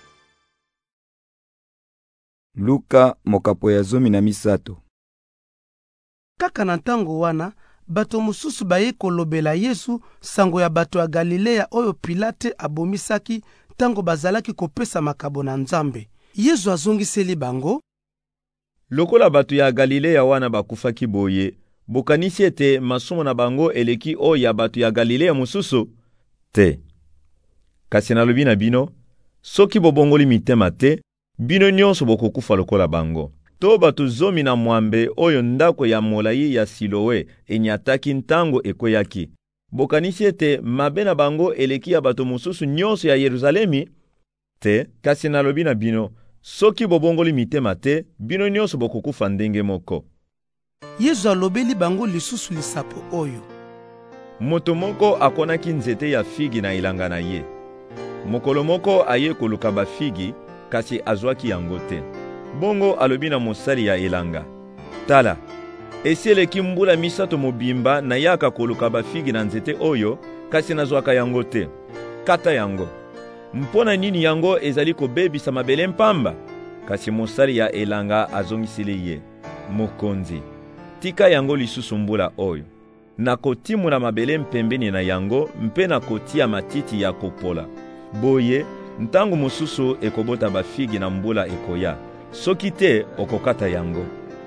Luka mokapo ya 13. Kaka na ntango wana, bato mosusu baye kolobela Yesu sango ya bato ya Galilea oyo Pilate abomisaki tango bazalaki kopesa makabo na Nzambe. Yesu azongiseli bango, lokola bato ya Galilea wana bakufaki boye, bokanisi ete masumu na bango eleki oyo ya bato ya Galilea mosusu? Te. Kasi nalobi na bino, soki bobongoli mitema te, bino nyonso bokokufa lokola bango. To bato 10 oyo ndako ya molai ya Siloe enyataki ntango ekoyaki, bokanisi ete mabe na bango eleki ya bato mosusu nyonso ya Yerusalemi? Te. Kasi nalobi na bino, soki bobongoli mitema te, bino nyonso bokokufa ndenge moko. Yesu alobeli bango lisusu lisapo oyo. Moto moko akonaki nzete ya figi na ilanga na ye. Mokolo moko aye koluka ba figi, kasi azwaki yango te. Bongo alobi na mosali ya elanga, tala, esi eleki mbula 3 mobimba na yaka koluka ba figi na nzete oyo, kasi nazwaka yango te. Kata yango. Mpona nini yango ezali kobebisa mabele mpamba? Kasi mosali ya elanga azongisili ye, mokonzi, tika yango lisusu mbula oyo. Nakotimula mabele mpembeni na yango, mpe nakotia matiti ya kopola. Boye, ntango mosusu ekobota bafigi na mbula ekoya. Soki te, okokata yango.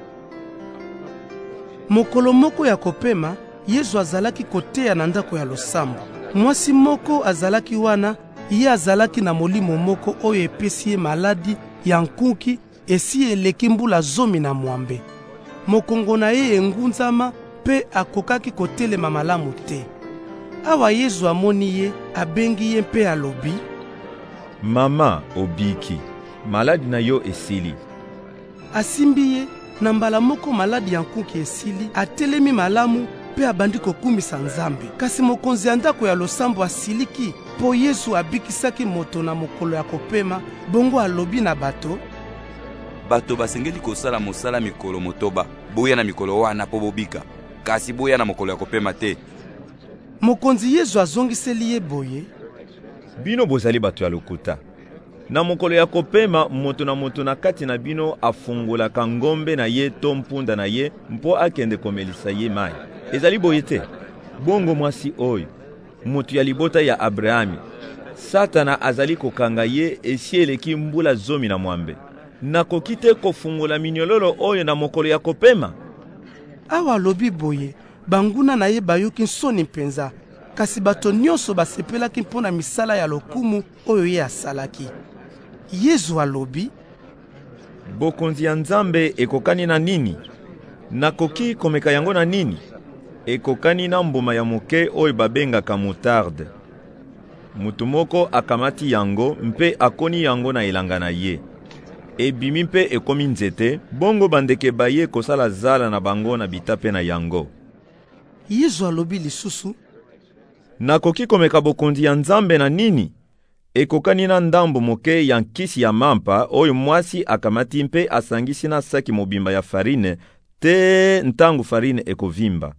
Mokolo moko ya kopema, Yesu azalaki koteya na ndako ya losambo. Mwasi moko azalaki wana, ye azalaki na molimo moko oyo epesi ye maladi ya nkuki esi eleki mbula 10. Mokongo na ye engunzama pe akokaki kotelema malamu te. Awa Yesu amoni ye, abengi ye mpe alobi, mama obiki, maladi na yo esili. Asimbi ye na mbala moko maladi ya nkuki esili, atelemi malamu pe abandi kokumisa Nzambe. Kasi mokonzi ya ndako ya losambo asiliki po Yesu abikisaki moto na mokolo ya kopema, bongo alobi na bato: bato basengeli kosala mosala mikolo motoba, boya na mikolo wana po bobika, kasi boya na mokolo ya kopema te. Mokonzi Yesu azongiseli ye boye: bino bozali bato ya lokuta. Na mokolo ya kopema, moto na moto na kati na bino afungolaka ngombe na ye to mpunda na ye mpo akende komelisa ye mai. Ezali boye te. Bongo mwasi oyo, moto ya libota ya Abrahami, Satana azali kokanga ye esi eleki mbula 10 nakoki te kofungola minyololo oyo na mokolo ya kopema. Awa lobi boye, banguna na ye bayoki nsoni mpenza, kasi bato nyonso basepelaki mpona misala ya lokumu oyo ye asalaki. Yesu alobi: bokonzi ya Nzambe ekokani na nini? Nakoki komeka yango na nini? Ekokani na mbuma ya moke oyo babengaka mutarde. Mutu moko akamati yango mpe akoni yango na elanga na ye. Ebimi mpe ekomi nzete, bongo bandeke baye kosala zala na bango na bitape na yango. Yesu alobi lisusu: nakoki komeka bokonzi ya Nzambe na nini? Ekokani na ndambo moke ya nkisi ya mampa oyo mwasi akamati mpe asangisi na saki mobimba ya farine te ntango farine ekovimba.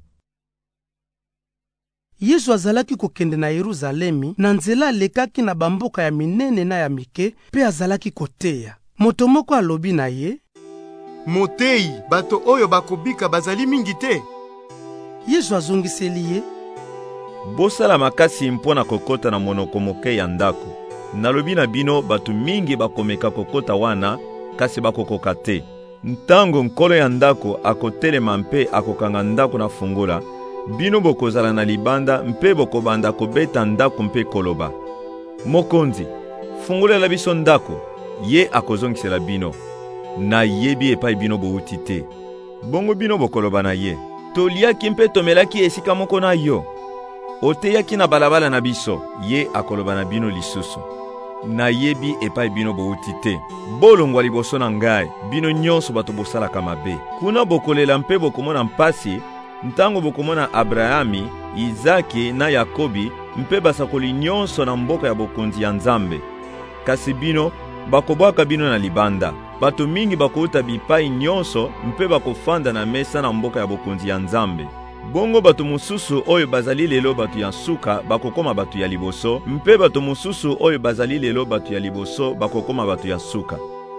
Yesu azalaki kokende na Yeruzalemi, na nzela alekaki na bamboka ya minene na ya mike, pe azalaki koteya. Moto moko alobi na ye: Motei, bato oyo bakobika bazali mingi te. Yesu azongiseli ye: bosala makasi mpona kokota na monoko moke ya ndako. Nalobi na bino batu mingi bakomeka kokota wana, kasi bakokoka te. Ntango nkolo ya ndako akotelema mpe akokanga ndako na fungola, bino bokozala na libanda mpe bokobanda kobeta ndako mpe koloba: mokonzi, fungolela biso ndako. Ye akozongisela bino: na yebi epai bino bouti te. Bongo bino bokoloba na ye: toliaki mpe tomelaki esika moko na yo. Oteyaki na balabala na biso. Ye akoloba na bino lisusu: na yebi epai bino bouti te. Bolongwa liboso na ngai, bino nyonso bato bosalaka mabe. Kuna bokolela mpe bokomona mpasi, ntango bokomona Abrahami, Izaki na Yakobi mpe basakoli nyonso na mboka ya bokonzi ya Nzambe. Kasi bino bakobwaka bino na libanda. Bato mingi bakouta bipai nyonso mpe bakofanda na mesa na mboka ya bokonzi ya Nzambe. Bongo bato mosusu oyo bazali lelo bato ya suka bakokoma bato ya liboso, mpe bato mosusu oyo bazali lelo bato ya liboso bakokoma bato ya suka.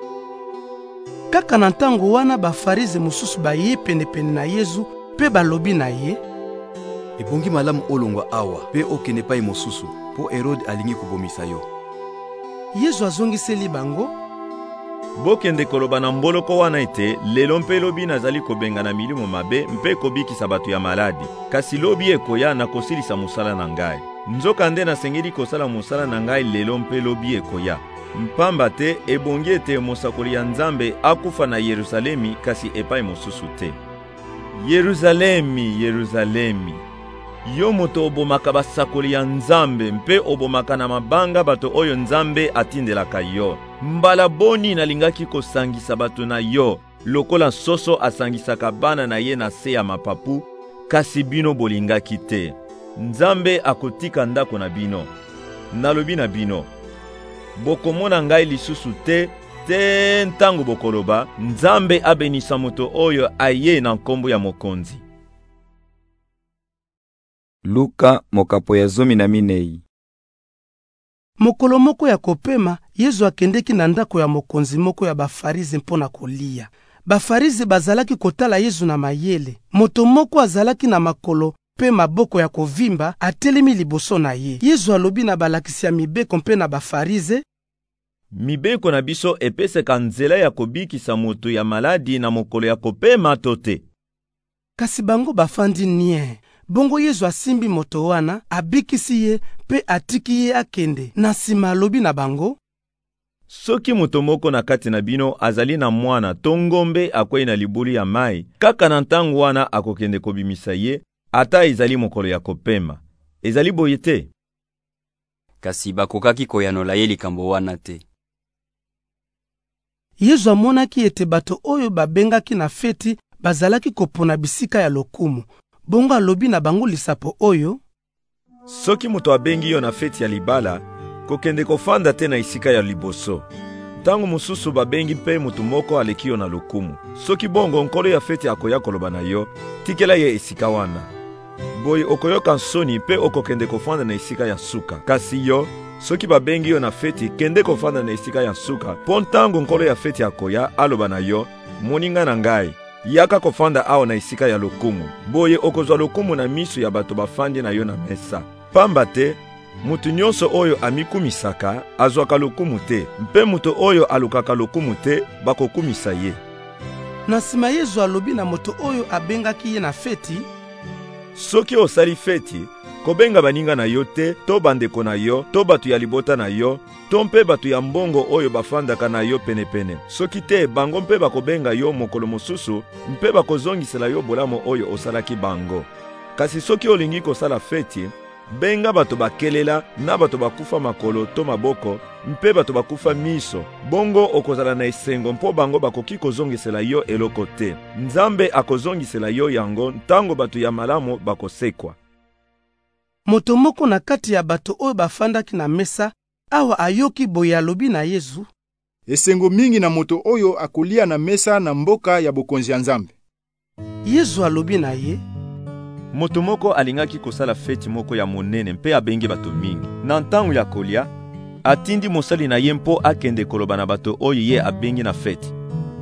Kaka na ntango wana bafarize mosusu baye pene na Yesu pe balobi na ye: ebongi malamu olongwa awa pe okende pai mosusu po Herode alingi kobomisa yo. Yesu azongiseli bango: bokende koloba na mboloko wana ete lelo mpe lobi nazali kobenga na milimo mabe mpe kobikisa bato ya maladi. Kasi lobi ekoya na kosilisa mosala na ngai. Nzoka nde nasengeli kosala mosala na ngai lelo mpe lobi ekoya. Mpamba te ebongi ete mosakoli ya Nzambe akufa na Yerusalemi kasi epai mosusu te. Yerusalemi, Yerusalemi, yo moto obomaka basakoli ya Nzambe mpe obomaka na mabanga bato oyo Nzambe atindelaka yo. Mbala boni nalingaki kosangisa bato na yo lokola soso asangisaka bana na ye na se ya mapapu, kasi bino bolingaki te. Nzambe akotika ndako na bino. Nalobi na bino: bokomona ngai lisusu te ntango bokoloba: Nzambe abenisa moto oyo aye na nkombo ya mokonzi. Luka mokapo ya 14. Mokolo moko ya kopema, Yesu akendeki na ndako ya mokonzi moko ya bafarize mpona kolia. Bafarize bazalaki kotala Yesu na mayele. Moto moko azalaki na makolo pe maboko ya kovimba atelemi liboso na ye. Yesu alobi na balakisi ya mibeko mpe na bafarize: mibeko na biso epeseka nzela ya kobikisa moto ya maladi na mokolo ya kopema to te. Kasi bango bafandi nie. Bongo Yesu asimbi moto wana, abikisi ye pe atiki ye akende. Na sima alobi na bango: soki moto moko na kati na bino azali na mwana to ngombe akwei na libuli ya mai, kaka na ntango wana akokende kobimisa ye, ata ezali mokolo ya kopema. Ezali boye te. kasi bakokaki koyanola ye likambo wana te. Yesu amonaki ete bato oyo babengaki na feti bazalaki kopona bisika ya lokumu. Bongo alobi na bango lisapo oyo: soki moto abengi yo na feti ya libala, kokende kofanda te na isika ya liboso. Tango mosusu babengi mpe motu moko aleki yo na lokumu. Soki bongo nkolo ya feti akoya koloba na yo, tikela ye esika wana. Boye okoyoka nsoni mpe okokende kofanda na esika ya suka. Kasi yo, soki babengi yo na feti, kende kofanda na esika ya suka. Po ntango nkolo ya feti akoya aloba na yo: moninga na ngai, yaka kofanda awa na esika ya lokumu. Boye okozwa lokumu na miso ya bato bafandi na yo na mesa. Pamba te, mutu nyonso oyo amikumisaka azwaka lokumu te, mpe mutu oyo alukaka lokumu te bakokumisa ye. Na nsima Yesu alobi na moto oyo abengaki ye na feti: soki osali feti, kobenga baninga na yo te, to bandeko na yo, to bato ya libota na yo, to mpe bato ya mbongo oyo bafandaka na yo penepene. Soki te, bango mpe bakobenga yo mokolo mosusu, mpe bakozongisela yo bolamo oyo osalaki bango. Kasi soki olingi kosala feti, benga bato bakelela na bato bakufa makolo to maboko, mpe bato bakufa miso. Bongo okozala na esengo mpo bango bakoki kozongisela yo eloko te. Nzambe akozongisela yo yango ntango bato ya malamu bakosekwa. Moto moko na kati ya bato oyo bafandaki na mesa awa ayoki boye alobi na Yesu: esengo mingi na moto oyo akolia na mesa na mboka ya bokonzi ya Nzambe. Yesu alobi na ye: moto moko alingaki kosala feti moko ya monene mpe abengi bato mingi. Na ntango ya kolia, atindi mosali na ye mpo akende koloba na bato oyo ye abengi na feti: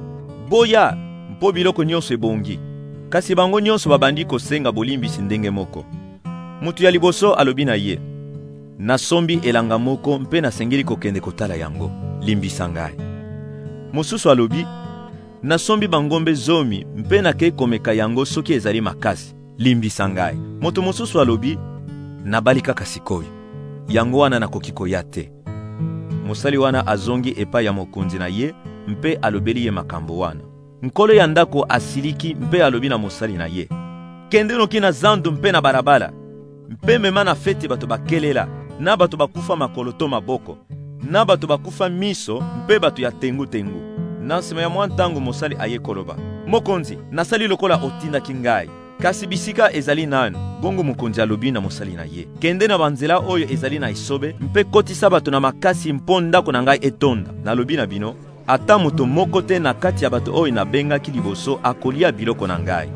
boya, mpo biloko nyonso ebongi. Kasi bango nyonso babandi kosenga bolimbisi ndenge moko. Mutu ya liboso alobi na ye: nasombi elanga moko mpe nasengeli kokende kotala yango, limbisa ngai. Mosusu alobi: nasombi bangombe 10 mpe nakei komeka yango soki ezali makasi, limbisa ngai. Moto mosusu alobi: nabali kaka sikoyo, yango wana nakoki koya te. Mosali wana azongi epai ya mokonzi na ye mpe alobeli ye makambo wana. Nkolo ya ndako asiliki mpe alobi na mosali na ye: kende noki na zandu mpe na barabara, mpe mema na feti bato bakelela, na bato bakufa makolo to maboko, na bato bakufa miso mpe bato ya tengu-tengu. Na nsima ya mwa ntango mosali aye koloba: mokonzi, nasali lokola otindaki ngai, kasi bisika ezali nanu. Bongo mokonzi alobi na mosali na ye: kende na banzela oyo ezali na esobe, mpe kotisa bato na makasi mpo ndako na ngai etonda. Nalobi na bino, ata moto moko te na kati ya bato oyo nabengaki liboso akolia biloko na ngai.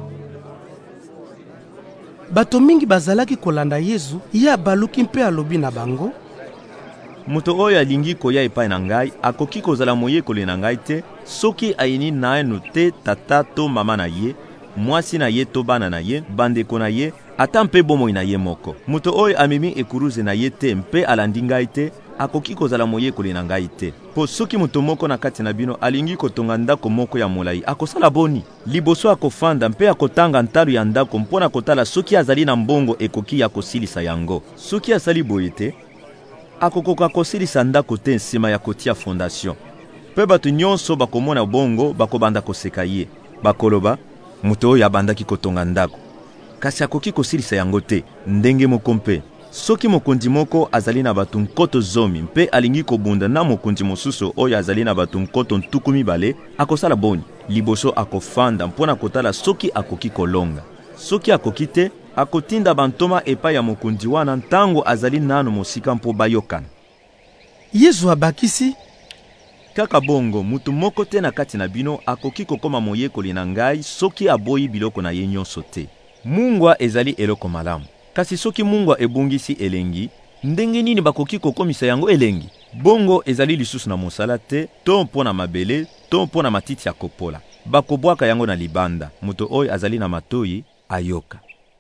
Bato mingi bazalaki kolanda Yesu, ye abaluki mpe alobi na bango: moto oyo alingi koya epai na ngai akoki kozala moyekoli na ngai te soki ayini naenu te tata to mama na ye, mwasi na ye to bana na ye, bandeko na ye, ata mpe bomoi na ye moko. Moto oyo amemi ekuruze na ye te mpe alandi ngai te akoki kozala moyekoli na ngai te. Po soki moto moko na kati na bino alingi kotonga ndako moko ya molai, akosala boni. Liboso akofanda mpe akotanga ntalo ya ndako mpona kotala soki azali na mbongo ekoki ya kosilisa yango. Soki asali boye te, akokoka kosilisa ndako te nsima ya kotia fondation. Pe bato nyonso bakomona bongo bakobanda koseka ye. Bakoloba: moto oyo abandaki kotonga ndako, kasi akoki kosilisa yango te. Ndenge moko mpe, soki mokonzi moko azali na bato nkoto 10 mpe alingi kobunda na mokonzi mosusu oyo azali na bato nkoto 20, akosala boni. Liboso akofanda mpona kotala soki akoki kolonga. Soki akoki te, akotinda bantoma epai ya mokonzi wana ntango azali nano mosika mpo bayokana. Yesu abakisi: kaka bongo mutu moko te na kati na bino akoki kokoma moyekoli na ngai soki aboyi biloko na ye nyonso te. Mungwa ezali eloko malamu, kasi soki mungwa ebungisi elengi, ndenge nini bakoki kokomisa yango elengi? Bongo ezali lisusu na mosala te, to mpona mabele, to mpona matiti ya kopola. Bakobwaka yango na libanda. Mutu oyo azali na matoyi ayoka.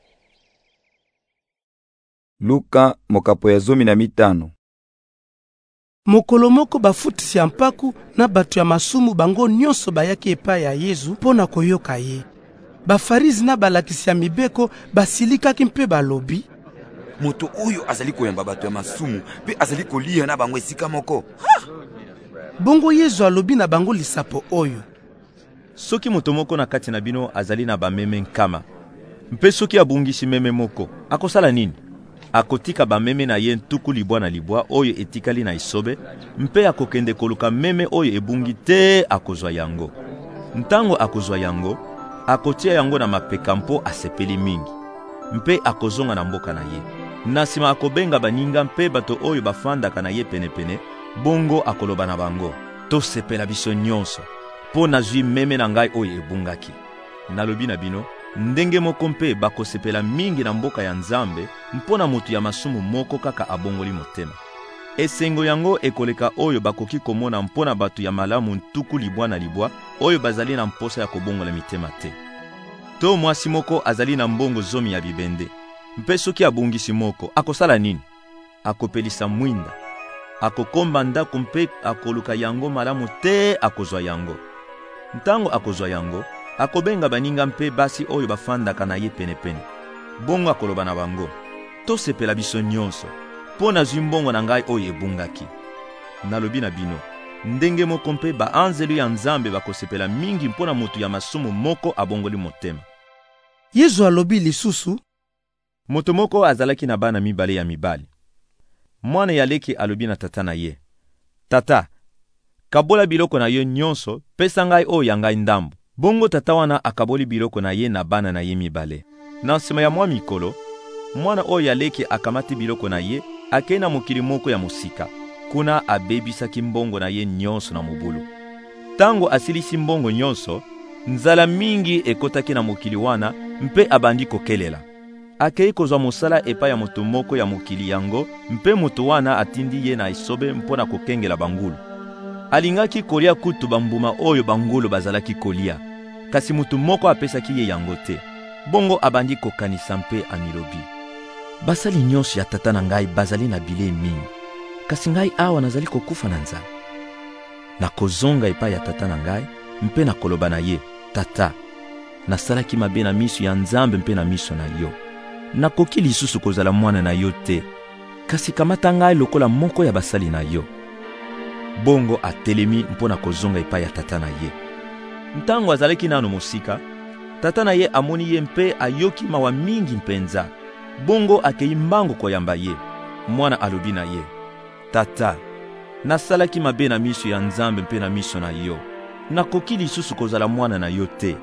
Luka mokapo ya 15. Mokolo moko bafutisi ya mpaku na bato ya masumu bango nyonso bayaki epai ya Yesu mpona koyoka ye. Bafarizi na balakisi ya mibeko basilikaki mpe balobi: moto oyo azali koyamba bato ya masumu mpe azali kolia na bango esika moko. Bongo Yesu alobi na bango lisapo oyo: soki moto moko na kati na bino azali na bameme nkama, mpe soki abungisi meme moko, akosala nini? akotika bameme na ye ntuku libwa na libwa oyo etikali na isobe, mpe akokende koluka meme oyo ebungi te akozwa yango. Ntango akozwa yango, akotia yango na mapeka mpo asepeli mingi, mpe akozonga na mboka na ye. Na nsima akobenga baninga mpe bato oyo bafandaka na ye penepene, bongo akoloba na bango: tosepela biso nyonso, mpo nazwi meme na ngai oyo ebungaki. Nalobi na bino, ndenge moko mpe bakosepela mingi na mboka ya Nzambe mpo na motu ya masumu moko kaka abongoli motema. Esengo yango ekoleka oyo bakoki komona mpo na bato ya malamu ntuku libwa na libwa oyo bazali na mposa ya kobongola mitema te. To mwasi moko azali na mbongo 10 ya bibende, mpe soki abungisi moko, akosala nini? Akopelisa mwinda, akokomba ndako mpe akoluka yango malamu te akozwa yango. Ntango akozwa yango, akobenga baninga mpe basi oyo bafandaka na ye penepene, bongo akoloba na bango: tosepela biso nyonso, mpo nazwi mbongo na ngai oyo ebungaki. Nalobi na bino, ndenge moko mpe baanzelu ya Nzambe bakosepela mingi mpo na motu ya masumu moko abongoli motema. Yesu alobi lisusu: moto moko azalaki na bana mibale ya mibali. Mwana ya leki alobi na tata na ye: tata, kabola biloko na yo nyonso, pesa ngai oyo ya ngai ndambo. Bongo tata wana akaboli biloko na ye na bana na ye mibale. Na nsima ya mwa mikolo, mwana oyo ya leki akamati biloko na ye, akei na mokili moko ya mosika. Kuna abebisaki mbongo na ye nyonso na mobulu. Tango asilisi mbongo nyonso, nzala mingi ekotaki na mokili wana, mpe abandi kokelela. Akei kozwa mosala epai ya moto moko ya mokili yango, mpe moto wana atindi ye na isobe mpo na kokengela bangulu. Alingaki kolia kutu bambuma oyo bangulu bazalaki kolia, kasi moto moko apesaki ye yango te. Bongo abandi kokanisa mpe amilobi: basali nyonso ya tata na ngai bazali na bile mingi, kasi ngai awa nazali kokufa na nzala. Nakozonga epai ya tata na ngai, mpe nakoloba na ye: tata, nasalaki mabe na miso ya Nzambe mpe na miso na yo. Nakoki lisusu kozala mwana na yo te, kasi kamata ngai lokola moko ya basali na yo. Bongo atelemi mpo na kozonga epai ya tata na ye. Ntango azalaki nano mosika, tata na ye amoni ye mpe ayoki mawa mingi mpenza. Bongo akei mbango koyamba ye. Mwana alobi na ye: tata, nasalaki mabe na miso ya Nzambe mpe na miso na yo. Nakoki lisusu kozala mwana na yo te.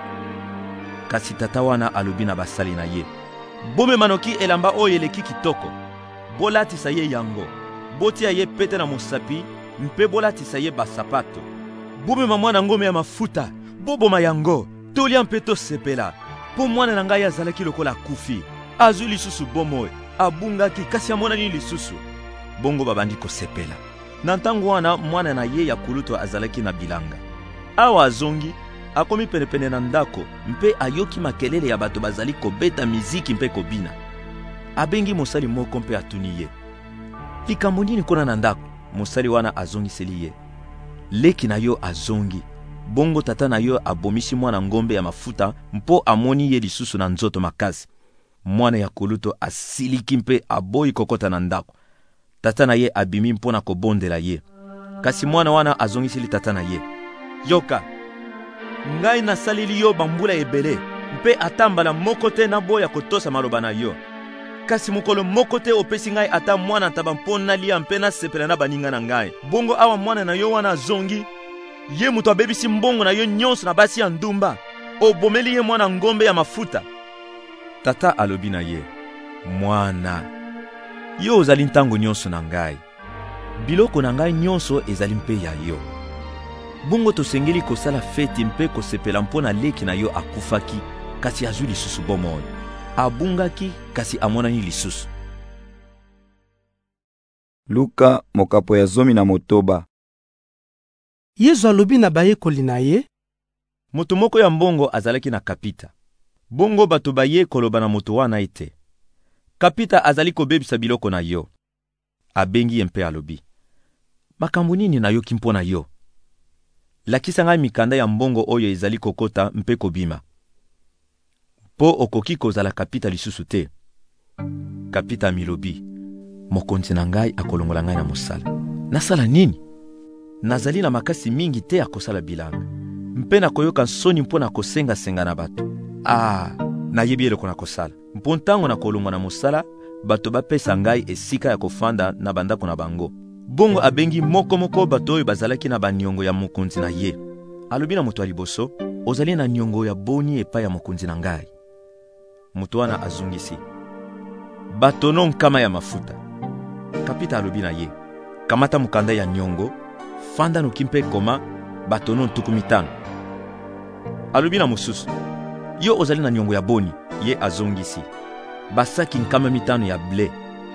Kasi tata wana alobi na basali na ye: bomema noki elamba oyo eleki kitoko, bolatisa ye yango, botia ye pete na mosapi, mpe bolatisa ye basapato. Bomema mwana ngome ya mafuta, boboma yango, tolia mpe tosepela, po mwana na ngai azalaki lokola akufi, azwi lisusu bomoi, abungaki kasi amonani lisusu. Bongo babandi kosepela. Na ntango wana mwana na ye ya kuluto azalaki na bilanga. Awa azongi, akomi penepene na ndako, mpe ayoki makelele ya bato bazali kobeta miziki mpe kobina. Abengi mosali moko mpe atuni ye: likambo nini kona na ndako? Mosali wana azongiseli ye: leki na yo azongi, bongo tata na yo abomisi mwana ngombe ya mafuta mpo amoni ye lisusu na nzoto makasi. Mwana ya koluto asiliki mpe aboyi kokota na ndako. Tata na ye abimi mpo na kobondela ye. Kasi mwana wana azongiseli tata na ye: yoka, ngai nasaleli yo bambula ebele, mpe atambala moko te na boya kotosa maloba na yo. Kasi mokolo moko te opesi ngai ata mwana ntaba mpo nalia mpe nasepela na baninga na ngai. Bongo awa mwana na yo wana azongi, ye moto abebisi mbongo na yo nyonso na basi ya ndumba, obomeli ye mwana ngombe ya mafuta. Tata alobi na ye: mwana, yo ozali ntango nyonso na ngai, biloko na ngai nyonso ezali mpe ya yo. Bongo tosengeli kosala feti mpe kosepela mpo na leki na yo akufaki, kasi azwi lisusu bomoi, abungaki kasi amonani lisusu. Luka mokapo ya 19. Yesu alobi na bayekoli na ye: moto moko ya mbongo azalaki na kapita. Bongo bato baye koloba na moto wana ete: kapita azali kobebisa biloko na yo. Abengi ye mpe alobi: makambo nini nayoki mpo na yo? Lakisa ngai mikanda ya mbongo oyo ezali kokota mpe kobima, po okoki kozala kapita lisusu te. Kapita milobi: mokonzi na ngai akolongola ngai na mosala. Nasala nini? Nazali na makasi mingi te akosala bilanga, mpe nakoyoka nsoni mpo na kosenga-senga na bato. Nayebi eloko na kosala. Mpo ntango na kolongwa na mosala, bato bapesa ngai esika ya kofanda na bandako na bango. Bongo abengi moko bato oyo bazalaki na baniongo ya mokonzi na ye. Alobi na moto ya liboso, ozali na niongo ya boni epai ya mokonzi na ngai. Moto wana azungisi, batono nkama ya mafuta. Kapita alobi na ye, kamata mukanda ya niongo, fanda nokimpe koma batono ntuku 5. Alobi na mosusu, yo ozali na niongo ya boni. Ye azongisi, basaki nkama 5 ya ble.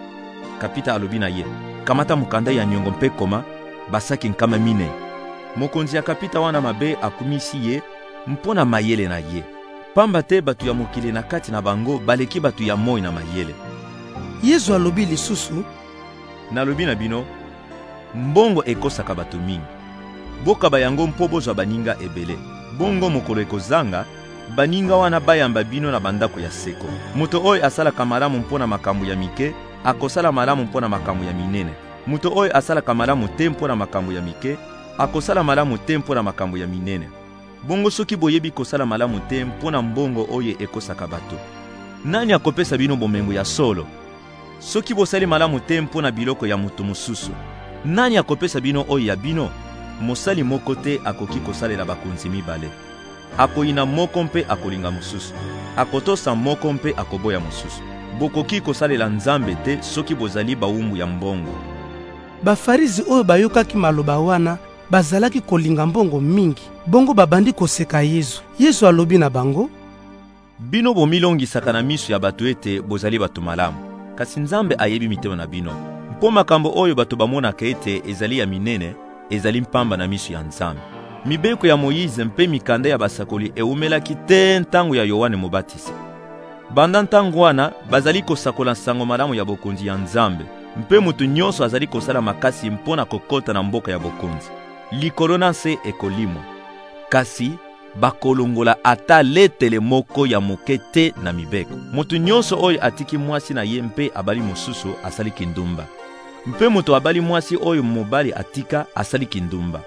Kapita alobi na ye, kamata mukanda ya niongo mpe koma basaki nkama 4. Mokonzi ya kapita wana mabe akumisi ye mpona mayele na ye. Pamba te batu ya mokili na kati na bango baleki batu ya moi na mayele. Yesu alobi lisusu, nalobi na bino, mbongo ekosaka batu mingi. Boka bayango mpo bozwa baninga ebele. Bongo mokolo ekozanga, baninga wana bayamba bino na bandako ya seko. Moto oyo asalaka malamu mpona makambo ya mike, akosala malamu mpona makambo ya minene. Moto oyo asalaka malamu te mpona makambo ya mike, akosala malamu te mpona makambo ya minene. Bongo soki boyebi kosala malamu te mpona mbongo oyo ekosaka bato, nani akopesa bino bomengo ya solo? Soki bosali malamu te mpona biloko ya moto mosusu, nani akopesa bino oyo ya bino? Mosali moko te akoki kosalela bakonzi mibale. Akoyina moko mpe akolinga mosusu, akotosa moko mpe akoboya mosusu. Bokoki kosalela Nzambe te soki bozali bawumbu ya mbongo. Bafarizi oyo bayokaki maloba wana bazalaki kolinga mbongo mingi, bongo babandi koseka Yesu. Yesu alobi na bango, bino bomilongisaka na miso ya bato ete bozali bato malamu, kasi Nzambe ayebi mitema na bino. Mpo makambo oyo bato bamonaka ete ezali ya minene, ezali mpamba na miso ya Nzambe. Mibeko ya Moïse mpe mikanda ya basakoli eumelaki te ntango ya Yohane Mobatisi. Banda ntango wana bazali kosakola nsango malamu ya bokonzi ya Nzambe, mpe mutu nyonso azali kosala makasi mpona kokota na mboka ya bokonzi. Likolo na se ekolimwa, kasi bakolongola ata letele moko ya moke te na mibeko. Mutu nyonso oyo atiki mwasi na ye mpe abali mosusu asali kindumba. Mpe mutu abali mwasi oyo mobali atika asali kindumba.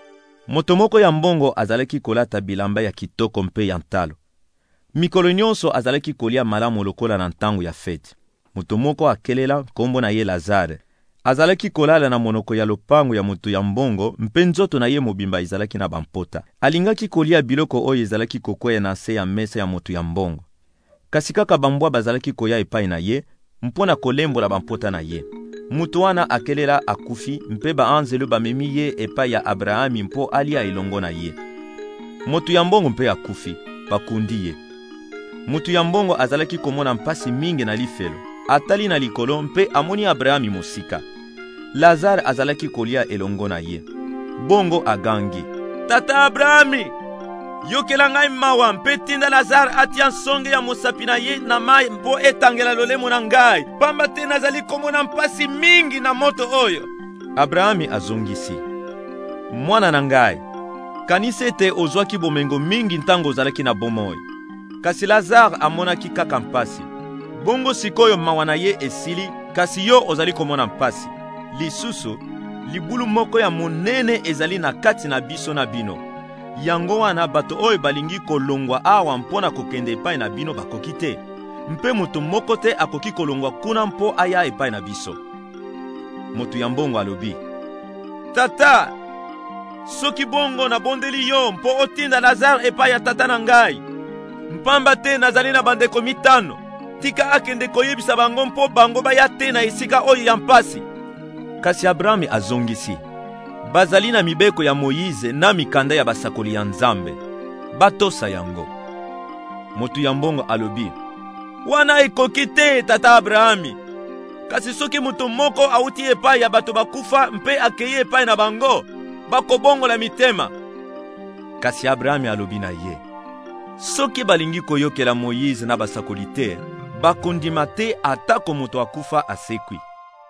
Moto moko ya mbongo azalaki kolata bilamba ya kitoko mpe ya ntalo. Mikolo nyonso azalaki kolia malamu lokola na ntango ya fete. Moto moko akelela kombo na ye Lazare. Azalaki kolala na monoko ya lopango ya moto ya mbongo, mpe nzoto na ye mobimba izalaki na bampota. Alingaki kolia biloko oyo ezalaki kokwea na se ya mesa ya moto ya mbongo. Kasi kaka bambwa bazalaki koya epai na ye, mpona kolembola bampota na ye. Mutu wana akelela akufi, mpe baanzelo bamemi ye epai ya Abrahami mpo alia elongo na ye. Moto ya mbongo mpe akufi, bakundi ye. Mutu ya mbongo azalaki komona mpasi mingi na lifelo. Atali na likolo mpe amoni Abrahami mosika. Lazare azalaki kolia elongo na ye. Bongo agangi, tata Abrahami, yokela ngai mawa mpe tinda Lazare atia nsonge ya mosapi na ye na mai mpo etangela lolemo na ngai, pamba te nazali komona mpasi mingi na moto oyo. Abrahami azongisi, mwana na ngai, kanisa ete ozwaki bomengo mingi ntango ozalaki na bomoi, kasi Lazare amonaki kaka mpasi. Bongo sikoyo mawa na ye esili, kasi yo ozali komona mpasi. Lisusu, libulu moko ya monene ezali na kati na biso na bino. Yango wana bato oyo balingi kolongwa awa mpona kokende epai na bino bakoki te. Mpe mutu moko te akoki kolongwa kuna mpo aya epai na biso. Mutu ya mbongo alobi, tata, soki bongo na bondeli yo mpo otinda Lazare epai ya tata na ngai. Mpamba te nazali na bandeko 5. Tika akende koyebisa bango mpo bango baya te na esika oyo ya mpasi. Kasi Abrahami azongisi, bazali na mibeko ya Moïse na mikanda ya basakoli ya Nzambe, batosa yango. Motu ya mbongo alobi, wana ekoki te tata Abrahami. Kasi soki mutu moko auti epai ya bato bakufa mpe akeye epai na bango, bakobongola mitema. Kasi Abrahami alobi na ye, soki balingi koyokela Moïse na basakoli te, bakondima te atako mutu akufa asekwi.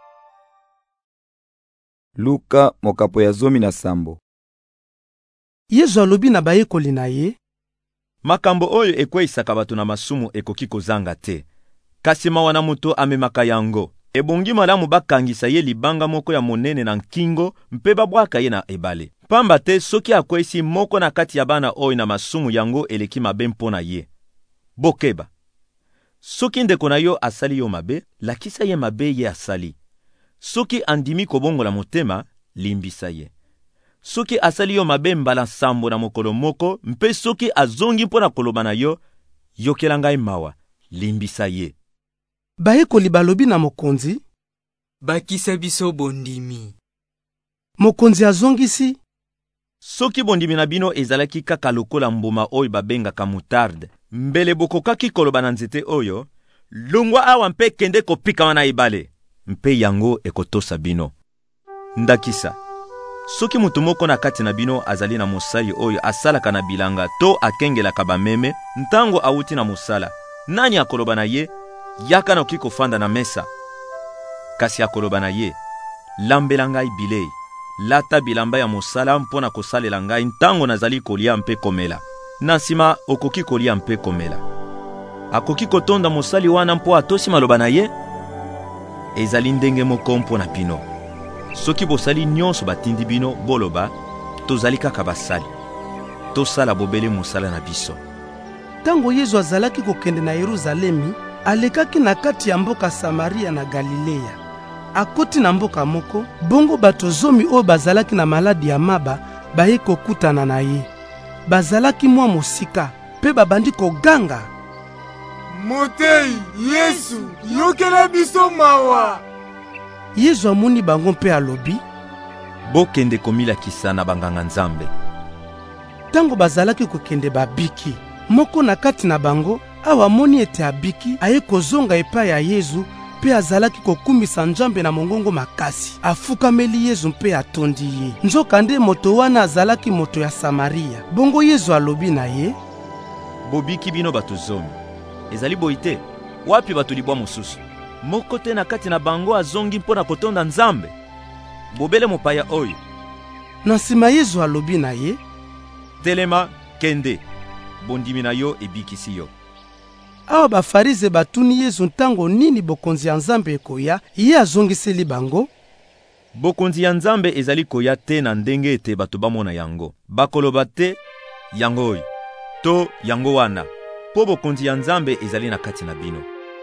Luka mokapo ya 17. Yesu alobi na bayekoli na ye, makambo oyo ekweyisaka bato na masumu ekoki kozanga te. Kasi mawa na mutu amemaka yango, ebongi malamu bakangisa ye libanga moko ya monene na nkingo mpe babwaka ye na ebale. Pamba te soki akweyisi moko na kati ya bana oyo na masumu yango eleki mabe mpona ye. Bokeba, soki ndeko na yo asali yo mabe, lakisa ye mabe ye asali. Soki andimi kobongola motema, limbisa ye. Soki asali yo mabe mbala nsambo na mokolo moko, mpe soki azongi mpona koloba na yo, yokela ngai mawa, limbisa ye. Bayekoli balobi na mokonzi, bakisa biso bondimi. Mokonzi azongisi, soki bondimi na bino ezalaki kaka lokola mbuma oyo babengaka mutarde, mbele bokokaki koloba na nzete oyo, lungwa awa mpe kende kopikama na ibale, mpe yango ekotosa bino. Ndakisa, soki mutu moko na kati na bino azali na mosali oyo asalaka na bilanga to akengelaka bameme, ntango awuti na mosala, nani akoloba na ye, yaka na oki kofanda na mesa? Kasi akoloba na ye, lambela ngai bilei, lata bilamba ya mosala mpona kosalela ngai ntango nazali kolia mpe komela. Na nsima okoki kolia mpe komela. Akoki kotonda mosali wana mpo atosi maloba na ye? Ezali ndenge moko mpo na bino. Soki bosali nyonso batindi bino, boloba, tozali kaka basali. Tosala bobele mosala na biso. Tango Yesu azalaki kokende na Yerusalemi, alekaki na kati ya mboka Samaria na Galilea. Akoti na mboka moko, bongo bato zomi oyo bazalaki na maladi ya maba baye kokutana na ye. Bazalaki mwa mosika, pe babandi koganga, Motei, Yesu, yokela biso mawa. Yesu amoni bango mpe alobi, bokende komilakisa na banganga Nzambe. Tango bazalaki kokende babiki, moko na kati na bango, awa amoni ete abiki, aye kozonga epai ya Yesu, pe azalaki kokumisa Nzambe na mongongo makasi. Afukameli Yesu mpe atondi ye. Nzokande moto wana azalaki moto ya Samaria. Bongo Yesu alobi na ye, bobiki bino bato zomi. Ezali boite, wapi bato libwa mosusu? Moko te na kati na bango azongi mpona kotonda Nzambe. Bobele mopaya oyo. Na nsima Yesu alobi na ye, telema, kende, bondimi na yo ebikisi yo. Awa bafarize batuni Yesu ntango nini bokonzi ya Nzambe ekoya, ye azongiseli bango, bokonzi ya Nzambe ezali koya te na ndenge ete bato bamona yango. Bakoloba te yango oyo, to yango wana, po bokonzi ya Nzambe ezali na kati na bino.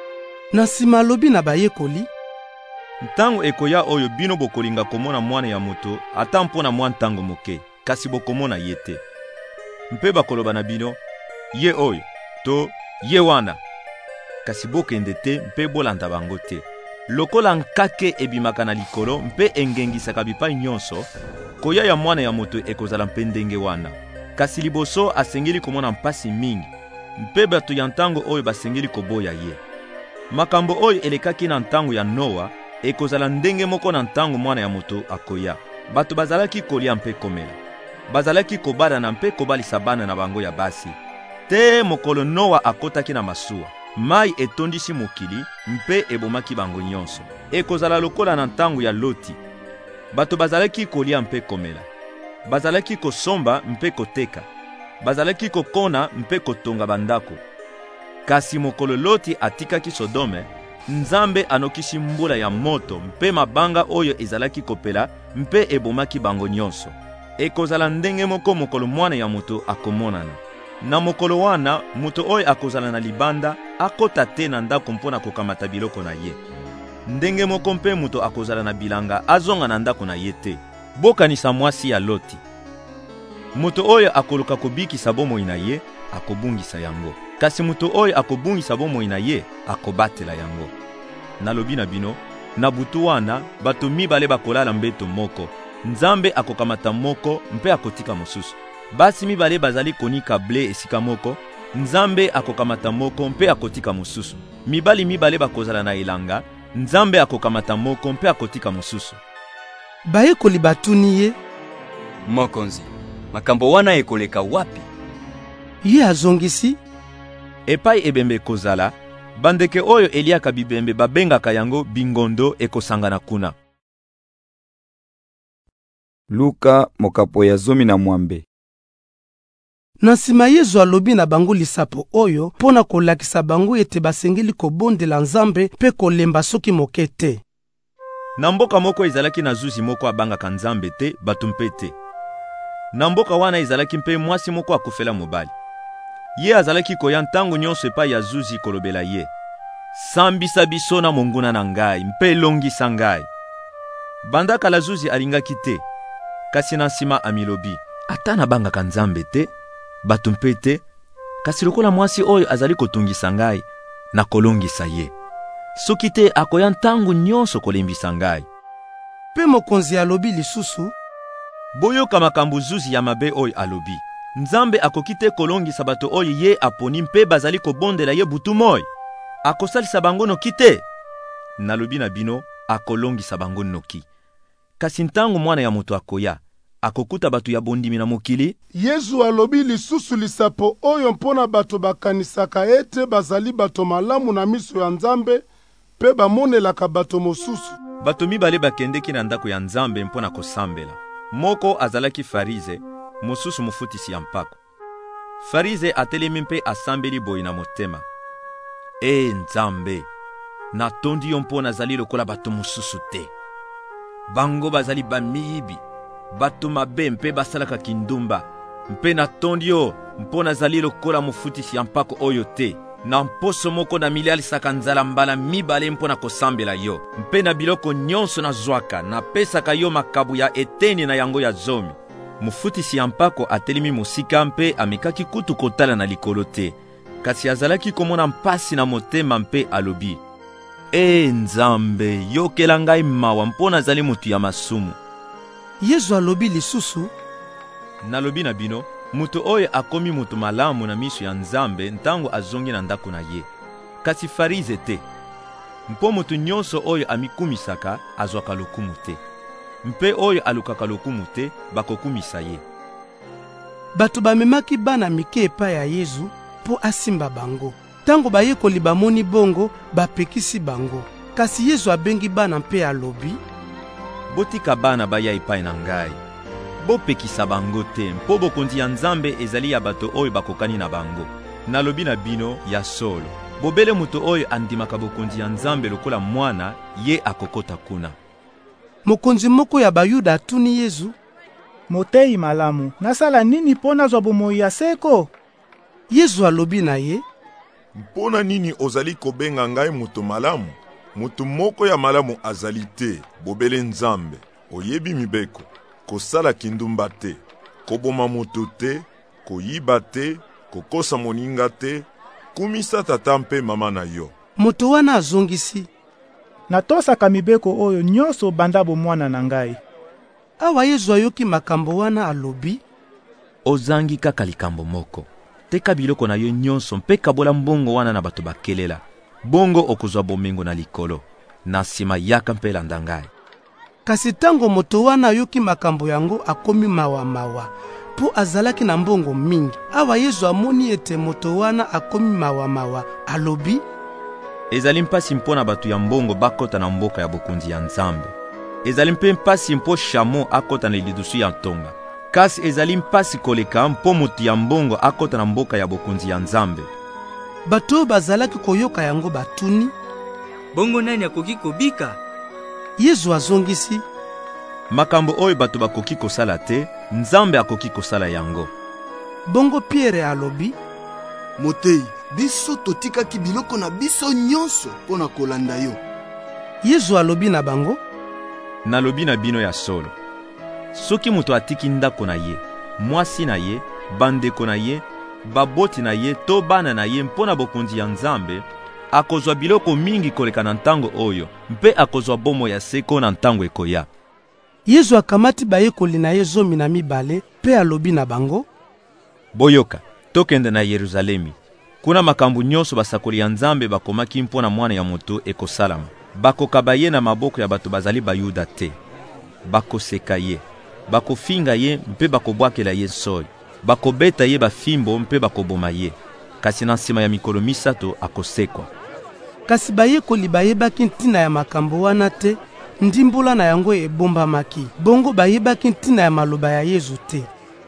Na nsima alobi na bayekoli, ntango ekoya oyo bino bokolinga komona mwana ya moto ata mpona mwa ntango moke, kasi bokomona ye te. Mpe bakoloba na bino, ye oyo, to ye wana, kasi bokende te mpe bolanda bango te. Lokola nkake ebimaka na likolo mpe engengisaka bipai nyonso, koya ya mwana ya moto ekozala mpe ndenge wana. Kasi liboso asengeli komona mpasi mingi, mpe bato ya ntango oyo basengeli koboya ye. Makambo oyo elekaki na ntango ya Noa ekozala ndenge moko na ntango mwana ya moto akoya. Bato bazalaki kolia mpe komela, bazalaki kobadana mpe kobalisa bana na bango ya basi. Te mokolo Noa akotaki na masuwa, mai etondisi mokili mpe ebomaki bango nyonso. Ekozala lokola na ntango ya Loti. Bato bazalaki kolia mpe komela, bazalaki kosomba mpe koteka, bazalaki kokona mpe kotonga bandako. Kasi mokolo Loti atikaki Sodome, Nzambe anokisi mbula ya moto mpe mabanga oyo ezalaki kopela mpe ebomaki bango nyonso. Ekozala ndenge moko mokolo mwana ya moto akomonana. Na mokolo wana, moto oyo akozala na libanda akota te na ndako mpona kokamata biloko na ye. Ndenge moko mpe moto akozala na bilanga azonga na ndako na ye te. Bokanisa mwasi ya Loti. Moto oyo akoluka kobikisa bomoi na ye, akobungisa yango. Kasi moto oyo akobungisa bomoi na ye, akobatela yango. Nalobi na bino, na butu wana, bato mibale bakolala mbeto moko. Nzambe akokamata moko mpe akotika mosusu. Basi mibale bazali konika ble esika moko, Nzambe akokamata moko mpe akotika mosusu. Mibali mibale bakozala na elanga, Nzambe akokamata moko mpe akotika mosusu. Bayekoli batuni ye, mokonzi, makambo wana ekoleka wapi? Ye azongisi, epai ebembe kozala, bandeke oyo eliaka bibembe babengaka yango bingondo ekosangana kuna. Luka mokapo ya 12. Na nsima Yesu alobi na bango lisapo oyo pona kolakisa bango ete basengeli kobondela Nzambe pe kolemba soki moke te. Na mboka moko ezalaki na zuzi moko abangaka Nzambe te, bato mpe te. Na mboka wana ezalaki mpe mwasi moko akufela mobali. Ye azalaki koya ntango nyonso epai ya zuzi kolobela ye. sambisa biso na monguna na ngai mpe elongisa ngai. Banda kala zuzi alingaki te, kasi na nsima amilobi ata nabangaka Nzambe te, bato mpe te, kasi lokola mwasi oyo azali kotungisa ngai na kolongisa ye. Soki te akoya ntango nyonso kolembisa ngai. Mpe mokonzi alobi lisusu, boyoka makambo zuzi ya mabe oyo alobi. Nzambe akoki te kolongisa bato oyo ye aponi mpe bazali kobondela ye butu moi. Akosalisa bango noki te. Nalobi na bino, akolongisa bango noki. Kasi ntango mwana ya moto akoya, akokuta bato ya bondimi na mokili. Yesu alobi lisusu lisapo oyo mpona bato bakanisaka ete bazali bato malamu na miso ya Nzambe pe bamonelaka bato mosusu. Bato mibale bakendeki na ndako ya Nzambe mpona kosambela. Moko azalaki Farize, mosusu mofutisi ya mpako. Farize atelemi mpe asambeli boyi na motema. Nzambe, natondi yo mpo nazali lokola bato mosusu te. Bango bazali bamiyibi, bato mabe mpe basalaka kindumba. Mpe natondi yo mpo nazali lokola mofutisi ya mpako oyo te. Na mposo moko na milialisaka nzala mbala mibale mpo na kosambela yo. Mpe na biloko nyonso na zwaka, na pesaka yo makabu ya eteni na yango ya zomi. Mofutisi ya mpako atelemi mosika mpe amikaki kutu kotala na likolo te. Kasi azalaki komona mpasi na motema mpe alobi, Nzambe, yokela ngai mawa mpo nazali mutu ya masumu. Yesu alobi lisusu, nalobi na bino, mutu oyo akomi mutu malamu na miso ya Nzambe ntango azongi na ndako na ye. Kasi Farize te. Mpo mutu nyonso oyo amikumisaka azwaka lokumu te. Mpe oyo alukaka lokumu te bakokumisa ye. Bato bamemaki bana mike epai ya Yesu po asimba bango. Tango bayekoli bamoni bongo, bapekisi bango. Kasi Yesu abengi bana mpe alobi, botika bana baya epai na ngai. Bopekisa bango te, mpo bokonzi ya Nzambe ezali ya bato oyo bakokani na bango. Nalobi na bino ya solo, bobele mutu oyo andimaka bokonzi ya Nzambe lokola mwana, ye akokota kuna. Mokonzi moko ya Bayuda atuni Yesu, Motei malamu, nasala nini pona zwa bomoi ya seko? Yesu alobi na ye, mpona nini ozali kobenga ngai mutu malamu? Mutu moko ya malamu azali te, bobele Nzambe. Oyebi mibeko, kosala kindumba te, koboma mutu te, koyiba te, kokosa moninga te, kumisa tata mpe mama na yo. Moto wana azongisi, natosaka mibeko oyo nyonso banda bomwana na ngai. Awa Yesu ayoki makambo wana alobi, ozangi kaka likambo moko. Teka biloko na yo nyonso mpe kabola mbongo wana na bato bakelela. Bongo okozwa bomengo na likolo. Na nsima yaka mpe landa ngai. Kasi tango moto wana ayoki makambo yango akomi mawa, po azalaki na mbongo mingi. Awa Yesu amoni ete moto wana akomi mawa, alobi, ezali mpasi mpona bato ya mbongo bakota na mboka ya bokonzi ya Nzambe. Ezali mpe mpasi mpo shamo akota na lidusu ya ntonga. Kasi ezali mpasi koleka mpo moto ya mbongo akota na mboka ya bokonzi ya Nzambe. Bato bazalaki koyoka yango batuni, bongo nani akoki kobika? Yesu azongisi, makambo oyo bato bakoki kosala te, Nzambe akoki kosala yango. Bongo Pierre alobi, Motei, biso totikaki biloko na biso nyonso pona kolanda yo. Yesu alobi na bango, nalobi na bino ya solo. Soki muto atiki ndako na ye, mwasi na ye, bandeko na ye, baboti na ye to bana na ye mpona bokonzi ya Nzambe, akozwa biloko mingi koleka na ntango oyo, mpe akozwa bomo ya seko na ntango ekoya. Yesu akamati bayekoli na ye 12 pe alobi na bango, boyoka, tokende na Yerusalemi. Kuna makambo nyonso basakoli ya Nzambe bakomaki mpona mwana ya moto ekosalama. Bakokaba ye na maboko ya bato bazali Bayuda te. Bakoseka ye, bakofinga ye mpe bakobwakela ye soi. Bakobeta ye bafimbo mpe bakoboma ye. Kasi na nsima ya mikolo misato akosekwa. Kasi bayekoli bayebaki ntina ya makambo wana te, ndimbola na yango ebombamaki. Bongo bayebaki ntina ya maloba ya Yesu te.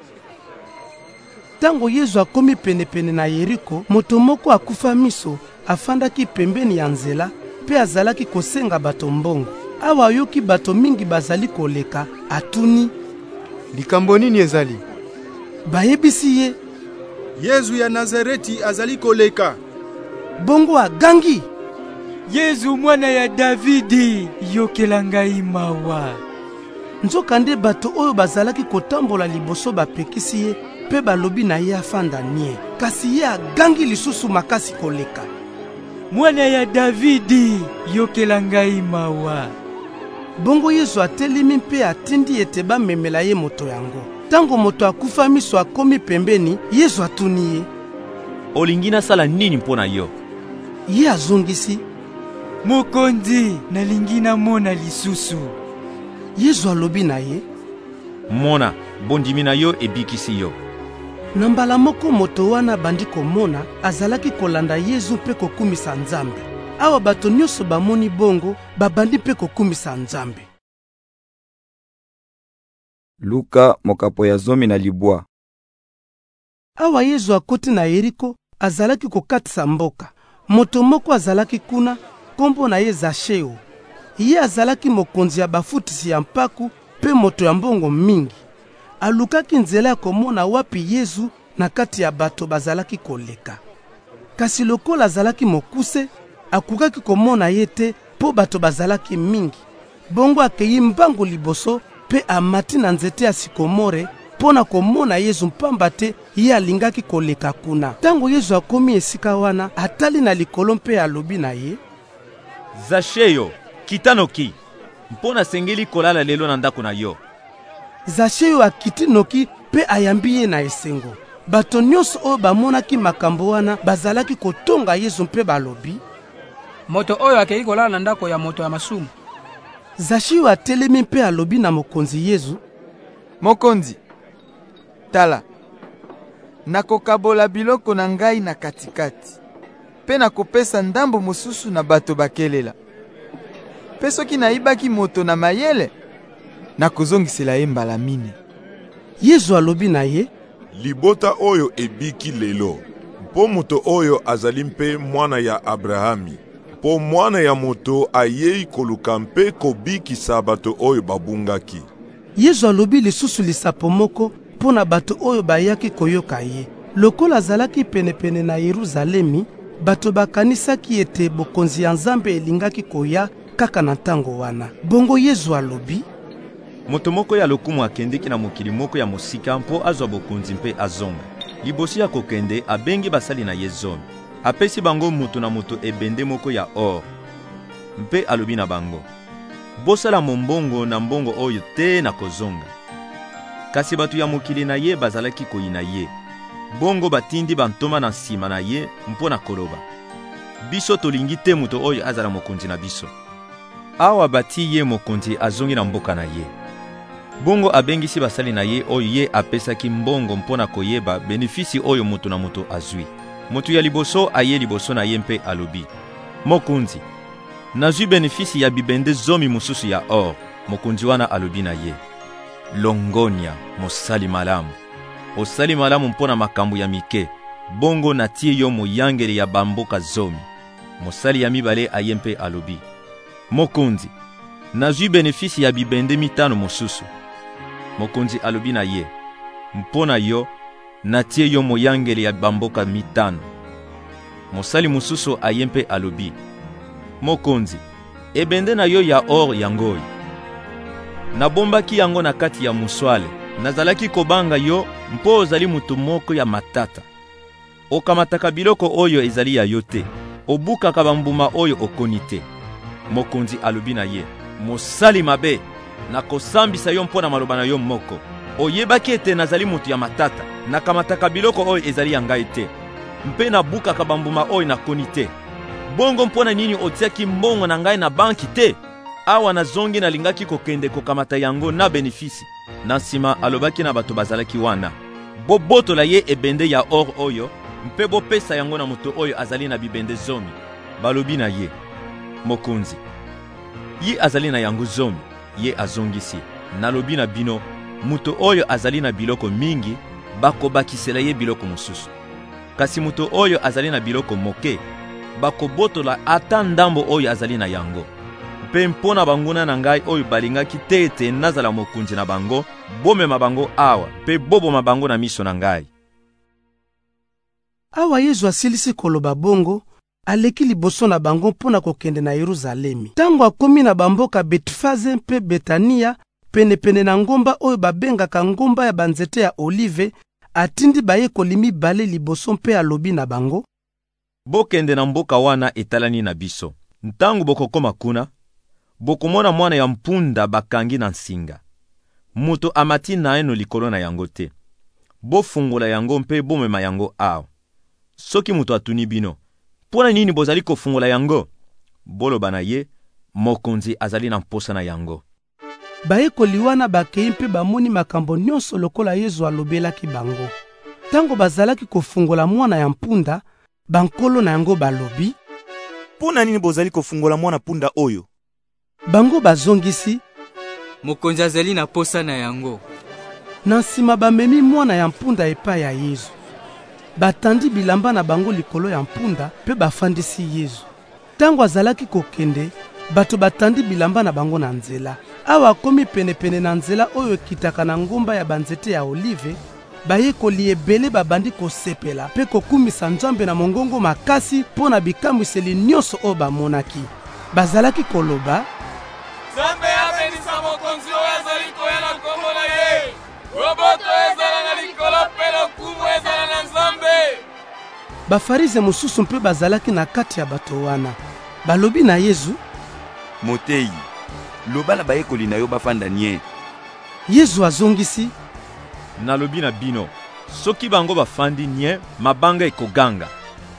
Tango Yesu akomi penepene na Yeriko, moto moko akufa miso afandaki pembeni ya nzela pe azalaki kosenga bato mbongo. Awa ayoki bato mingi bazali koleka, atuni, likambo nini ezali? Bayebisi ye, Yesu ya Nazareti azali koleka. Bongo agangi, Yesu mwana ya Davidi, yokela ngai mawa. Nzokande bato oyo bazalaki kotambola liboso bapekisi ye pe balobi na ye afanda nie, kasi ye agangi lisusu makasi koleka. Mwana ya Davidi, yokela ngai mawa. Bongo Yesu atelemi mpe atindi ete bamemela ye moto yango. Tango moto akufa miso akomi pembeni, Yesu atuni ye, olingi nasala nini mpona yo? Ye azongisi, Mokonzi, nalingi namona lisusu. Yesu alobi na ye, mona, bondimi na yo ebikisi yo. Na mbala moko moto wana bandi komona, azalaki kolanda Yesu mpe kokumisa Nzambe. Awa bato nyonso bamoni bongo, babandi mpe kokumisa Nzambe. Luka mokapo ya 10. Awa Yesu akoti na Yeriko, azalaki kokatisa mboka. Moto moko azalaki kuna, kombo na ye Zasheo. Ye azalaki mokonzi ya bafutisi ya mpaku pe moto ya mbongo mingi. Alukaki nzela ya komona wapi Yesu na kati ya bato bazalaki koleka. Kasi lokola azalaki mokuse, akukaki komona ye te po bato bazalaki mingi. Bongo akeyi mbango liboso pe amati na nzete ya sikomore pona komona Yesu mpamba te ye alingaki koleka kuna. Tango Yesu akomi esika wana, atali na likolo mpe alobi na ye, Zasheo, kitanoki, mpona sengeli kolala lelo na ndako na yo. Zasheo akiti noki pe ayambi ye na esengo. Bato nyonso oyo bamonaki makambo wana bazalaki kotonga Yesu mpe balobi, moto oyo akei kolala na ndako ya moto ya masumu. Zasheo atelemi mpe alobi na mokonzi Yesu, Mokonzi, tala, nakokabola biloko na ngai na katikati, pe nakopesa ndambo mosusu na bato bakelela. Pe soki naibaki moto na mayele, nakozongisela ye mbala mine. Yesu alobi na ye, libota oyo ebiki lelo, mpo moto oyo azali mpe mwana ya Abrahami, mpo mwana ya moto ayei koluka mpe kobikisa bato oyo babungaki. Yesu alobi lisusu lisapo moko pona bato oyo bayaki koyoka ye. Lokola azalaki penepene na Yeruzalemi, bato bakanisaki ete bokonzi ya Nzambe elingaki koya kaka na ntango wana. Bongo Yesu alobi, moto moko ya lokumu akendeki na mokili moko ya mosika mpo azwa bokonzi mpe azonga. Libosi ya kokende abengi basali na ye zomi. Apesi bango moto na moto ebende moko ya or. Mpe alobi na bango, bosala mombongo na mbongo oyo te na kozonga. Kasi bato ya mokili na ye bazalaki koyina ye. Bongo batindi bantoma na nsima na ye mpo na koloba, biso tolingi te moto oyo azala mokonzi na biso. Awa bati ye mokonzi azongi na mboka na ye. Bongo abengisi basali na ye oyo ye apesaki mbongo mpo na koyeba benefisi oyo moto na moto azwi. Moto ya liboso aye liboso na ye mpe alobi, mokonzi, nazwi benefisi ya bibende zomi mosusu ya or. Mokonzi wana alobi na ye, longonia mosali malamu. Osali malamu mpona makambo ya mike, bongo natie yo moyangeli ya bamboka zomi. Mosali ya mibale aye mpe alobi, mokonzi, nazwi benefisi ya bibende 5 mosusu. Mokonzi alobi na ye, mpona yo natie yo moyangeli ya bamboka 5. Mosali mosusu aye mpe alobi, mokonzi, ebende na yo ya or yangoyi, nabombaki yango na kati ya muswale. Nazalaki kobanga yo mpo ozali mutu moko ya matata. Okamataka biloko oyo ezali ya yo te, obukaka bambuma oyo okoni te. Mokonzi alobi na ye, mosali mabe, nakosambisa yo mpo na maloba na yo moko. Oyebaki ete nazali mutu ya matata, nakamataka biloko oyo ezali ya ngai te, mpe nabukaka bambuma oyo nakoni te. Bongo mpona nini otiaki mbongo na ngai na banki te? Awa nazongi nalingaki kokende kokamata yango na benefisi. Na nsima alobaki na bato bazalaki wana, bobotola ye ebende ya or oyo, mpe bopesa yango na moto oyo azali na bibende zomi. Balobi na ye, mokonzi, ye azali na yango zomi. Ye azongisi, nalobi na bino, moto oyo azali na biloko mingi, bakobakisela ye biloko mosusu. Kasi moto oyo azali na biloko moke, bakobotola ata ndambo oyo azali na yango. Mpe mpona banguna na ngai oyo balingaki te ete nazala mokonzi na bango, bomema bango awa, mpe boboma bango na miso na ngai. Awa Yesu asilisi koloba bongo, aleki liboso na bango mpo na kokende na Yeruzalemi. Ntango akomi na bamboka Betfaze mpe Betania, penepene na ngomba oyo babengaka ngomba ya banzete ya olive, atindi bayekoli mibale liboso mpe alobi na bango: bokende na mboka wana etalani na biso. Ntango bokokoma kuna, bokomona mwana ya mpunda bakangi na nsinga. Moto amati na eno likolo na yango te. Bofungola yango mpe bomema yango awa. Soki moto atuni bino, pona nini bozali kofungola yango? Boloba na ye, mokonzi azali na mposa na yango. Bayekoli wana bakei mpe bamoni makambo nyonso lokola Yesu alobelaki bango. Tango bazalaki kofungola mwana ya mpunda, bankolo na yango balobi: pona nini bozali kofungola mwana punda oyo? Bango bazongisi: mokonzi azali na posa na yango. Na nsima bamemi mwana ya mpunda epai ya Yesu. Batandi bilamba na bango likolo ya mpunda pe bafandisi Yesu. Tango azalaki kokende, bato batandi bilamba na bango na nzela. Awa akomi penepene na nzela oyo ekitaka na ngomba ya banzete ya olive, bayekoli ebele babandi kosepela pe kokumisa Nzambe na mongongo makasi mpo na bikamwiseli nyonso oyo bamonaki. Bazalaki koloba: Nzambe abenisa mokonzi oyo azali koya na kombo na ye. Roboto ezala na likolo pe lokumu ezala na Nzambe. Bafarize mosusu mpe bazalaki na kati ya bato wana. Balobi na Yesu: Moteyi, loba na bayekoli na yo bafanda nie. Yesu azongisi: nalobi na bino, soki bango bafandi nie, mabanga ekoganga.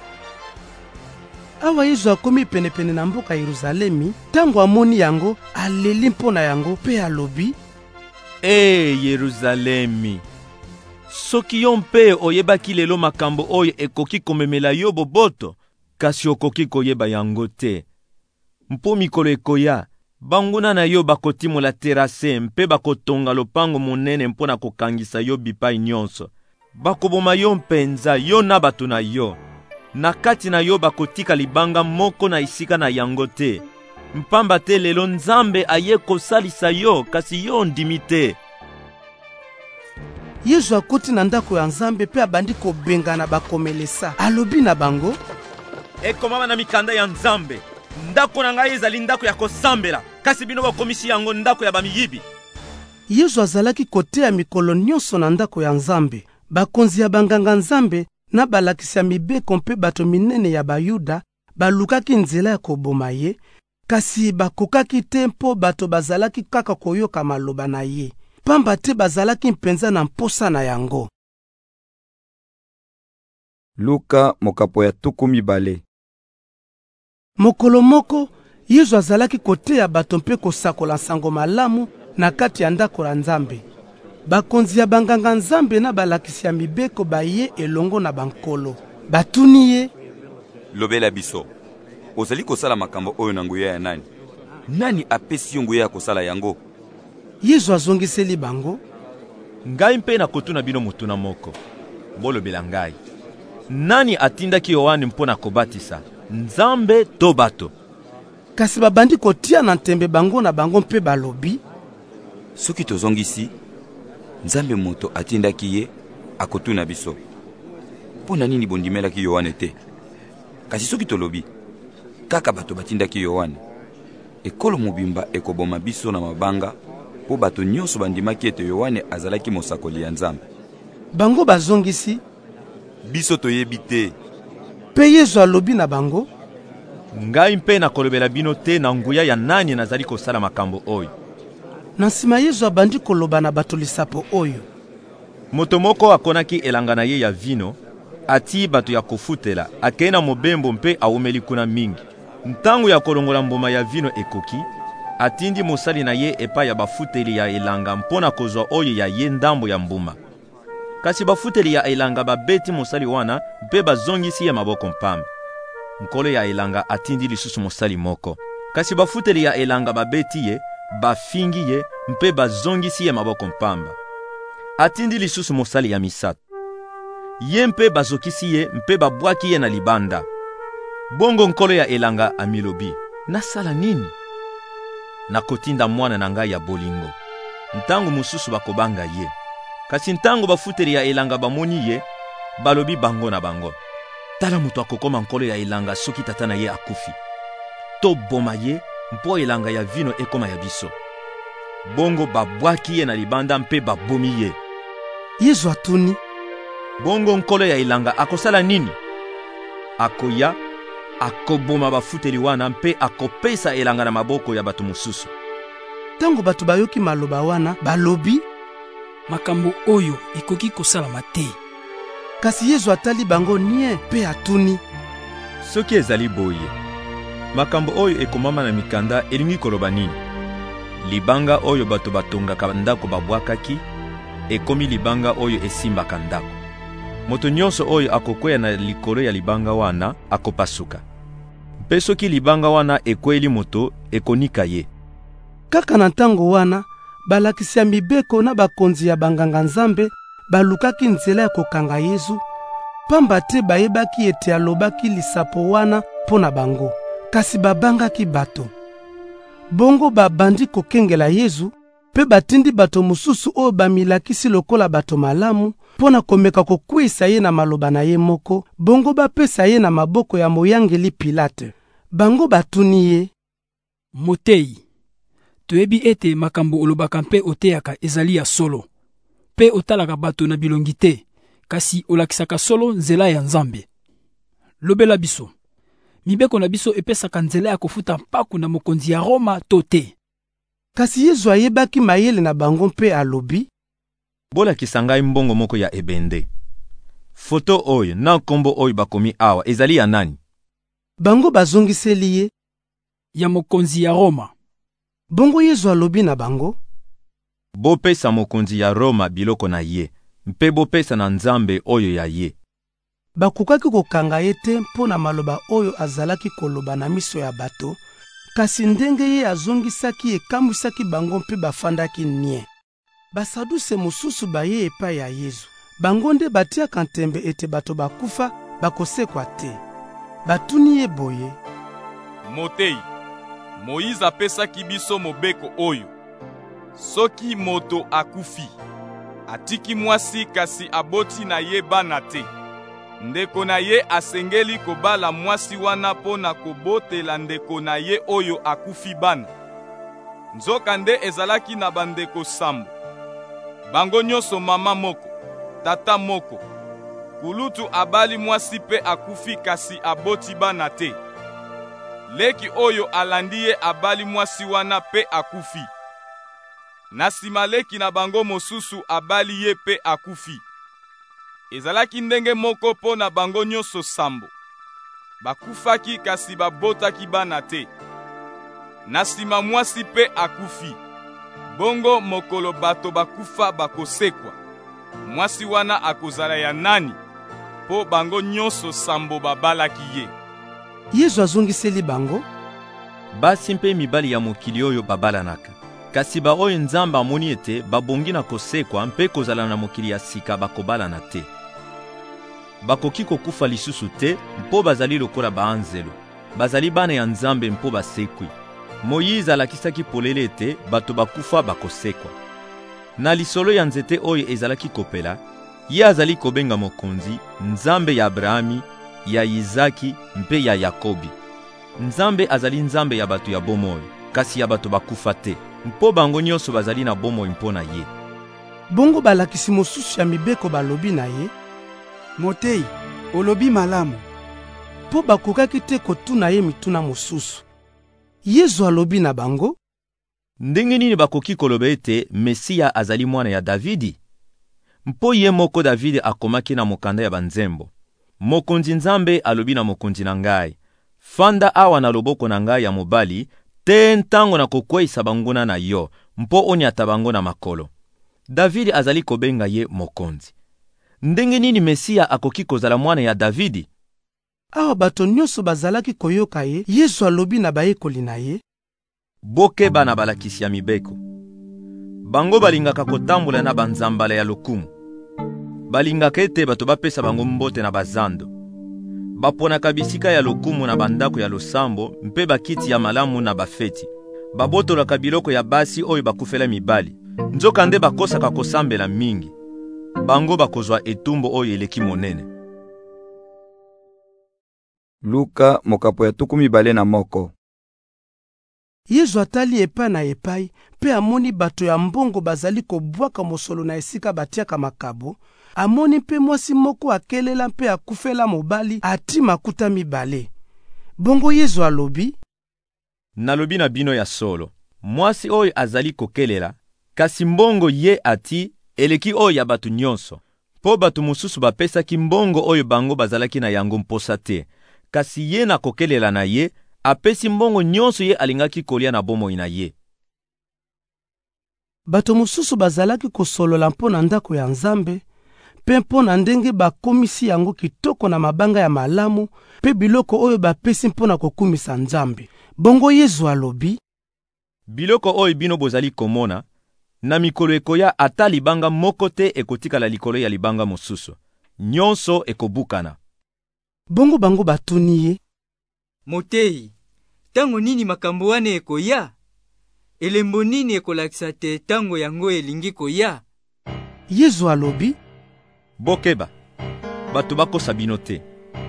Awa Yesu akomi penepene na mboka Yeruzalemi, tango amoni yango, aleli mpo na yango pe alobi: Yeruzalemi, soki yo mpe oyebaki lelo makambo oyo ekoki komemela yo boboto, kasi okoki koyeba yango te. Mpo mikolo ekoya, banguna na yo bakotimola terase mpe bakotonga lopango monene mpo na kokangisa yo bipai nyonso. Bakoboma yo mpenza, yo na bato na yo. Na kati na yo bakotika libanga moko na isika na yango te. Mpamba te lelo Nzambe aye kosalisa yo, kasi yo ndimi te. Yesu akoti na ndako ya Nzambe pe abandi kobengana bakomelesa. Alobi na bango: ekomama na mikanda ya Nzambe, ndako na ngai ezali ndako ya kosambela, kasi bino bakomisi yango ndako ya bamiyibi. Yesu azalaki koteya mikolo nyonso na ndako ya Nzambe. Bakonzi ya banganga Nzambe na balakisi ya mibeko mpe bato minene ya Bayuda balukaki nzela ya koboma ye, kasi bakokaki te mpo bato bazalaki kaka koyoka maloba na ye. Pamba te bazalaki mpenza na mposa na yango. Luka mokapo ya 12. Mokolo moko, Yesu azalaki koteya bato mpe kosakola nsango malamu na kati ya ndako la Nzambe. Bakonzi ya banganga Nzambe na balakisi ya mibeko baye elongo na bankolo. Batuni ye: lobela biso, ozali kosala makambo oyo na nguya ya nani? Nani apesi yo nguya ya kosala yango? Yesu azongiseli bango: ngai mpe nakotuna bino mutuna moko. Bolobela ngai, nani atindaki Yohane mpo na kobatisa, Nzambe to bato? Kasi babandi kotia na ntembe bango na bango mpe balobi: soki tozongisi, Nzambe moto atindaki ye akotuna biso, pona nini bondimelaki Yohane te? Kasi soki tolobi, kaka bato batindaki Yohane, ekolo mobimba ekoboma biso na mabanga, po bato nyonso bandimaki ete Yohane azalaki mosakoli ya Nzambe. Bango bazongisi: biso toyebi te. Pe Yesu alobi na bango: ngai mpe nakolobela bino te na nguya ya nani nazali kosala makambo oyo. Na nsima Yesu abandi koloba na bato lisapo oyo. Moto moko akonaki elanga na ye ya vino, ati bato ya kofutela, akei na mobembo mpe aumeli kuna mingi. Ntango ya kolongola mboma ya vino ekoki, atindi mosali na ye epai ya bafuteli ya elanga mpona kozwa oyo ya ye ndambo ya mbuma. Kasi bafuteli ya elanga babeti mosali wana mpe bazongisi ye maboko mpamba. Nkolo ya elanga atindi lisusu mosali moko. Kasi bafuteli ya elanga babeti ye, bafingi ye mpe bazongisi ye maboko mpamba. Atindi lisusu mosali ya misato. Ye mpe bazokisi ye mpe babwaki ye na libanda. Bongo nkolo ya elanga amilobi: nasala nini? Nakotinda mwana na ngai ya bolingo. Ntango mususu bakobanga ye. Kasi ntango bafuteli ya elanga bamoni ye, balobi bango na bango: tala moto akokoma nkolo ya elanga soki tata na ye akufi. Toboma ye mpo elanga ya vino ekoma ya biso. Bongo babwaki ye na libanda mpe babomi ye. Yesu atuni, bongo nkolo ya elanga akosala nini? Akoya, akoboma bafuteli wana mpe akopesa elanga na maboko ya bato mosusu. Tango bato bayoki maloba wana, balobi, makambo oyo ekoki kosalama te. Kasi Yesu atali bango nie mpe atuni, soki ezali boye, makambo oyo ekomama na mikanda elingi koloba nini? Libanga oyo bato batongaka ndako babwakaki, ekomi libanga oyo esimbaka ndako. Moto nyonso oyo akokweya na likolo ya libanga wana akopasuka. Mpe soki libanga wana ekweli moto ekonika ye. Kaka na ntango wana, balakisi ya mibeko na bakonzi ya banganga nzambe balukaki nzela ya kokanga Yesu, pamba te bayebaki ete alobaki lisapo wana mpo na bango, kasi babangaki bato. Bongo babandi kokengela Yesu, pe batindi bato mosusu oyo bamilakisi lokola bato malamu, pona komeka kokwisa ye na maloba na ye moko, bongo bapesa ye na maboko ya moyangeli Pilate. Bango batuni ye, Motei, toyebi ete makambo olobaka mpe oteyaka ezali ya solo, pe otalaka bato na bilongi te, kasi olakisaka solo nzela ya Nzambe. Lobela biso, mibeko na biso epesaka nzela ya kofuta mpaku na mokonzi ya Roma to te. Kasi Yesu ayebaki mayele na bango mpe alobi, bolakisa ngai mbongo moko ya ebende. Foto oyo na nkombo oyo bakomi awa ezali ya nani? Bango bazongiseli ye, ya mokonzi ya Roma. Bongo Yesu alobi na bango, bopesa mokonzi ya Roma biloko na ye, mpe bopesa na Nzambe oyo ya ye. Bakokaki kokanga ye te mpo na maloba oyo azalaki koloba na miso ya bato, kasi ndenge ye azongisaki ekambwisaki bango mpe bafandaki nie. Basaduse mosusu baye epai ya Yesu. Bango nde batiaka ntembe ete bato bakufa bakosekwa te. Batuni ye boye, Motei, Moïse apesaki biso mobeko oyo. Soki moto akufi, atiki mwasi kasi aboti na ye bana te, ndeko na ye asengeli kobala mwasi wana po na kobotela ndeko na ye oyo akufi bana. Nzoka nde ezalaki na bandeko sambo. Bango nyonso mama moko, tata moko. Kulutu abali mwasi pe akufi kasi aboti bana te. Leki oyo alandi ye abali mwasi wana pe akufi. Na sima leki na bango mosusu abali ye pe akufi. Ezalaki ndenge moko po na bango nyonso sambo. Bakufaki kasi babotaki bana te. Na sima mwasi pe akufi. Bongo mokolo bato bakufa bakosekwa. Mwasi wana akozala ya nani? Po bango nyonso sambo babalaki ye. Yesu azongiseli bango, basi mpe mibali ya mokili oyo babalanaka. Kasi ba oyo Nzambe amoni ete babongi na kosekwa mpe kozala na mokili ya sika bakobalana te. Bakoki kokufa lisusu te mpo bazali lokola baanzelo. Bazali bana ya Nzambe mpo basekwi. Moïse alakisaki polele ete bato bakufa bakosekwa. Na lisolo ya nzete oyo ezalaki kopela, ye azali kobenga mokonzi, Nzambe ya Abrahami, ya Izaki mpe ya Yakobi. Nzambe azali Nzambe ya bato ya bomoi, kasi ya bato bakufa te, mpo bango nyonso bazali na bomoi mpo na ye. Bongo balakisi mosusu ya mibeko balobi na ye, Motei, olobi malamu. Po bakokaki te kotuna ye mituna mosusu. Yesu alobi na bango, ndenge nini bakoki koloba ete Mesia azali mwana ya Davidi? Mpo ye moko Davidi akomaki na mokanda ya banzembo. Mokonzi Nzambe alobi na mokonzi na ngai, fanda awa na loboko na ngai ya mobali, te ntango na kokweyisa banguna na yo, mpo onyata bango na makolo. Davidi azali kobenga ye mokonzi. Ndenge nini Mesia akoki kozala mwana ya Davidi? Awa bato nyonso bazalaki koyoka ye, Yesu alobi na bayekoli na ye, bokeba na balakisi ya mibeko. Bango balingaka kotambola na banzambala ya lokumu. Balingaka ete bato bapesa bango mbote na bazando. Baponaka bisika ya lokumu na bandako ya losambo mpe bakiti ya malamu na bafeti. Babotolaka biloko ya basi oyo bakufela mibali. Nzoka nde bakosaka kosambela mingi. Bango bakozwa etumbo oyo eleki monene. Luka mokapo ya 21. Yesu atali epai na epai, pe amoni bato ya mbongo bazali kobwaka mosolo na esika batiaka makabo. Amoni pe mwasi moko akelela pe akufela mobali ati makuta mibale. Bongo Yesu alobi: Nalobi na bino ya solo, mwasi oyo azali kokelela, kasi mbongo ye ati eleki oyo ya batu nyonso. Po batu mosusu bapesaki mbongo oyo bango bazalaki na yango mposa te, kasi ye na kokelela na ye, apesi mbongo nyonso ye alingaki kolia na bomoi na ye. Bato mosusu bazalaki kosolola mpo na ndako ya Nzambe, pe mpo na ndenge bakomisi yango kitoko na mabanga ya malamu, pe biloko oyo bapesi mpo na kokumisa Nzambe. Bongo Yesu alobi: Biloko oyo bino bozali komona, na mikolo ekoya ata libanga moko te ekotikala likolo ya libanga mosusu. Nyonso ekobukana. Bongo bango batuni ye: Motei, tango nini makambo wana ekoya? Elembo nini ekolakisa te tango yango elingi koya? Yesu alobi: Bokeba, bato bakosa bino te.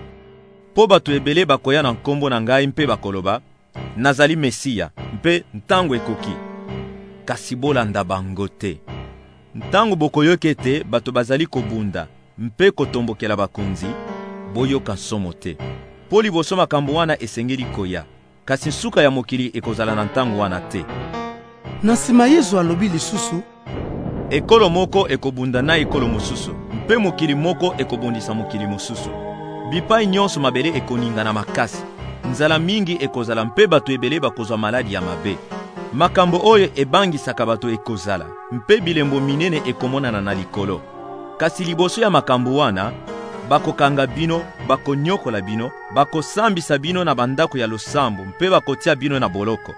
Po bato ebele bakoya na nkombo na ngai mpe bakoloba: Nazali Mesia, mpe ntango ekoki. Kasi bolanda bango te. Ntango bokoyoke te bato bazali kobunda mpe kotombokela bakonzi, boyoka nsomo te. Po liboso makambo wana esengeli koya, kasi suka ya mokili ekozala na ntango wana te. Na nsima Yesu alobi lisusu: Ekolo moko ekobunda na ekolo mosusu, mpe mokili moko ekobondisa mokili mosusu. Bipai nyonso mabele ekoningana makasi. Nzala mingi ekozala mpe bato ebele bakozwa maladi ya mabe. Makambo oyo ebangisaka bato ekozala, mpe bilembo minene ekomonana na likolo. Kasi liboso ya makambo wana, bakokanga bino, bakonyokola bino, bakosambisa bino na bandako ya losambo, mpe bakotia bino na boloko.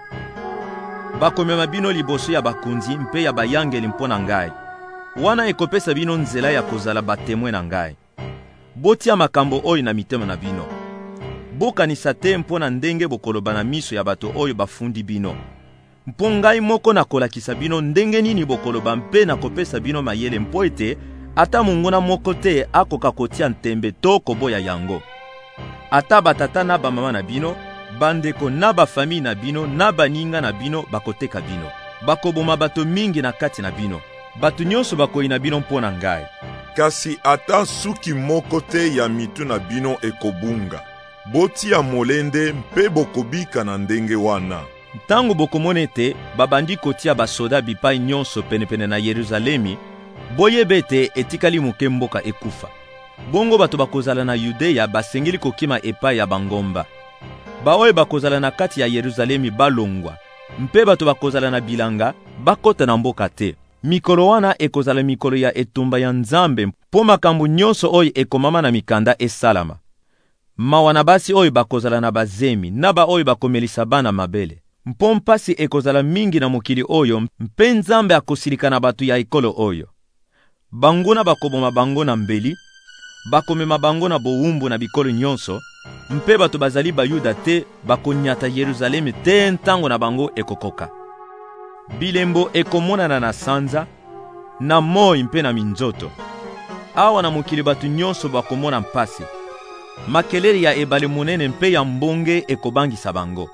Bakomema bino liboso ya bakunzi mpe ya bayangeli mpo na ngai. Wana ekopesa bino nzela ya kozala batemwe na ngai. Botia makambo oyo na mitema na bino. Bokanisa te mpo na ndenge bokoloba na miso ya bato oyo bafundi bino. Mpo ngai moko na kolakisa bino ndenge nini bokoloba mpe na kopesa bino mayele mpo ete ata mongona moko te akoka kotia ntembe to koboya yango. Ata batata na bamama na bino, bandeko na bafami na bino na baninga na bino bakoteka bino. Bakoboma bato mingi na kati na bino. Bato nyonso bakoyina bino mpo na ngai. Kasi ata suki moko te ya mitu na bino ekobunga. Botia molende mpe bokobika na ndenge wana. Ntango bokomona ete babandi kotia basoda bipai nyonso penepene na Yeruzalemi, boyeba ete etikali moke mboka ekufa. Bongo bato bakozala na Yudeya basengeli kokima epai ya bangomba. Baoyo bakozala na kati ya Yeruzalemi balongwa, mpe bato bakozala na bilanga bakota na mboka te. Mikolo wana ekozala mikolo ya etumba ya Nzambe mpo makambo nyonso oyo ekomama na mikanda esalama. Mawa na basi oyo bakozala na bazemi, na ba oyo bakomelisa bana mabele. Mpo mpasi ekozala mingi na mokili oyo, mpe Nzambe akosilika na bato ya ekolo oyo. Banguna bakoboma bango na mbeli, bakomema bango na bowumbu na bikolo nyonso, mpe bato bazali bayuda te bakonyata Yeruzalemi te ntango na bango ekokoka. Bilembo ekomonana na sanza, na moi mpe na minzoto. Awa na mokili bato nyonso bakomona mpasi. Makelele ya ebale monene mpe ya mbonge ekobangisa bango.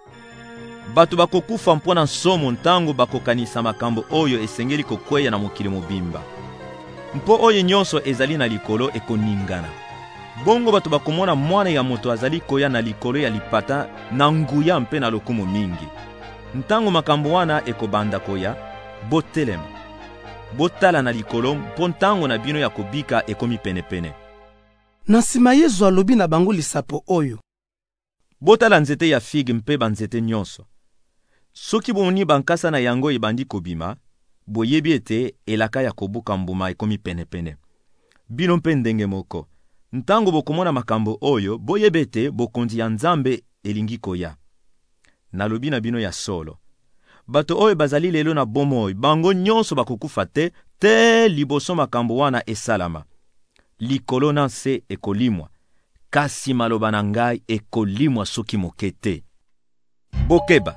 Bato bakokufa mpona nsomo ntango bakokanisa makambo oyo esengeli kokweya na mokili mobimba. Mpo oyo nyonso ezali na likolo ekoningana. Bongo bato bakomona mwana ya moto azali koya na likolo ya lipata na nguya mpe na lokumu mingi. Ntango makambo wana ekobanda koya, botelema. Botala na likolo mpo ntango na bino ya kobika ekomi penepene. Na nsima Yesu alobi na bango lisapo oyo: Botala nzete ya fig mpe banzete nyonso. Soki bomoni bankasa na yango ebandi kobima, boyebi ete elaka ya kobuka mbuma ekomi penepene. Bino mpe ndenge moko, ntango bokomona makambo oyo, boyebi ete bokonzi ya Nzambe elingi koya. Nalobi na bino ya solo, bato oyo bazali lelo na bomoi, bango nyonso bakokufa te liboso makambo wana esalama. Likolo na nse ekolimwa, kasi maloba na ngai ekolimwa soki moke te. Bokeba,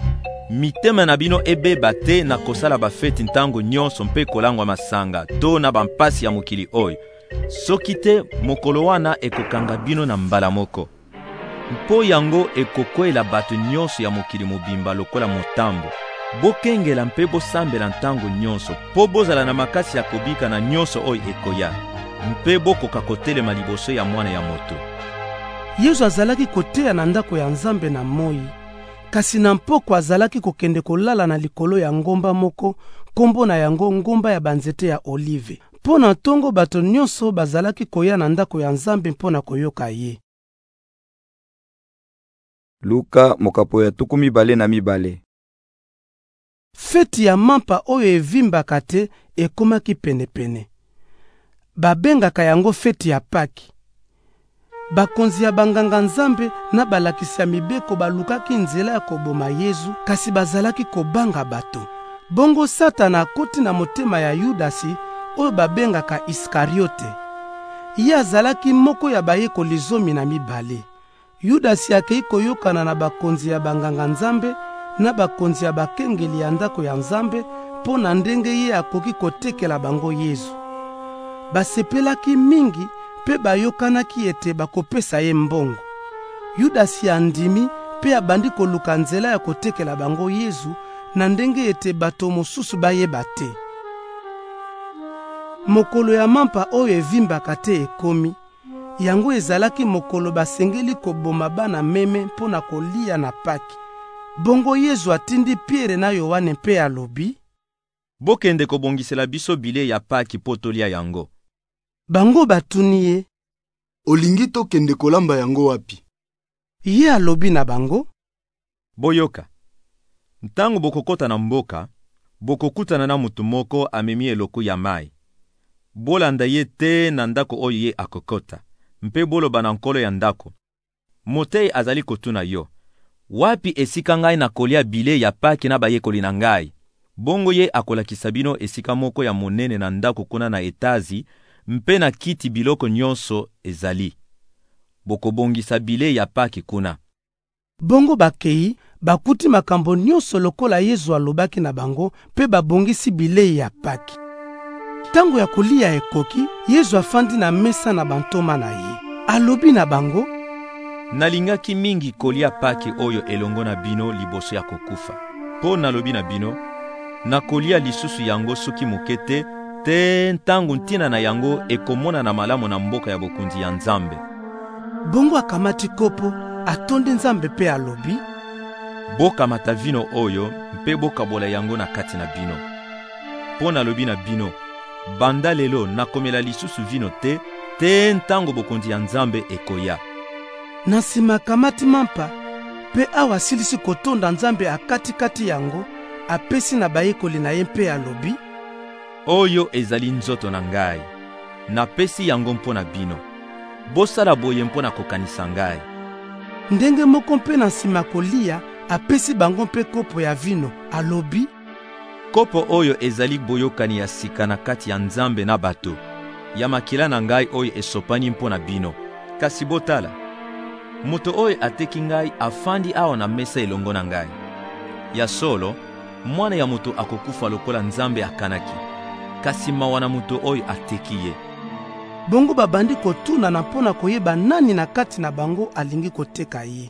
mitema na bino ebeba te na kosala bafeti ntango nyonso mpe kolangwa masanga to na bampasi ya mokili oyo. Soki te mokolo wana ekokanga bino na mbala moko. mpo yango ekokwela bato nyonso ya mokili mobimba lokola motambo. Bokengela mpe bosambela ntango nyonso mpo bozala na makasi ya kobika na nyonso oyo ekoya, mpe bokoka kotelema liboso ya Mwana ya Moto. Yesu azalaki koteya na ndako ya Nzambe na moyi, kasi na mpoko azalaki kokende kolala na likolo ya ngomba moko, kombo na yango ngomba ya banzete ya olive. Mpo na ntongo bato nyonso bazalaki koya na ndako ya Nzambe mpo na koyoka ye. Luka mokapo ya 22. Feti ya mampa oyo evimbaka te ekomaki penepene. Babengaka yango feti ya Paki. Bakonzi ya banganga Nzambe na balakisi ya mibeko balukaki nzela ya koboma Yesu, kasi bazalaki kobanga bato. Bongo Satana akoti na motema ya Yudasi oyo babengaka Iskariote. Ye azalaki moko ya bayekoli 12. Yudasi akei koyokana na bakonzi ya banganga Nzambe na bakonzi ya bakengeli ya ndako ya Nzambe mpo na ndenge ye akoki kotekela bango Yesu. Basepelaki mingi pe bayokanaki ete bakopesa ye mbongo. Yudasi andimi pe abandi koluka nzela ya kotekela bango Yesu na ndenge ete bato mosusu bayeba te. Mokolo ya mampa oyo evimbaka te ekomi, yango ezalaki mokolo basengeli koboma bana meme mpo na kolia na Paki. Bongo Yesu atindi Pierre na Yohane mpe alobi, bokende kobongisela biso bile ya Paki po tolia yango. Bango batuni ye, olingi tokende kolamba yango wapi? Ye alobi na bango, boyoka, ntango bokokota na mboka, bokokutana na mutu moko amemi eloko ya mai. Bolanda ye te na ndako oyo ye akokota, mpe boloba na nkolo ya ndako, Motei azali kotuna yo, wapi esika ngai na kolia bile ya Paki na bayekoli na ngai? Bongo ye akolakisa bino esika moko ya monene na ndako kuna na etazi, mpe na kiti biloko nyonso ezali. Bokobongisa bile ya Paki kuna. Bongo bakei, bakuti makambo nyonso lokola Yesu alobaki na bango, pe babongisi bile ya Paki. Tango ya kolia ekoki, Yesu afandi na mesa na bantoma na ye. Alobi na bango, nalingaki mingi kolia Paki oyo elongo na bino liboso ya kokufa. Po nalobi na bino, na kolia lisusu yango soki mokete, te ntango ntina na yango ekomona na malamu na mboka ya bokonzi ya Nzambe. Bongo akamati kopo, atonde Nzambe pe alobi, bokamata vino oyo, mpe bokabola yango na kati na bino. Po nalobi na bino, banda lelo nakomela lisusu vino te ntango bokonzi ya Nzambe ekoya. Na nsima akamati mampa, pe awa silisi kotonda Nzambe akati yango, apesi na bayekoli na ye mpe alobi, oyo ezali nzoto na ngai, napesi yango mpo na bino. Bosala boye mpo na kokanisa ngai. Ndenge moko mpe na nsima kolia, apesi bango mpe kopo ya vino, alobi, kopo oyo ezali boyokani ya sika na kati ya Nzambe na bato, ya makila na ngai oyo esopani mpo na bino. Kasi botala, moto oyo ateki ngai afandi awa na mesa elongo na ngai. Ya solo, mwana ya moto akokufa lokola Nzambe akanaki, kasi mawa na moto oyo ateki ye. Bongo babandi kotuna na mpona koyeba nani na kati na bango alingi koteka ye.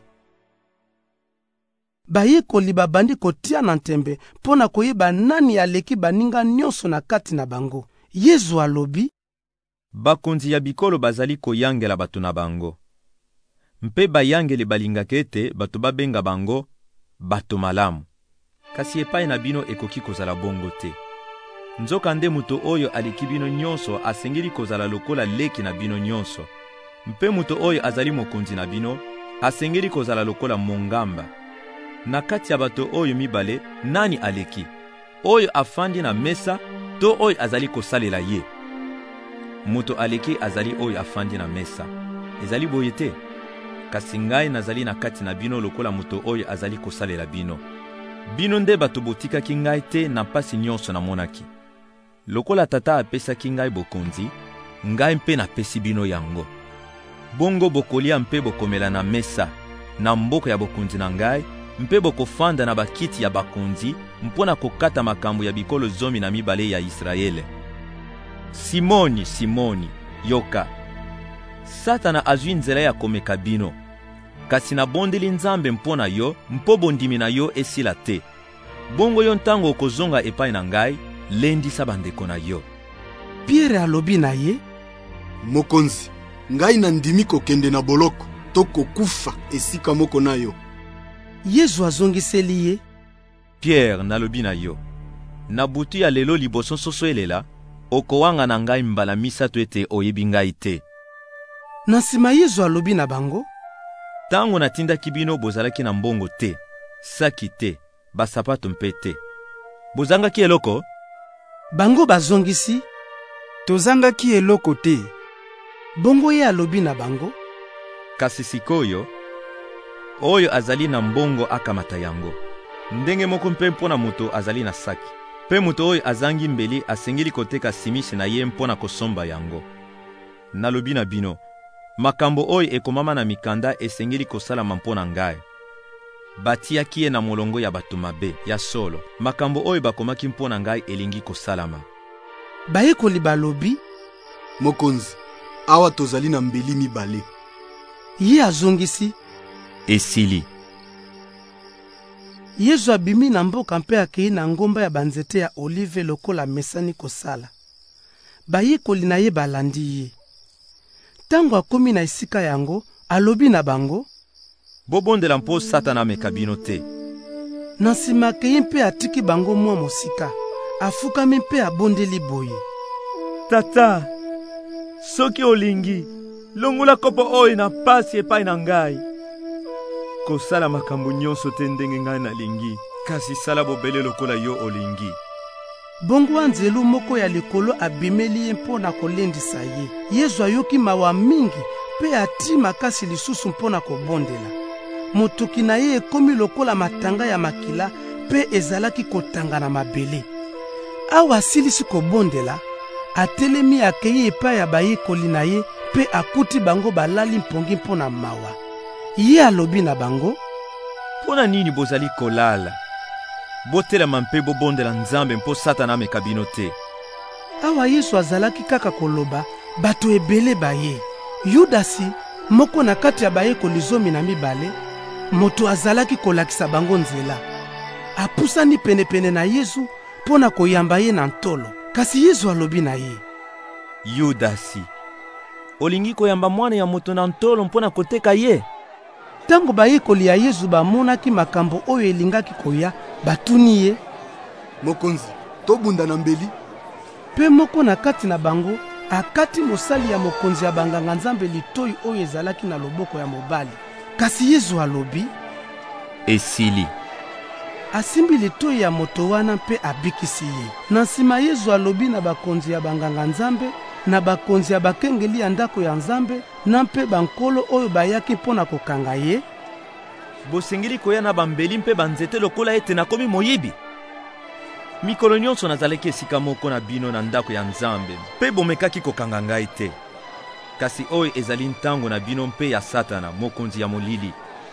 Bayekoli babandi kotia na ntembe mpona koyeba nani aleki baninga nyonso na kati na bango. Yesu alobi, bakonzi ya bikolo bazali koyangela bato na bango, mpe bayangeli balingaka ete bato babenga bango bato malamu. Kasi epai na bino ekoki kozala bongo te. Nzoka nde muto oyo aleki bino nyonso asengeli kozala lokola leki na bino nyonso, mpe muto oyo azali mokonzi na bino asengeli kozala lokola mongamba. Na kati ya bato oyo mibale, nani aleki? Oyo afandi na mesa to oyo azali kosalela ye? Muto aleki azali oyo afandi na mesa. Ezali boye te? Kasi ngai nazali na kati na bino lokola muto oyo azali kosalela bino. Bino nde bato botikaki ngai te na pasi nyonso namonaki. Lokola tata apesaki ngai bokonzi, ngai mpe napesi bino yango. Bongo bokolia mpe bokomela na mesa, na mboko ya bokonzi na ngai, mpe bokofanda na bakiti ya bakonzi, mpona kokata makambo ya bikolo 12 ya Israele. Simoni, yoka. Satana azwi nzela ya komeka bino. kasi nabondeli Nzambe mpo na yo mpo bondimi na yo esila te. Bongo yo ntango okozonga epai na ngai, lendisa bandeko na yo. Pierre alobi na ye: Mokonzi, ngai nandimi kokende na boloko to kokufa esika moko na yo. Yesu azongiseli ye: Pierre, nalobi na yo, na butu ya lelo liboso soso elela, okowanga na ngai mbala misato ete oyebi ngai te. Na nsima Yesu alobi na bango: Tango natindaki bino bozalaki na mbongo te, saki te, basapato mpe te. Bozangaki eloko? Bango bazongisi: Tozangaki eloko te. Bongo ye alobi na bango: Kasi sikoyo, oyo azali na mbongo akamata yango. Ndenge moko mpe mpona moto azali na saki. Pe moto oyo azangi mbeli asengeli koteka simisi na ye mpona kosomba yango. Nalobi na bino, makambo oyo ekomama na mikanda esengeli kosalama mpona ngai. Batiaki ye na molongo ya bato mabe ya solo. Makambo oyo bakomaki mpona ngai elingi kosalama. Bayekoli balobi: Mokonzi, awa tozali na mbeli mibale. Ye azongisi: Esili. Yesu abimi na mboka mpe akei na ngomba ya banzete ya olive lokola mesani kosala. Bayekoli na ye balandi ye. Tango akomi na esika yango, alobi na bango: Bobondela mpo Satana ameka bino te. Na nsima akei mpe atiki bango mwa mosika. Afukami mpe abondeli boye: Tata, soki olingi, longola kopo oyo na pasi epai na ngai. Kosala makambo nyonso te ndenge ngai nalingi, kasi sala bobele lokola yo olingi. Bongo anzelu moko ya likolo abimeli ye mpo na kolendisa ye. Yesu ayoki mawa mingi mpe ati makasi lisusu mpo na kobondela. Motuki na ye ekomi lokola matanga ya makila mpe ezalaki kotanga na mabele. Awa asilisi kobondela, atelemi akei epai ya bayekoli na ye mpe akuti bango balali mpongi mpo na mawa. Ye alobi na bango: Pona nini bozali kolala? Botelema mpe bobondela Nzambe mpo Satana ameka bino te. Awa Yesu azalaki kaka koloba, bato ebele baye. Yudasi, moko na kati ya bayekoli 12, moto azalaki kolakisa bango nzela. Apusani penepene na Yesu mpo na koyamba ye na ntolo. Kasi Yesu alobi na ye: Yudasi, olingi koyamba mwana ya moto na ntolo mpo na koteka ye? Tango bayekoli ya Yesu bamonaki makambo oyo elingaki koya, batuni ye: Mokonzi, tobunda na mbeli? Pe moko na kati na bango akati mosali ya mokonzi ya banganga Nzambe litoi oyo ezalaki na loboko ya mobali. Kasi Yesu alobi: Esili. Asimbi litoi ya moto wana mpe abikisi ye. Na nsima Yesu alobi na bakonzi ya banganga Nzambe, na bakonzi ya bakengeli ya ndako ya Nzambe, na mpe bankolo oyo bayaki mpo na kokanga ye: Bosengeli koya na bambeli mpe banzete lokola ete nakomi moyibi. Mikolo nyonso nazalaki esika moko na bino na ndako ya Nzambe, mpe bomekaki kokanga ngai te. Kasi oyo ezali ntango na bino mpe ya Satana, mokonzi ya molili.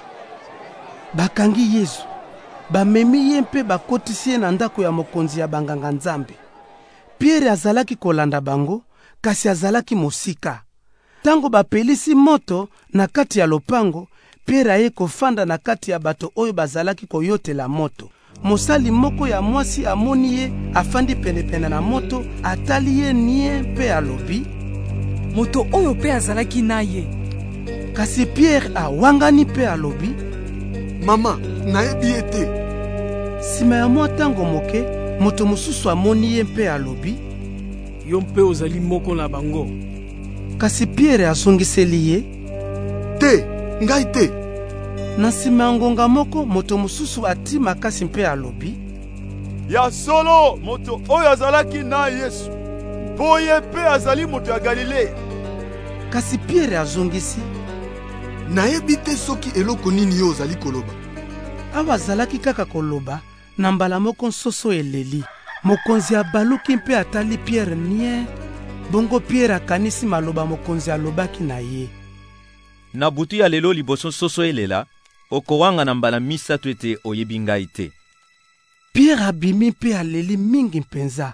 Bakangi Yesu, bamemi ye mpe bakotisi ye na ndako ya mokonzi ya banganga Nzambe. Pierre azalaki kolanda bango, kasi azalaki mosika. Tango bapelisi moto na kati ya lopango, Pierre aye kofanda na kati ya bato oyo bazalaki koyotela moto. Mosali moko ya mwasi amoni ye afandi penepene na moto, atali ye nie mpe alobi: Moto oyo pe azalaki na ye. Kasi Pierre awangani mpe alobi: Mama, nayebi ye te. Sima ya mwa tango moke, moto mosusu amoni ye mpe alobi: Yo mpe ozali moko na bango. Kasi Pierre azongiseli ye: Te, ngai te. Na nsima ya ngonga moko, moto mosusu ati makasi mpe alobi: Ya solo moto oyo azalaki na Yesu, mpo ye mpe azali moto ya Galilea. Kasi Pierre azongisi: Nayebi te soki eloko nini yo ozali koloba. Awa azalaki kaka koloba, na mbala moko nsoso eleli. Mokonzi abaluki mpe atali Pierre nie. Bongo Pierre akanisi maloba mokonzi alobaki na ye: Na butu ya lelo liboso nsoso elela, okowanga na mbala misato ete oyebi ngai te. Pierre abimi mpe aleli mingi mpenza.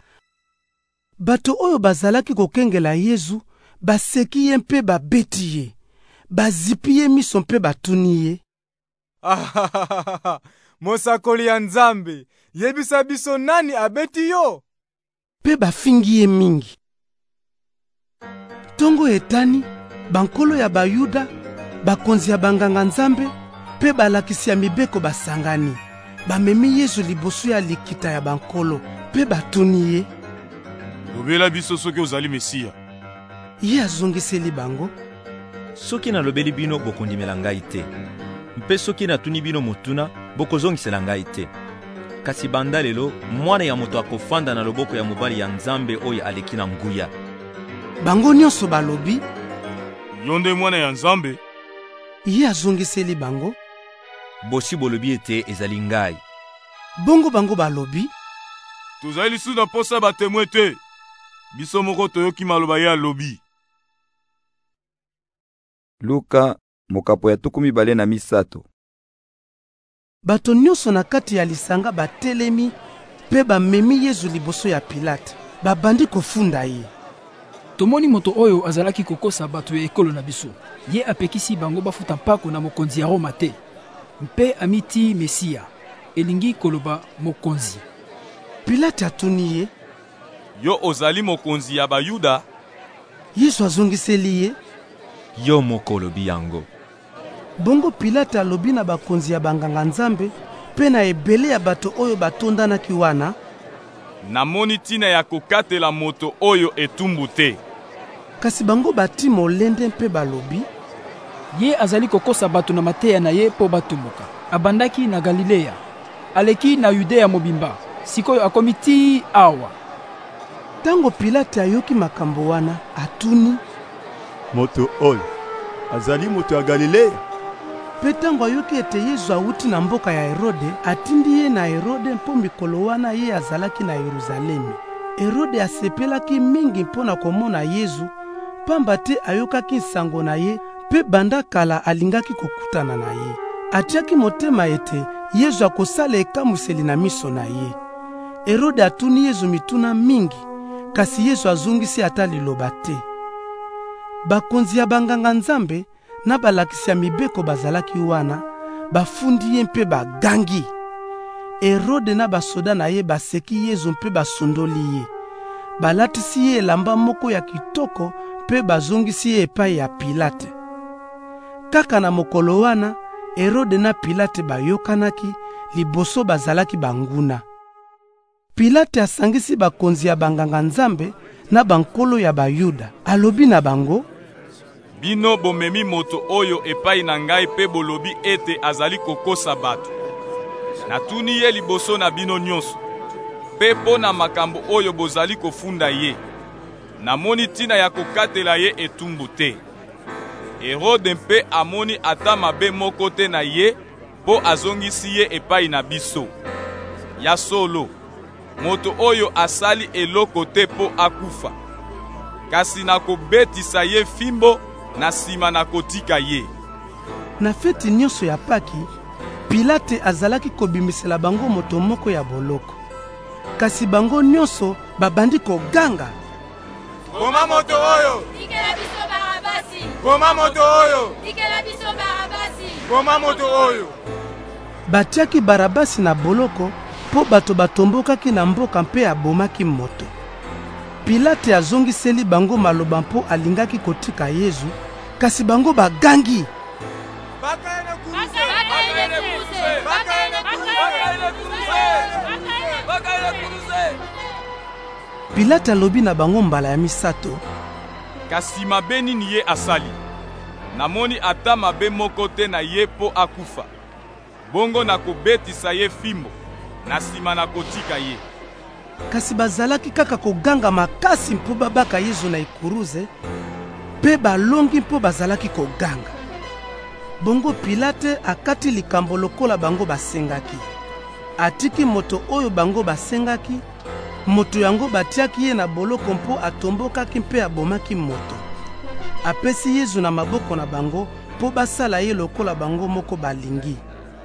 Bato oyo bazalaki kokengela Yesu baseki ye mpe babeti ye. bazipi ye miso mpe batuni ye. Mosakoli ya Nzambe, yebisa biso nani abeti yo? Mpe bafingi ye mingi. Ntongo etani, bankolo ya Bayuda, bakonzi ya banganga Nzambe, mpe balakisi ya mibeko basangani. Bamemi Yesu liboso ya likita ya bankolo, mpe batuni ye. Lobela biso soki ozali Mesia. Ye azongiseli bango. Soki nalobeli bino bokondimela ngai te. Mpe soki natuni bino motuna bokozongisela ngai te. Kasi banda lelo mwana ya moto akofanda na loboko ya mobali ya Nzambe oyo aleki na nguya. Bango nyonso balobi, yo nde mwana ya Nzambe. Ye azongiseli bango. Bosi bolobi ete ezali ngai. Bongo bango balobi, tozali lisusu na posa batemwe te. Biso moko toyoki maloba ye alobi. Luka mokapo ya 23. Bato nyonso na kati ya lisanga batelemi mpe bamemi Yesu liboso ya Pilate. Babandi kofunda ye. Tomoni moto oyo azalaki kokosa bato ya ekolo na biso. Ye apekisi bango bafuta mpako na mokonzi ya Roma te. Mpe amiti Mesia, elingi koloba mokonzi. Pilate atuni ye, yo ozali mokonzi ya Bayuda? Yesu azongiseli ye, yo moko lobi yango. Bongo Pilate alobi na bakonzi ya banganga Nzambe mpe na ebele ya bato oyo batondanaki wana, namoni tina ya kokatela moto oyo etumbu te. Kasi bango bati molende mpe balobi, ye azali kokosa bato na mateya na ye po batumbuka. Abandaki na Galilea, aleki na Yudea mobimba, sikoyo akomi ti awa. Tango Pilate ayoki makambo wana, atuni, moto oyo azali moto ya Galilea? Pe tango ayoki ete Yesu awuti na mboka ya Herode, atindi ye na Herode mpo mikolo wana ye azalaki na Yerusalemi. Herode asepelaki mingi mpona komona Yesu, pamba te ayokaki nsango na ye, pe banda kala alingaki kokutana na ye. Atiaki motema ete Yesu akosala ekamwiseli na miso na ye. Herode atuni Yesu mituna mingi, kasi Yesu azongisi ata liloba te. Bakonzi ya banganga Nzambe na balakisi ya mibeko bazalaki wana, bafundi ye mpe bagangi. Herode na basoda na ye baseki Yesu mpe basundoli ye. Balatisi ye elamba moko ya kitoko mpe bazongisi ye epai ya Pilate. Kaka na mokolo wana, Herode na Pilate bayokanaki, liboso bazalaki banguna. Pilate asangisi bakonzi ya banganga Nzambe na bankolo ya Bayuda. Alobi na bango, bino bomemi moto oyo epai na ngai pe bolobi ete azali kokosa bato. Natuni ye liboso na bino nyonso, pe po na makambo oyo bozali kofunda ye. Namoni tina ya kokatela ye etumbu te. Herode mpe amoni ata mabe moko te na ye, po azongisi ye epai na biso. Ya solo, moto oyo asali eloko te po akufa. Kasi nakobetisa ye fimbo, na sima na kotika ye. Na feti nyonso ya Paki, Pilate azalaki kobimisela bango moto moko ya boloko. Kasi bango nyonso babandi koganga, Koma moto oyo! Tikela biso Barabasi! Koma moto oyo! Tikela biso Barabasi! Koma moto oyo! Batiaki Barabasi na boloko po bato batombokaki na mboka mpe abomaki moto. Pilate azongiseli bango maloba mpo alingaki kotika Yesu, kasi bango bagangi. Pilate alobi na bango mbala ya misato, kasi mabe nini ye asali? Namoni ata mabe moko te na ye po akufa. Bongo nakobetisa ye fimbo, na sima na kotika ye. Kasi bazalaki kaka koganga makasi mpo babaka Yesu na ikuruze, pe balongi mpo bazalaki koganga. Bongo Pilate akati likambo lokola bango basengaki. Atiki moto oyo bango basengaki, moto yango batiaki ye na boloko mpo atombokaki mpe abomaki moto. Apesi Yesu na maboko na bango mpo basala ye lokola bango moko balingi.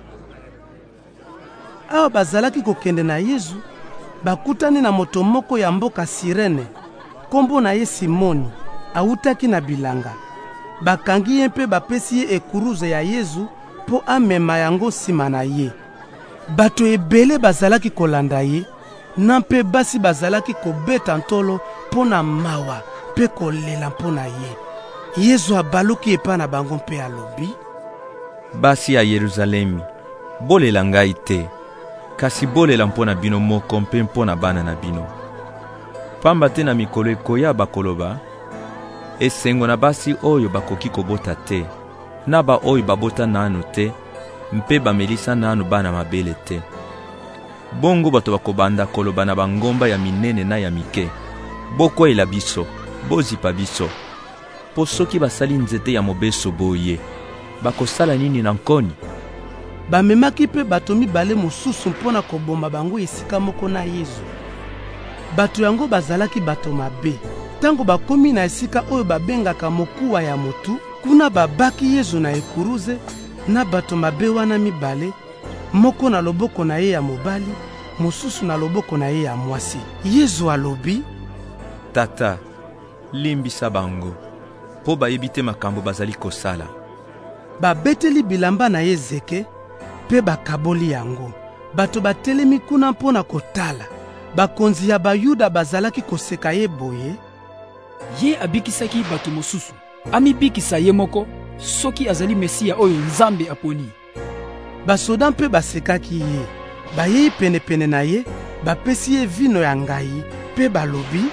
Awa bazalaki kokende na Yesu, bakutani na moto moko ya mboka Sirene, kombo na ye Simoni, awutaki na bilanga. bakangi ye mpe bapesi ye ekuruze ya Yezu mpo amema yango nsima na ye. Bato ebele bazalaki kolanda ye, na mpe basi bazalaki kobeta ntolo mpo na mawa mpe kolela mpo na ye. Yezu abaluki epa na bango mpe alobi: Basi ya Yerusalemi, bolela ngai te, kasi bolela mpo na bino moko mpe mpo na bana na bino. Pamba te na mikolo ekoya bakoloba: esengo na basi oyo bakoki kobota te, na ba oyo babota nanu te, mpe bamelisa nanu bana mabele te. Bongo bato bakobanda koloba na bangomba ya minene na ya mike: bokwela biso, bozipa biso. Po soki basali nzete ya mobeso boye, bakosala nini na nkoni? Bamemaki mpe bato mibale mosusu mpo na koboma bango esika moko na Yezu. Bato yango bazalaki bato mabe. Tango bakomi na esika oyo babengaka mokuwa ya motu, kuna babaki Yezu na ekuruze na bato mabe wana mibale, moko na loboko na ye ya mobali, mosusu na loboko na ye ya mwasi. Yezu alobi: Tata, limbisa bango, po bayebi te makambo bazali kosala. Babeteli bilamba na ye zeke, pe bakaboli yango. Bato batelemi kuna mpo na kotala. Bakonzi ya Bayuda bazalaki koseka ye boye. Ye abikisaki bato mosusu, amibikisa ye moko, soki azali Mesia oyo Nzambe aponi. Basoda mpe basekaki ye. Bayei pene na ye, bapesi ye vino ya ngai, pe balobi: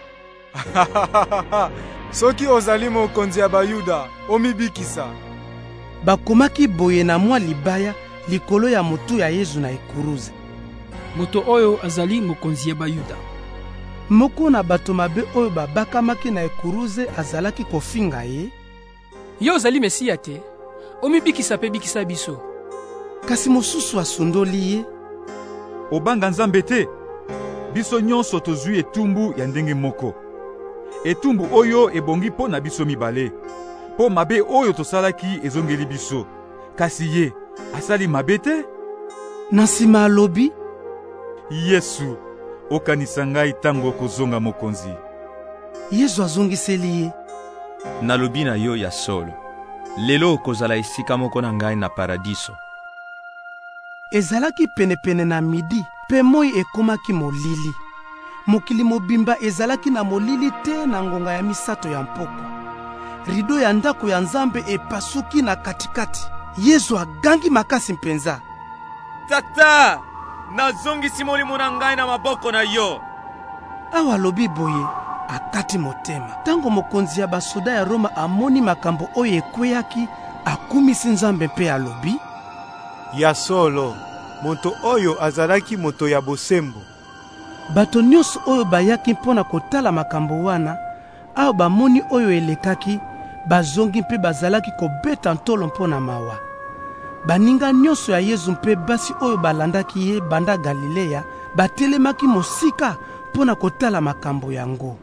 soki ozali mokonzi ya Bayuda, omibikisa. Bakomaki boye na mwa libaya likolo ya motu ya Yezu na ekuruze. Moto oyo azali mokonzi ya Bayuda. Moko na bato mabe oyo babakamaki na ekuruze azalaki kofinga ye: Yo ozali Mesia te, omibikisa pe bikisa biso. Kasi mosusu asundoli ye: Obanga Nzambe te, biso nyonso tozwi etumbu ya ndenge moko. Etumbu oyo ebongi mpo na biso mibale, po mabe oyo tosalaki ezongeli biso. Kasi ye asali mabe te? Na nsima alobi: Yesu, okanisa ngai tango okozonga mokonzi. Yesu azongiseli ye: nalobi na yo ya solo, lelo okozala esika moko na ngai na paradiso. Ezalaki pene na midi, pe moi ekomaki molili. Mokili mobimba ezalaki na molili te na ngonga ya misato ya mpoko. Rido ya ndako ya Nzambe epasuki na katikati. Yesu agangi makasi mpenza: Tata, nazongisi molimo na ngai na maboko na yo. Awa lobi boye, akati motema. Tango mokonzi ya basoda ya Roma amoni makambo oyo ekweyaki, akumisi Nzambe mpe alobi: ya solo, moto oyo azalaki moto ya bosembo. Bato nyonso oyo bayaki mpona kotala makambo wana, ayo bamoni oyo elekaki, bazongi mpe bazalaki kobeta ntolo mpona mawa. Baninga nyonso ya Yezu mpe basi oyo balandaki ye banda Galilea, batelemaki mosika mpona kotala makambo yango.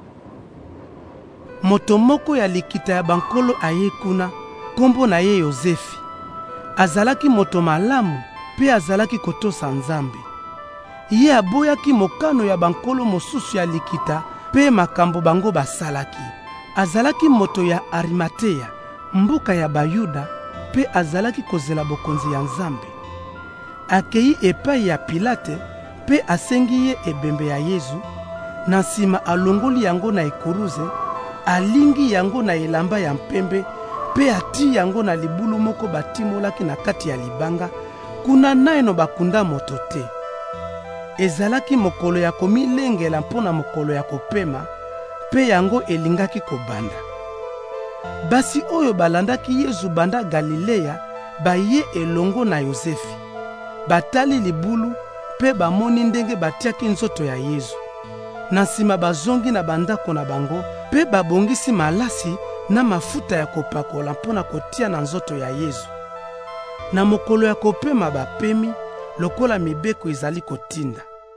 Moto moko ya likita ya bankolo aye kuna, kombo na ye Yozefi. Azalaki moto malamu, pe azalaki kotosa Nzambe. Ye aboyaki mokano ya bankolo mosusu ya likita, pe makambo bango basalaki. Azalaki moto ya Arimateya, mboka ya Bayuda, pe azalaki kozela bokonzi ya Nzambe. Akei epai ya Pilate, pe asengi ye ebembe ya Yezu. Na nsima alongoli yango na ekuruze, alingi yango na elamba ya mpembe, pe ati yango na libulu moko batimolaki na kati ya libanga, kuna naino bakunda moto te. Ezalaki mokolo ya komilengela mpona mokolo ya kopema, pe yango elingaki kobanda. Basi oyo balandaki Yezu banda Galilea, baye elongo na Yozefi. Batali libulu, pe bamoni ndenge batiaki nzoto ya Yezu. Na nsima bazongi na bandako na bango, pe babongisi malasi na mafuta ya kopakola mpona kotia na nzoto ya Yezu. Na mokolo ya kopema bapemi, lokola mibeko ezali kotinda.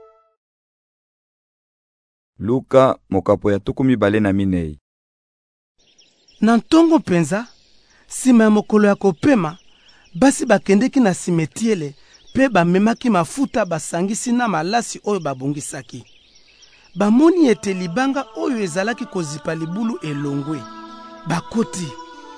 Luka mokapo ya 24. Na ntongo penza, sima ya mokolo ya kopema, basi bakendeki na simetiele, pe bamemaki mafuta basangisi na malasi oyo babongisaki. Bamoni ete libanga oyo ezalaki kozipa libulu elongwe. Bakoti,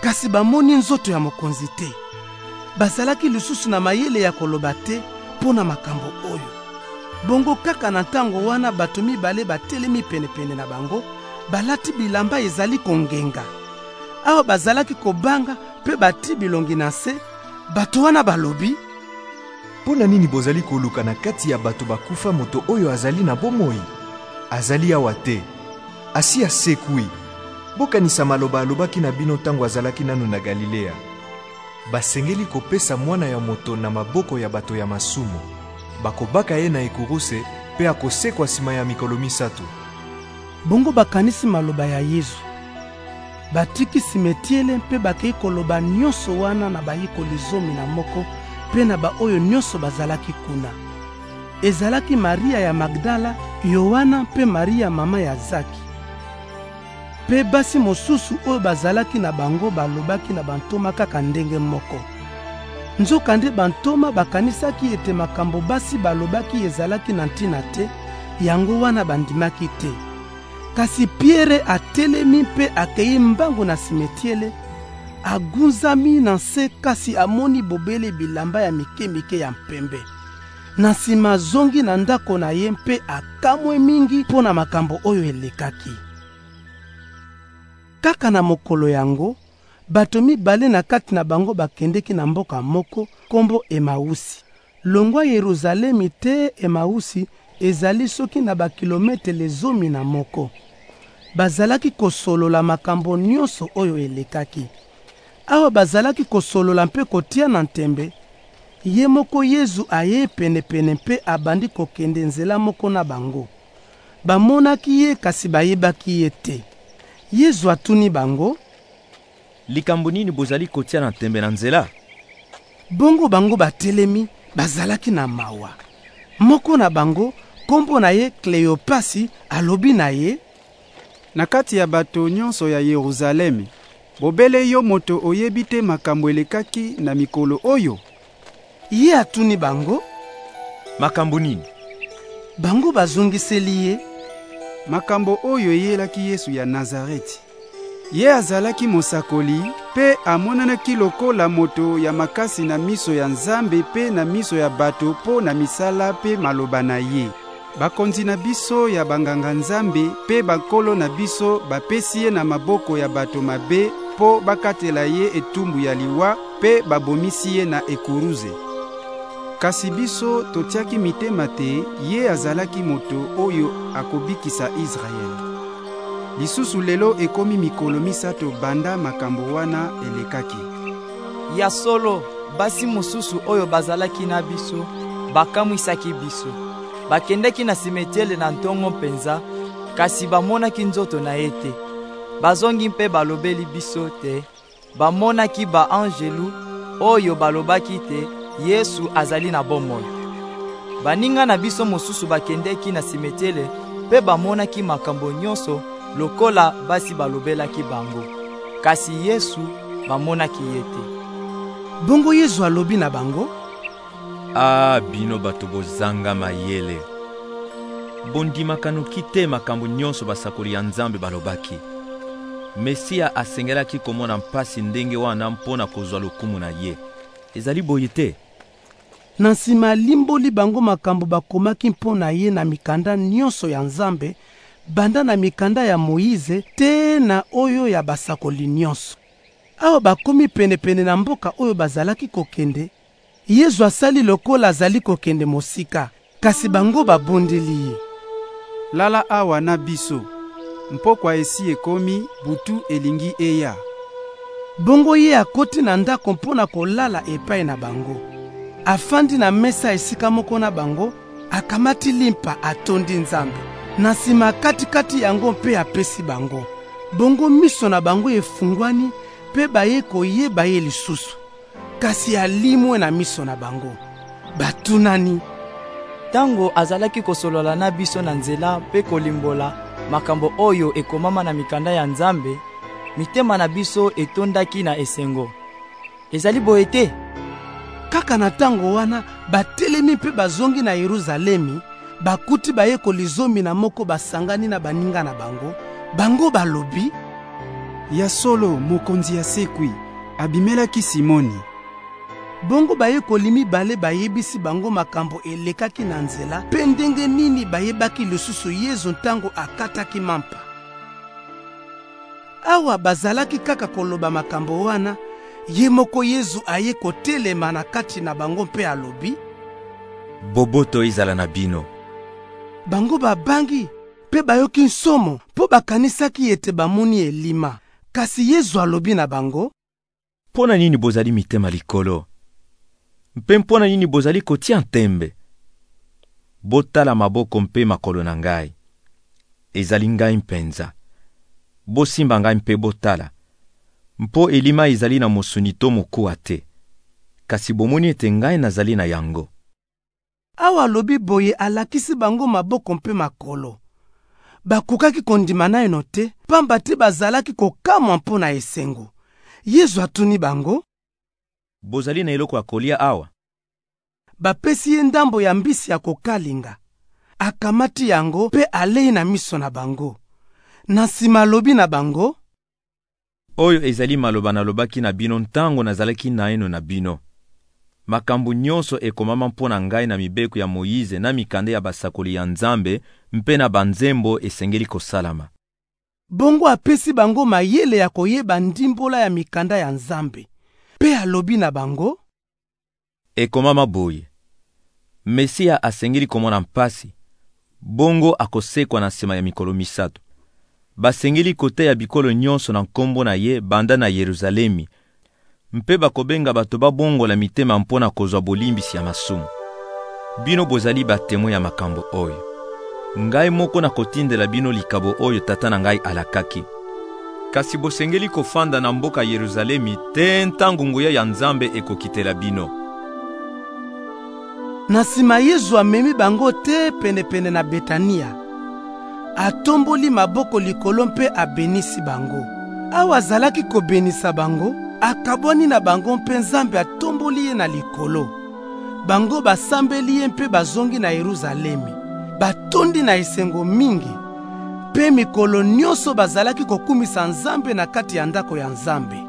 kasi bamoni nzoto ya mokonzi te. Bazalaki lisusu na mayele ya koloba te mpo na makambo oyo. Bongo kaka na ntango wana bato mibale batelemi penepene na bango, balati bilamba ezali kongenga. Awa bazalaki kobanga mpe bati bilongi na se, bato wana balobi: Pona nini bozali koluka na kati ya bato bakufa moto oyo azali na bomoi? Azali awa te, asi asekwi. Bokanisa maloba alobaki na bino ntango azalaki nanu na Galilea. Basengeli kopesa mwana ya moto na maboko ya bato ya masumu. Bakobaka ye na ekuruse mpe akosekwa nsima ya mikolo misato. Bongo bakanisi maloba ya Yesu. Batiki simetiele mpe bakei koloba nyonso wana na bayekoli 11 mpe na baoyo nyonso bazalaki kuna. Ezalaki Maria ya Magdala, Yohana mpe Maria mama ya Zaki. Mpe basi mosusu oyo bazalaki na bango balobaki na bantoma kaka ndenge moko. Nzokande bantoma bakanisaki ete makambo basi balobaki ezalaki na ntina te, yango wana bandimaki te. Kasi Pierre atelemi mpe akei mbango na simetiele, agunzami na nse kasi amoni bobele bilamba ya mike ya mpembe. Na nsima zongi na ndako na ye mpe akamwe mingi mpo na makambo oyo elekaki. Kaka na mokolo yango, bato mibale na kati na bango bakendeki na mboka moko kombo Emausi. Longwa Yerusalemi te Emausi ezali soki na bakilometele 11. Bazalaki kosolola makambo nyonso oyo elekaki. Awa bazalaki kosolola mpe kotia na ntembe, ye moko Yesu aye penepene mpe abandi kokende nzela moko na bango. Bamonaki ye kasi bayebaki ye te. Yesu atuni bango: likambo nini bozali kotia na ntembe na nzela? Bongo bango batelemi, bazalaki na mawa. Moko na bango, kombo na ye Kleopasi, alobi na ye: na kati ya bato nyonso ya Yerusalemi, bobele yo moto oyebi te makambo elekaki na mikolo oyo? Ye atuni bango: makambo nini? Bango bazongiseli ye: makambo oyo eyelaki Yesu ya Nazareti. Ye azalaki mosakoli pe amonanaki lokola moto ya makasi na miso ya Nzambe pe na miso ya bato po na misala pe maloba na ye. Bakonzi na biso ya banganga Nzambe pe bakolo na biso bapesi ye na maboko ya bato mabe po bakatela ye etumbu ya liwa pe babomisi ye na ekuruze. Kasi biso totiaki mitema te ye azalaki moto oyo akobikisa Israel. Lisusu lelo ekomi mikolo misato banda makambo wana elekaki. Ya solo basi mosusu oyo bazalaki na biso bakamwisaki biso. Bakendeki na simetiele na ntongo penza, kasi bamonaki nzoto na ye te. Bazongi mpe balobeli biso te. Bamonaki ba angelu oyo balobaki te Yesu azali na bomoi. Baninga na biso mosusu bakendeki na simetiele pe bamonaki makambo nyonso lokola basi balobelaki bango. Kasi Yesu bamonaki ye te. Bongo Yesu alobi na bango: bino bato bozanga mayele. Bondimaka noki te makambo nyonso basakoli ya Nzambe balobaki. Mesia asengelaki komona mpasi ndenge wana mpona kozwa lokumu na ye. Ezali boye te. Na nsima limboli bango makambo bakomaki mpona ye na mikanda nyonso ya Nzambe, banda na mikanda ya Moïse te na oyo ya basakoli nyonso. Awa bakomi penepene na mboka oyo bazalaki kokende, Yesu asali lokola azali kokende mosika, kasi bango babondeli ye: lala awa na biso, mpokwa esi ekomi butu elingi eya. Bongo ye akoti na ndako mpona kolala epai na bango. Afandi na mesa esika moko na bango, akamati limpa atondi Nzambe. Na nsima kati yango mpe apesi bango. Bongo miso na bango efungwani mpe baye koyeba ye lisusu. Kasi alimwe na miso na bango. Batunani: tango azalaki kosolola na biso na nzela mpe kolimbola makambo oyo ekomama na mikanda ya Nzambe, mitema na biso etondaki na esengo. Ezali boye te. Kaka na tango wana batelemi mpe bazongi na Yerusalemi, bakuti bayekoli 11 basangani na baninga na bango. Bango balobi: ya solo mokonzi ya sekwi abimelaki Simoni. Bongo bayekoli mibale bayebisi bango makambo elekaki na nzela mpe ndenge nini bayebaki lisusu Yesu ntango akataki mampa. Awa bazalaki kaka koloba makambo wana, ye moko Yesu aye kotelema na kati na bango mpe alobi, boboto ezala na bino. Bango babangi mpe bayoki nsomo mpo bakanisaki ete bamoni elima. Kasi Yesu alobi na bango, mpona nini bozali mitema likolo? Mpe mpona nini bozali kotia ntembe? Botala maboko mpe makolo na ngai. Ezali ngai mpenza. Bosimba ngai mpe botala. Mpo elima ezali na mosuni to mokuwa te. Kasi bomoni ete ngai nazali na yango. Awa alobi boye alakisi bango maboko mpe makolo. Bakokaki kondima na eno te, pamba te bazalaki kokamwa mpo na esengo. Yesu atuni bango, bozali na eloko ya kolia awa? Bapesi ye ndambo ya mbisi ya kokalinga. Akamati yango mpe alei na miso na bango. Na nsima alobi na bango, oyo ezali maloba nalobaki na bino ntango nazalaki na eno na bino. Makambo nyonso ekomama mpona ngai na mibeko ya Moïse na mikanda ya basakoli ya Nzambe mpe na banzembo esengeli kosalama. Bongo apesi bango mayele ya koyeba ndimbola ya mikanda ya Nzambe. Pe alobi na bango, ekomama boye, Mesia asengeli komona mpasi, bongo akosekwa na nsima ya mikolo misato. Basengeli kote ya bikolo nyonso na nkombo na ye banda na Yerusalemi, mpe bakobenga bato babongola mitema mpona kozwa bolimbisi ya masumu. Bino bozali batemo ya makambo oyo. Ngai moko na kotindela bino likabo oyo tata na ngai alakaki. Kasi bosengeli kofanda na mboka Yerusalemi te ntango nguya ya Nzambe ekokitela bino. Na nsima Yesu amemi bango te penepene na Betania. Atomboli maboko likolo mpe abenisi bango. Awa azalaki kobenisa bango, akabwani na bango mpe Nzambe atomboli ye na likolo. Bango basambeli ye mpe bazongi na Yerusalemi. Batondi na esengo mingi. Pe mikolo nyonso bazalaki kokumisa Nzambe na kati ya ndako ya Nzambe.